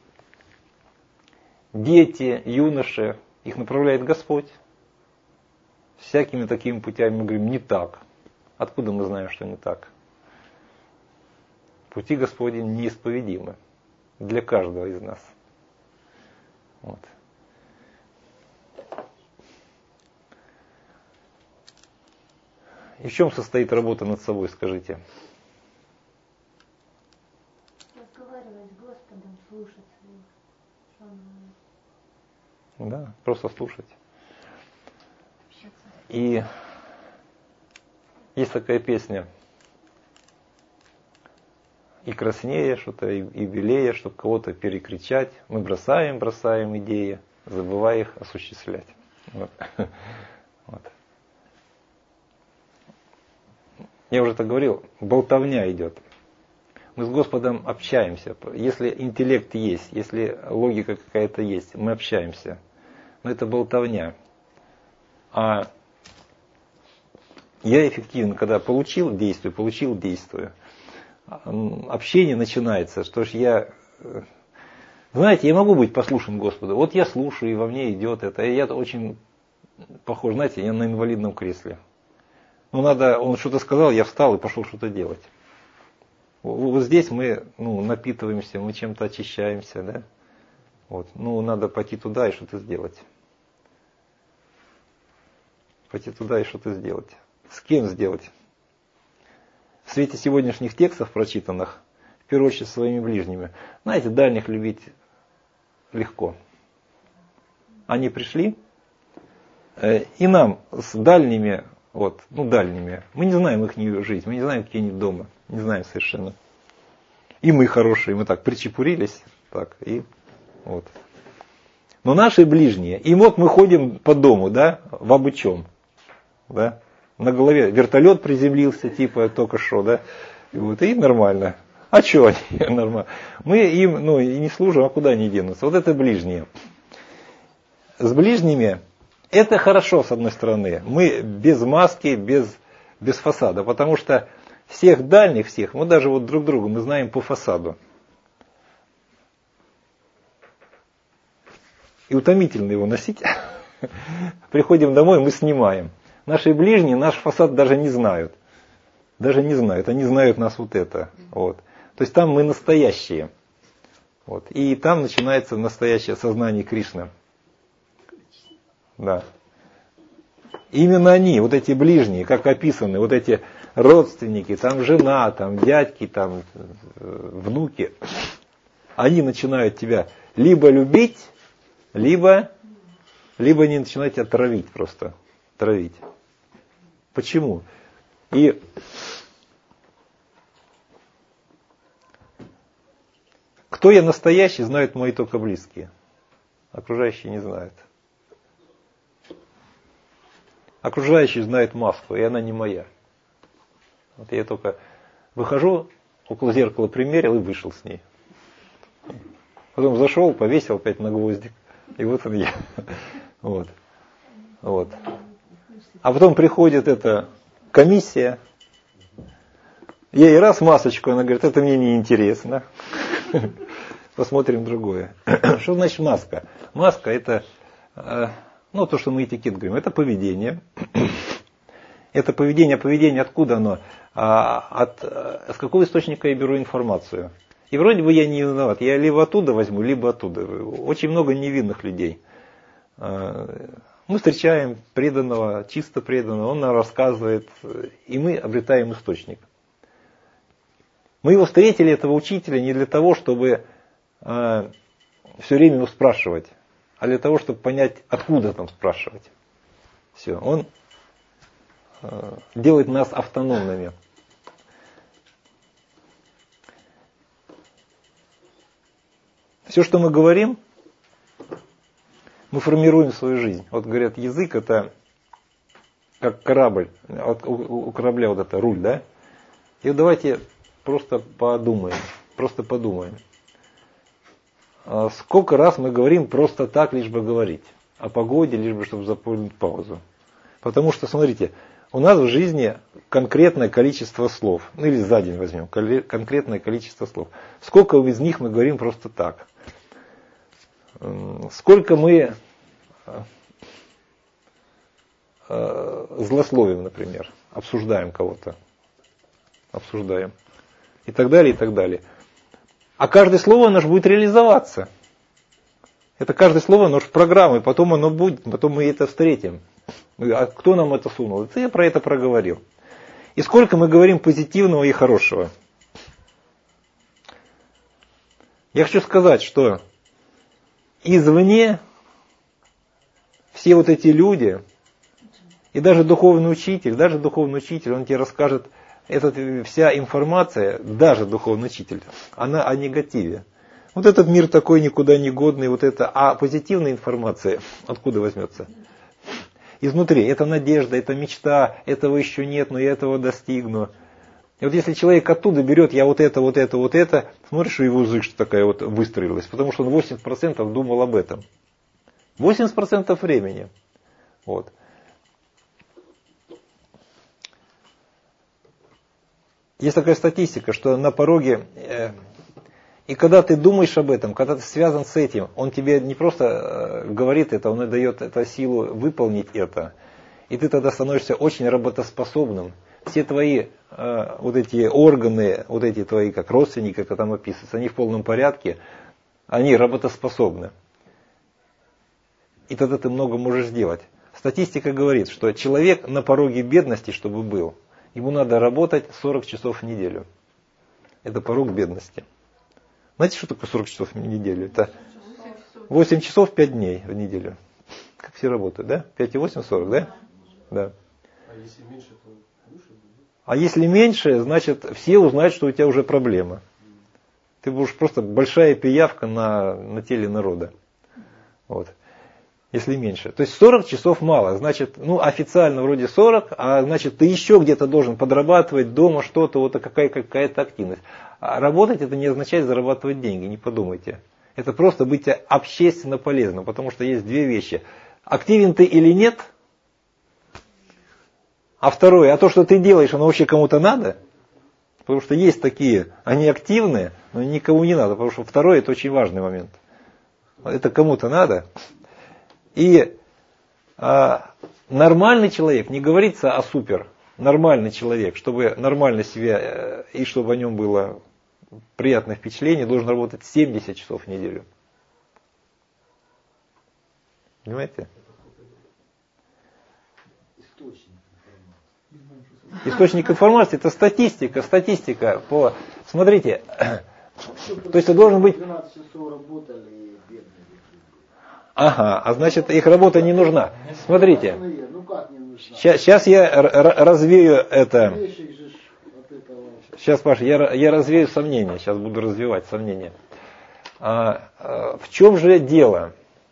Дети, юноши, их направляет Господь. Всякими такими путями мы говорим, не так. Откуда мы знаем, что не так? Пути Господни неисповедимы для каждого из нас. Вот. И в чем состоит работа над собой, скажите? Разговаривать с Господом, слушать его. Да, просто слушать. И есть такая песня. И краснее что-то, и, и белее, чтобы кого-то перекричать. Мы бросаем, бросаем идеи, забывая их осуществлять. Вот. Вот. Я уже так говорил, болтовня идет. Мы с Господом общаемся. Если интеллект есть, если логика какая-то есть, мы общаемся. Но это болтовня. А я эффективен, когда получил действие, получил действие. Общение начинается, что ж я... Знаете, я могу быть послушным Господу. Вот я слушаю, и во мне идет это. И я очень похож, знаете, я на инвалидном кресле. Ну, надо, он что-то сказал, я встал и пошел что-то делать. Вот здесь мы ну, напитываемся, мы чем-то очищаемся, да? Вот. Ну, надо пойти туда и что-то сделать. Пойти туда и что-то сделать. С кем сделать? В свете сегодняшних текстов прочитанных, в первую очередь своими ближними. Знаете, дальних любить легко. Они пришли, и нам с дальними, вот, ну дальними, мы не знаем их жизнь, мы не знаем, какие они дома, не знаем совершенно. И мы хорошие, мы так причепурились, так, и вот. Но наши ближние, и вот мы ходим по дому, да, в обучем, да, на голове вертолет приземлился, типа только что, да, и, вот, и нормально. А что они? Нормально. Мы им, ну, и не служим, а куда они денутся? Вот это ближние. С ближними это хорошо, с одной стороны. Мы без маски, без, без фасада, потому что всех дальних, всех, мы даже вот друг другу мы знаем по фасаду. И утомительно его носить. Приходим домой, мы снимаем. Наши ближние наш фасад даже не знают. Даже не знают. Они знают нас вот это. Вот. То есть там мы настоящие. Вот. И там начинается настоящее сознание Кришны. Да. Именно они, вот эти ближние, как описаны, вот эти родственники, там жена, там дядьки, там внуки, они начинают тебя либо любить, либо, либо они начинают тебя травить просто. Травить. Почему? И Кто я настоящий, знают мои только близкие. Окружающие не знают. Окружающие знают маску, и она не моя. Вот я только выхожу, около зеркала примерил и вышел с ней. Потом зашел, повесил опять на гвоздик. И вот он я. Вот. Вот. А потом приходит эта комиссия. Ей раз масочку, она говорит, это мне не интересно. Посмотрим другое. Что значит маска? Маска это, ну то, что мы этикет говорим, это поведение. Это поведение, поведение откуда оно? От, с какого источника я беру информацию? И вроде бы я не виноват. Я либо оттуда возьму, либо оттуда. Очень много невинных людей. Мы встречаем преданного, чисто преданного, он нам рассказывает, и мы обретаем источник. Мы его встретили, этого учителя, не для того, чтобы э, все время его спрашивать, а для того, чтобы понять, откуда там спрашивать. Все, он э, делает нас автономными. Все, что мы говорим, мы формируем свою жизнь. Вот говорят, язык это как корабль. Вот у, у корабля вот это руль, да? И вот давайте просто подумаем. Просто подумаем. Сколько раз мы говорим просто так, лишь бы говорить. О погоде, лишь бы, чтобы заполнить паузу. Потому что, смотрите, у нас в жизни конкретное количество слов. Ну или за день возьмем. Конкретное количество слов. Сколько из них мы говорим просто так. Сколько мы злословим, например, обсуждаем кого-то, обсуждаем, и так далее, и так далее. А каждое слово, оно же будет реализоваться. Это каждое слово, оно же в программе, потом оно будет, потом мы это встретим. А кто нам это сунул? Это я про это проговорил. И сколько мы говорим позитивного и хорошего. Я хочу сказать, что извне все вот эти люди, и даже духовный учитель, даже духовный учитель, он тебе расскажет, эта вся информация, даже духовный учитель, она о негативе. Вот этот мир такой никуда не годный, вот это, а позитивная информация откуда возьмется? Изнутри. Это надежда, это мечта, этого еще нет, но я этого достигну. И вот если человек оттуда берет, я вот это, вот это, вот это, смотришь, его зышь такая вот выстроилась, потому что он восемьдесят процентов думал об этом. восемьдесят процентов времени. Вот. Есть такая статистика, что на пороге, э, и когда ты думаешь об этом, когда ты связан с этим, он тебе не просто э, говорит это, он и дает эту силу выполнить это. И ты тогда становишься очень работоспособным. Все твои э, вот эти органы, вот эти твои как родственники, как там описывается, они в полном порядке, они работоспособны. И тогда ты много можешь сделать. Статистика говорит, что человек на пороге бедности, чтобы был, ему надо работать сорок часов в неделю. Это порог бедности. Знаете, что такое сорок часов в неделю? Это восемь часов пять дней в неделю. Как все работают, да? пять и восемь, сорок, да? Да. А если меньше, то выше будет? А если меньше, значит, все узнают, что у тебя уже проблема. Ты будешь просто большая пиявка на, на теле народа. Вот. Если меньше. То есть сорок часов мало. Значит, ну официально вроде сорок, а значит ты еще где-то должен подрабатывать дома что-то, вот какая, какая-то активность. А работать это не означает зарабатывать деньги, не подумайте. Это просто быть общественно полезным, потому что есть две вещи. Активен ты или нет? А второе, а то, что ты делаешь, оно вообще кому-то надо? Потому что есть такие, они активные, но никому не надо. Потому что второе, это очень важный момент. Это кому-то надо. И а, нормальный человек, не говорится о супер, нормальный человек, чтобы нормально себя и чтобы о нем было приятное впечатление, должен работать семьдесят часов в неделю. Понимаете? Источник информации это статистика, статистика по. Смотрите, то есть должен быть. Ага, а значит их работа не нужна. Смотрите, сейчас, сейчас я развею это. Сейчас, Паша, я, я развею сомнения, сейчас буду развивать сомнения. А, а, в чем же дело?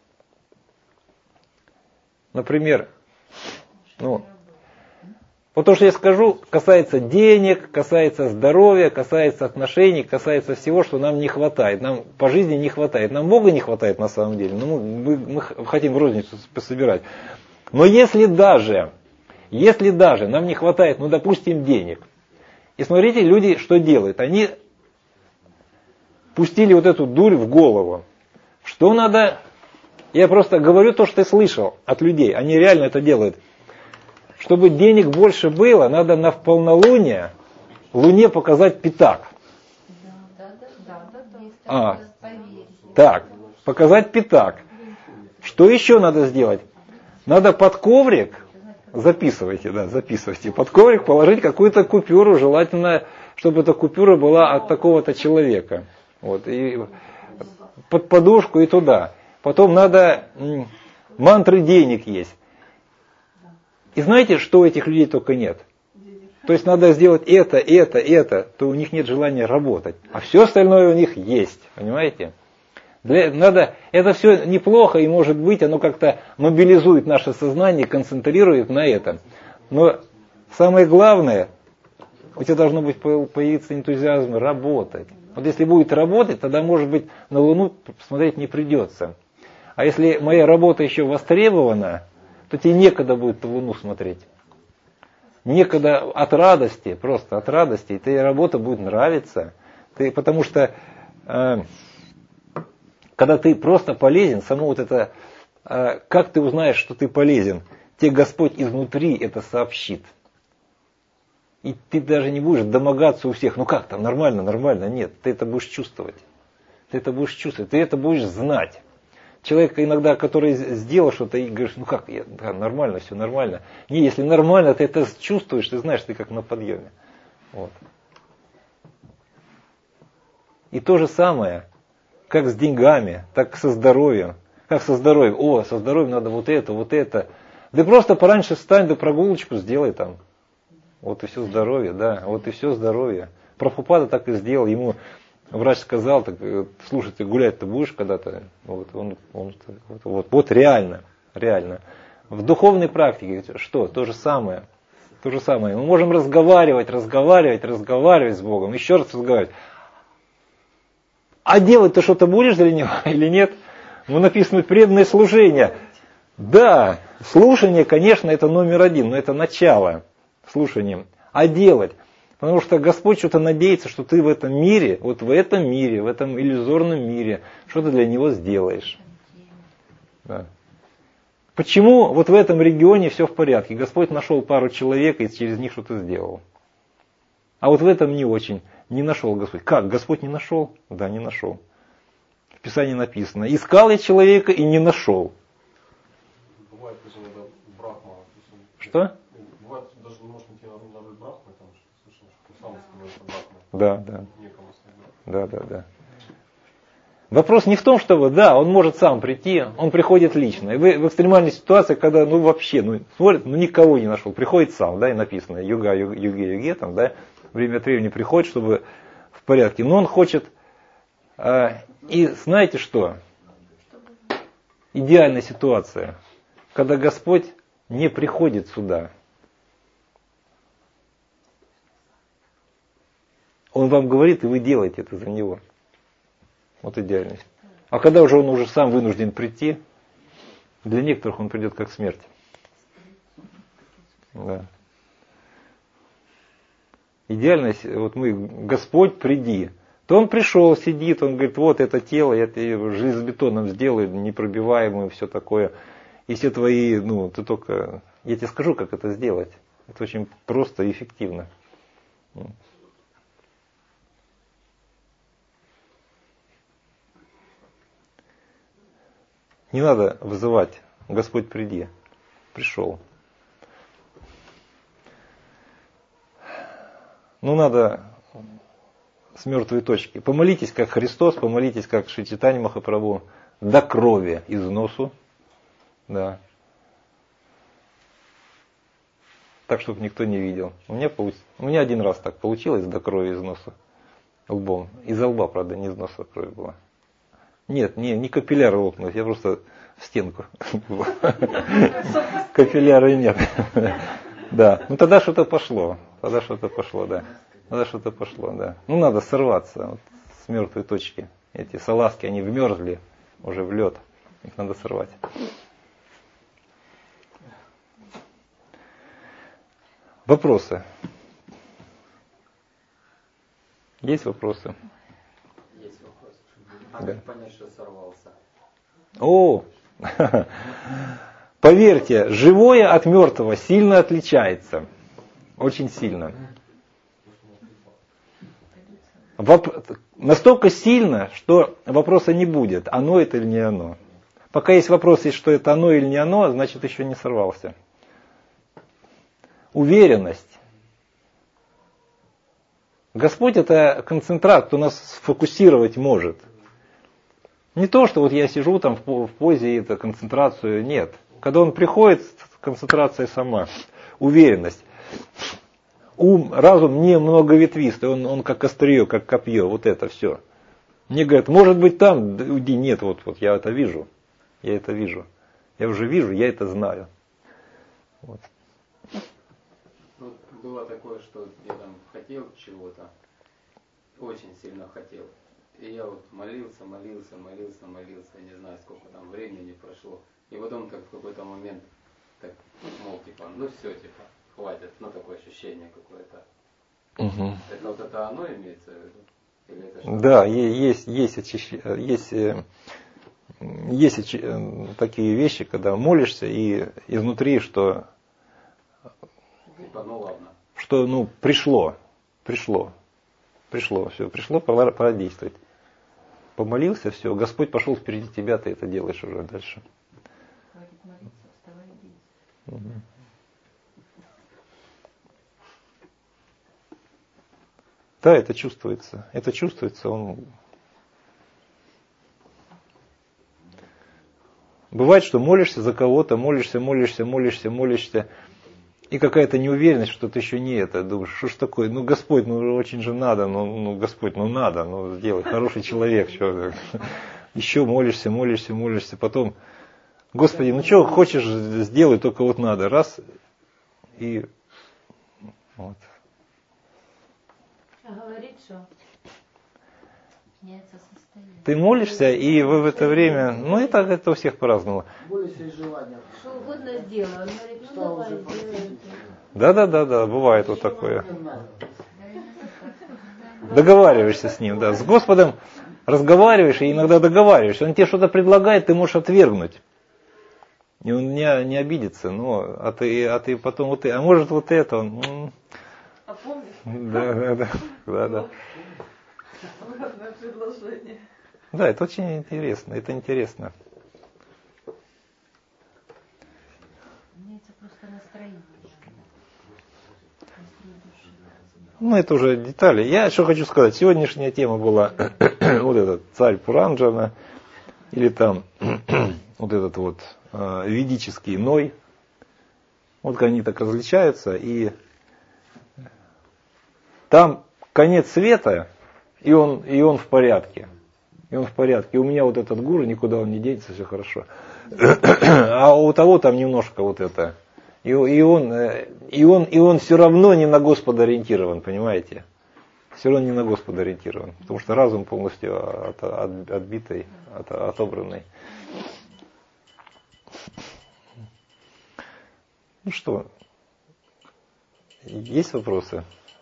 Например, ну, вот то, что я скажу, касается денег, касается здоровья, касается отношений, касается всего, что нам не хватает. Нам по жизни не хватает. Нам Бога не хватает на самом деле. Но мы, мы, мы хотим в розницу пособирать. Но если даже, если даже нам не хватает, ну, допустим, денег. И смотрите, люди что делают? Они пустили вот эту дурь в голову. Что надо... Я просто говорю то, что я слышал от людей. Они реально это делают. Чтобы денег больше было, надо на полнолуние Луне показать пятак. Да, да, да, да, да. А, так, показать пятак. Что еще надо сделать? Надо под коврик, записывайте, да, записывайте, под коврик положить какую-то купюру, желательно, чтобы эта купюра была от такого-то человека. Вот, и под подушку и туда. Потом надо, мантры денег есть. И знаете, что у этих людей только нет? То есть надо сделать это, это, это, то у них нет желания работать. А все остальное у них есть, понимаете? Для, надо, это все неплохо, и может быть, оно как-то мобилизует наше сознание, концентрирует на этом. Но самое главное, у тебя должно быть появиться энтузиазм работать. Вот если будет работать, тогда, может быть, на Луну смотреть не придется. А если моя работа еще востребована, то тебе некогда будет на Луну смотреть. Некогда от радости, просто от радости, и тебе работа будет нравиться. Ты, потому что, э, когда ты просто полезен, само вот это, э, как ты узнаешь, что ты полезен, тебе Господь изнутри это сообщит. И ты даже не будешь домогаться у всех, ну как там, нормально, нормально, нет, ты это будешь чувствовать. Ты это будешь чувствовать, ты это будешь знать. Человек иногда, который сделал что-то, и говоришь, ну как, я, да, нормально, все нормально. Не, если нормально, ты это чувствуешь, ты знаешь, ты как на подъеме. Вот. И то же самое, как с деньгами, так и со здоровьем. Как со здоровьем. О, со здоровьем надо вот это, вот это. Да просто пораньше встань, да прогулочку сделай там. Вот и все здоровье, да, вот и все здоровье. Прабхупада так и сделал, ему... Врач сказал, так, слушай, ты гулять-то будешь когда-то? Вот, он, он, вот, вот, вот реально, реально. В духовной практике что? То же самое. То же самое. Мы можем разговаривать, разговаривать, разговаривать с Богом, еще раз разговаривать. А делать-то что-то будешь для Него или нет? Ну, написано преданное служение. Да, слушание, конечно, это номер один, но это начало слушания. А делать? Потому что Господь что-то надеется, что ты в этом мире, вот в этом мире, в этом иллюзорном мире, что-то для Него сделаешь. Да. Почему вот в этом регионе все в порядке? Господь нашел пару человек и через них что-то сделал. А вот в этом не очень. Не нашел Господь. Как? Господь не нашел? Да, не нашел. В Писании написано. Искал я человека и не нашел. Бывает, иногда брахма. Что? Бывает, даже не может идти на роль брахмы, там что слышно, что сам становится брахмой. Да, да. Некому сказать. Да, да, да. Вопрос не в том, чтобы, да, он может сам прийти, он приходит лично. И вы в экстремальной ситуации, когда, ну, вообще, ну, смотрит, ну, никого не нашел, приходит сам, да, и написано, юга, юге, юге, юге, там, да, время от времени приходит, чтобы в порядке. Но он хочет, э, и знаете что? Идеальная ситуация, когда Господь не приходит сюда. Он вам говорит, и вы делаете это за Него. Вот идеальность. А когда уже он уже сам вынужден прийти, для некоторых он придет как смерть. Да. Идеальность, вот мы, Господь, приди. То он пришел, сидит, он говорит, вот это тело, я тебе железобетоном сделаю, непробиваемым, все такое. И все твои, ну, ты только, я тебе скажу, как это сделать. Это очень просто и эффективно. Не надо вызывать, Господь, приди. Пришел. Ну, надо с мертвой точки. Помолитесь, как Христос, помолитесь, как Шри Чайтанья Махапрабху, до крови из носу. Да. Так, чтобы никто не видел. У меня, получ... У меня один раз так получилось, до крови из носа. Лбом. Из лба, правда, не из носа кровь была. Нет, не, не капилляры лопнуть, я просто в стенку. Капилляры нет. Да, ну тогда что-то пошло, тогда что-то пошло, да. Тогда что-то пошло, да. Ну надо сорваться вот, с мертвой точки. Эти салазки, они вмерзли уже в лед, их надо сорвать. Вопросы? Есть вопросы? Есть вопрос. А Да. как понять, что сорвался? О, поверьте, живое от мертвого сильно отличается. Очень сильно. Воп... Настолько сильно, что вопроса не будет, оно это или не оно. Пока есть вопрос, что это оно или не оно, значит еще не сорвался. Уверенность. Господь это концентрат, кто нас сфокусировать может. Не то, что вот я сижу там в позе, это концентрацию, нет. Когда он приходит, концентрация сама. Уверенность. Ум, разум не многоветвистый, он, он как острие, как копье, вот это все. Мне говорят, может быть там, уйди, нет, вот, вот я это вижу, я это вижу. Я уже вижу, я это знаю. Вот. Ну, было такое, что я там хотел чего-то, очень сильно хотел. И я вот молился, молился, молился, молился, не знаю, сколько там времени прошло. И потом так в какой-то момент, так, мол, типа, ну все, типа, хватит, ну такое ощущение какое-то. Угу. Это вот это оно имеется в виду? Или это что-то? Да, есть, есть, очищ- есть, есть очи- такие вещи, когда молишься и изнутри, что, Типа, ну ладно. что ну, пришло, пришло, пришло, все, пришло, пора, пора действовать. Помолился, все, Господь пошел впереди тебя, ты это делаешь уже дальше. Хватит молиться, вставай и бей. Угу. Да, это чувствуется. Это чувствуется. Он... Бывает, что молишься за кого-то, молишься, молишься, молишься, молишься, и какая-то неуверенность, что это еще не это. Думаешь, что ж такое? Ну, Господь, ну очень же надо, ну, ну Господь, ну надо, ну сделай, хороший человек. Что? Еще молишься, молишься, молишься, потом, Господи, ну что хочешь, сделай, только вот надо. Раз, и вот. А говорит, что меняется состояние. Ты молишься, и вы в это время, ну и так это у всех по-разному. Более и желания. Что угодно сделай. Он говорит, ну давай, сделай. Да-да-да-да, бывает вот такое. Договариваешься с ним, да. С Господом разговариваешь и иногда договариваешься. Он тебе что-то предлагает, ты можешь отвергнуть. И он не, не обидится, но а ты, а ты потом вот это, а может вот это, он... А помнишь? Да, да, да, да, да. Выгодное предложение. Да, это очень интересно, это интересно. Меняется просто настроение. Настрой души. Ну, это уже детали. Я что хочу сказать. Сегодняшняя тема была вот этот царь Пуранджана, или там вот этот вот э, ведический Ной. Вот они так различаются, и там конец света, и он, и он в порядке. И он в порядке. И у меня вот этот гуру, никуда он не денется, все хорошо. А у того там немножко вот это. И, и, он, и, он, и он все равно не на Господа ориентирован, понимаете? Все равно не на Господа ориентирован. Потому что разум полностью от, от, отбитый, от, отобранный. Ну что, есть вопросы?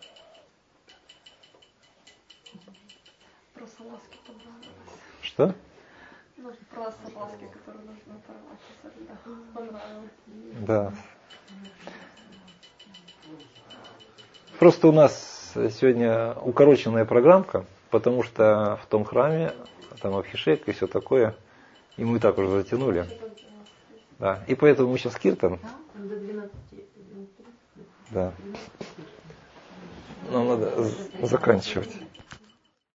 Просто ласки понравилось. Что? Ну, просто ласки, которые нужно порвать. Всегда понравилось. Да. Просто у нас сегодня укороченная программка, потому что в том храме, там Абхишек и все такое, и мы так уже затянули. Да. И поэтому мы сейчас киртан. До двенадцати. Да. Нам надо заканчивать.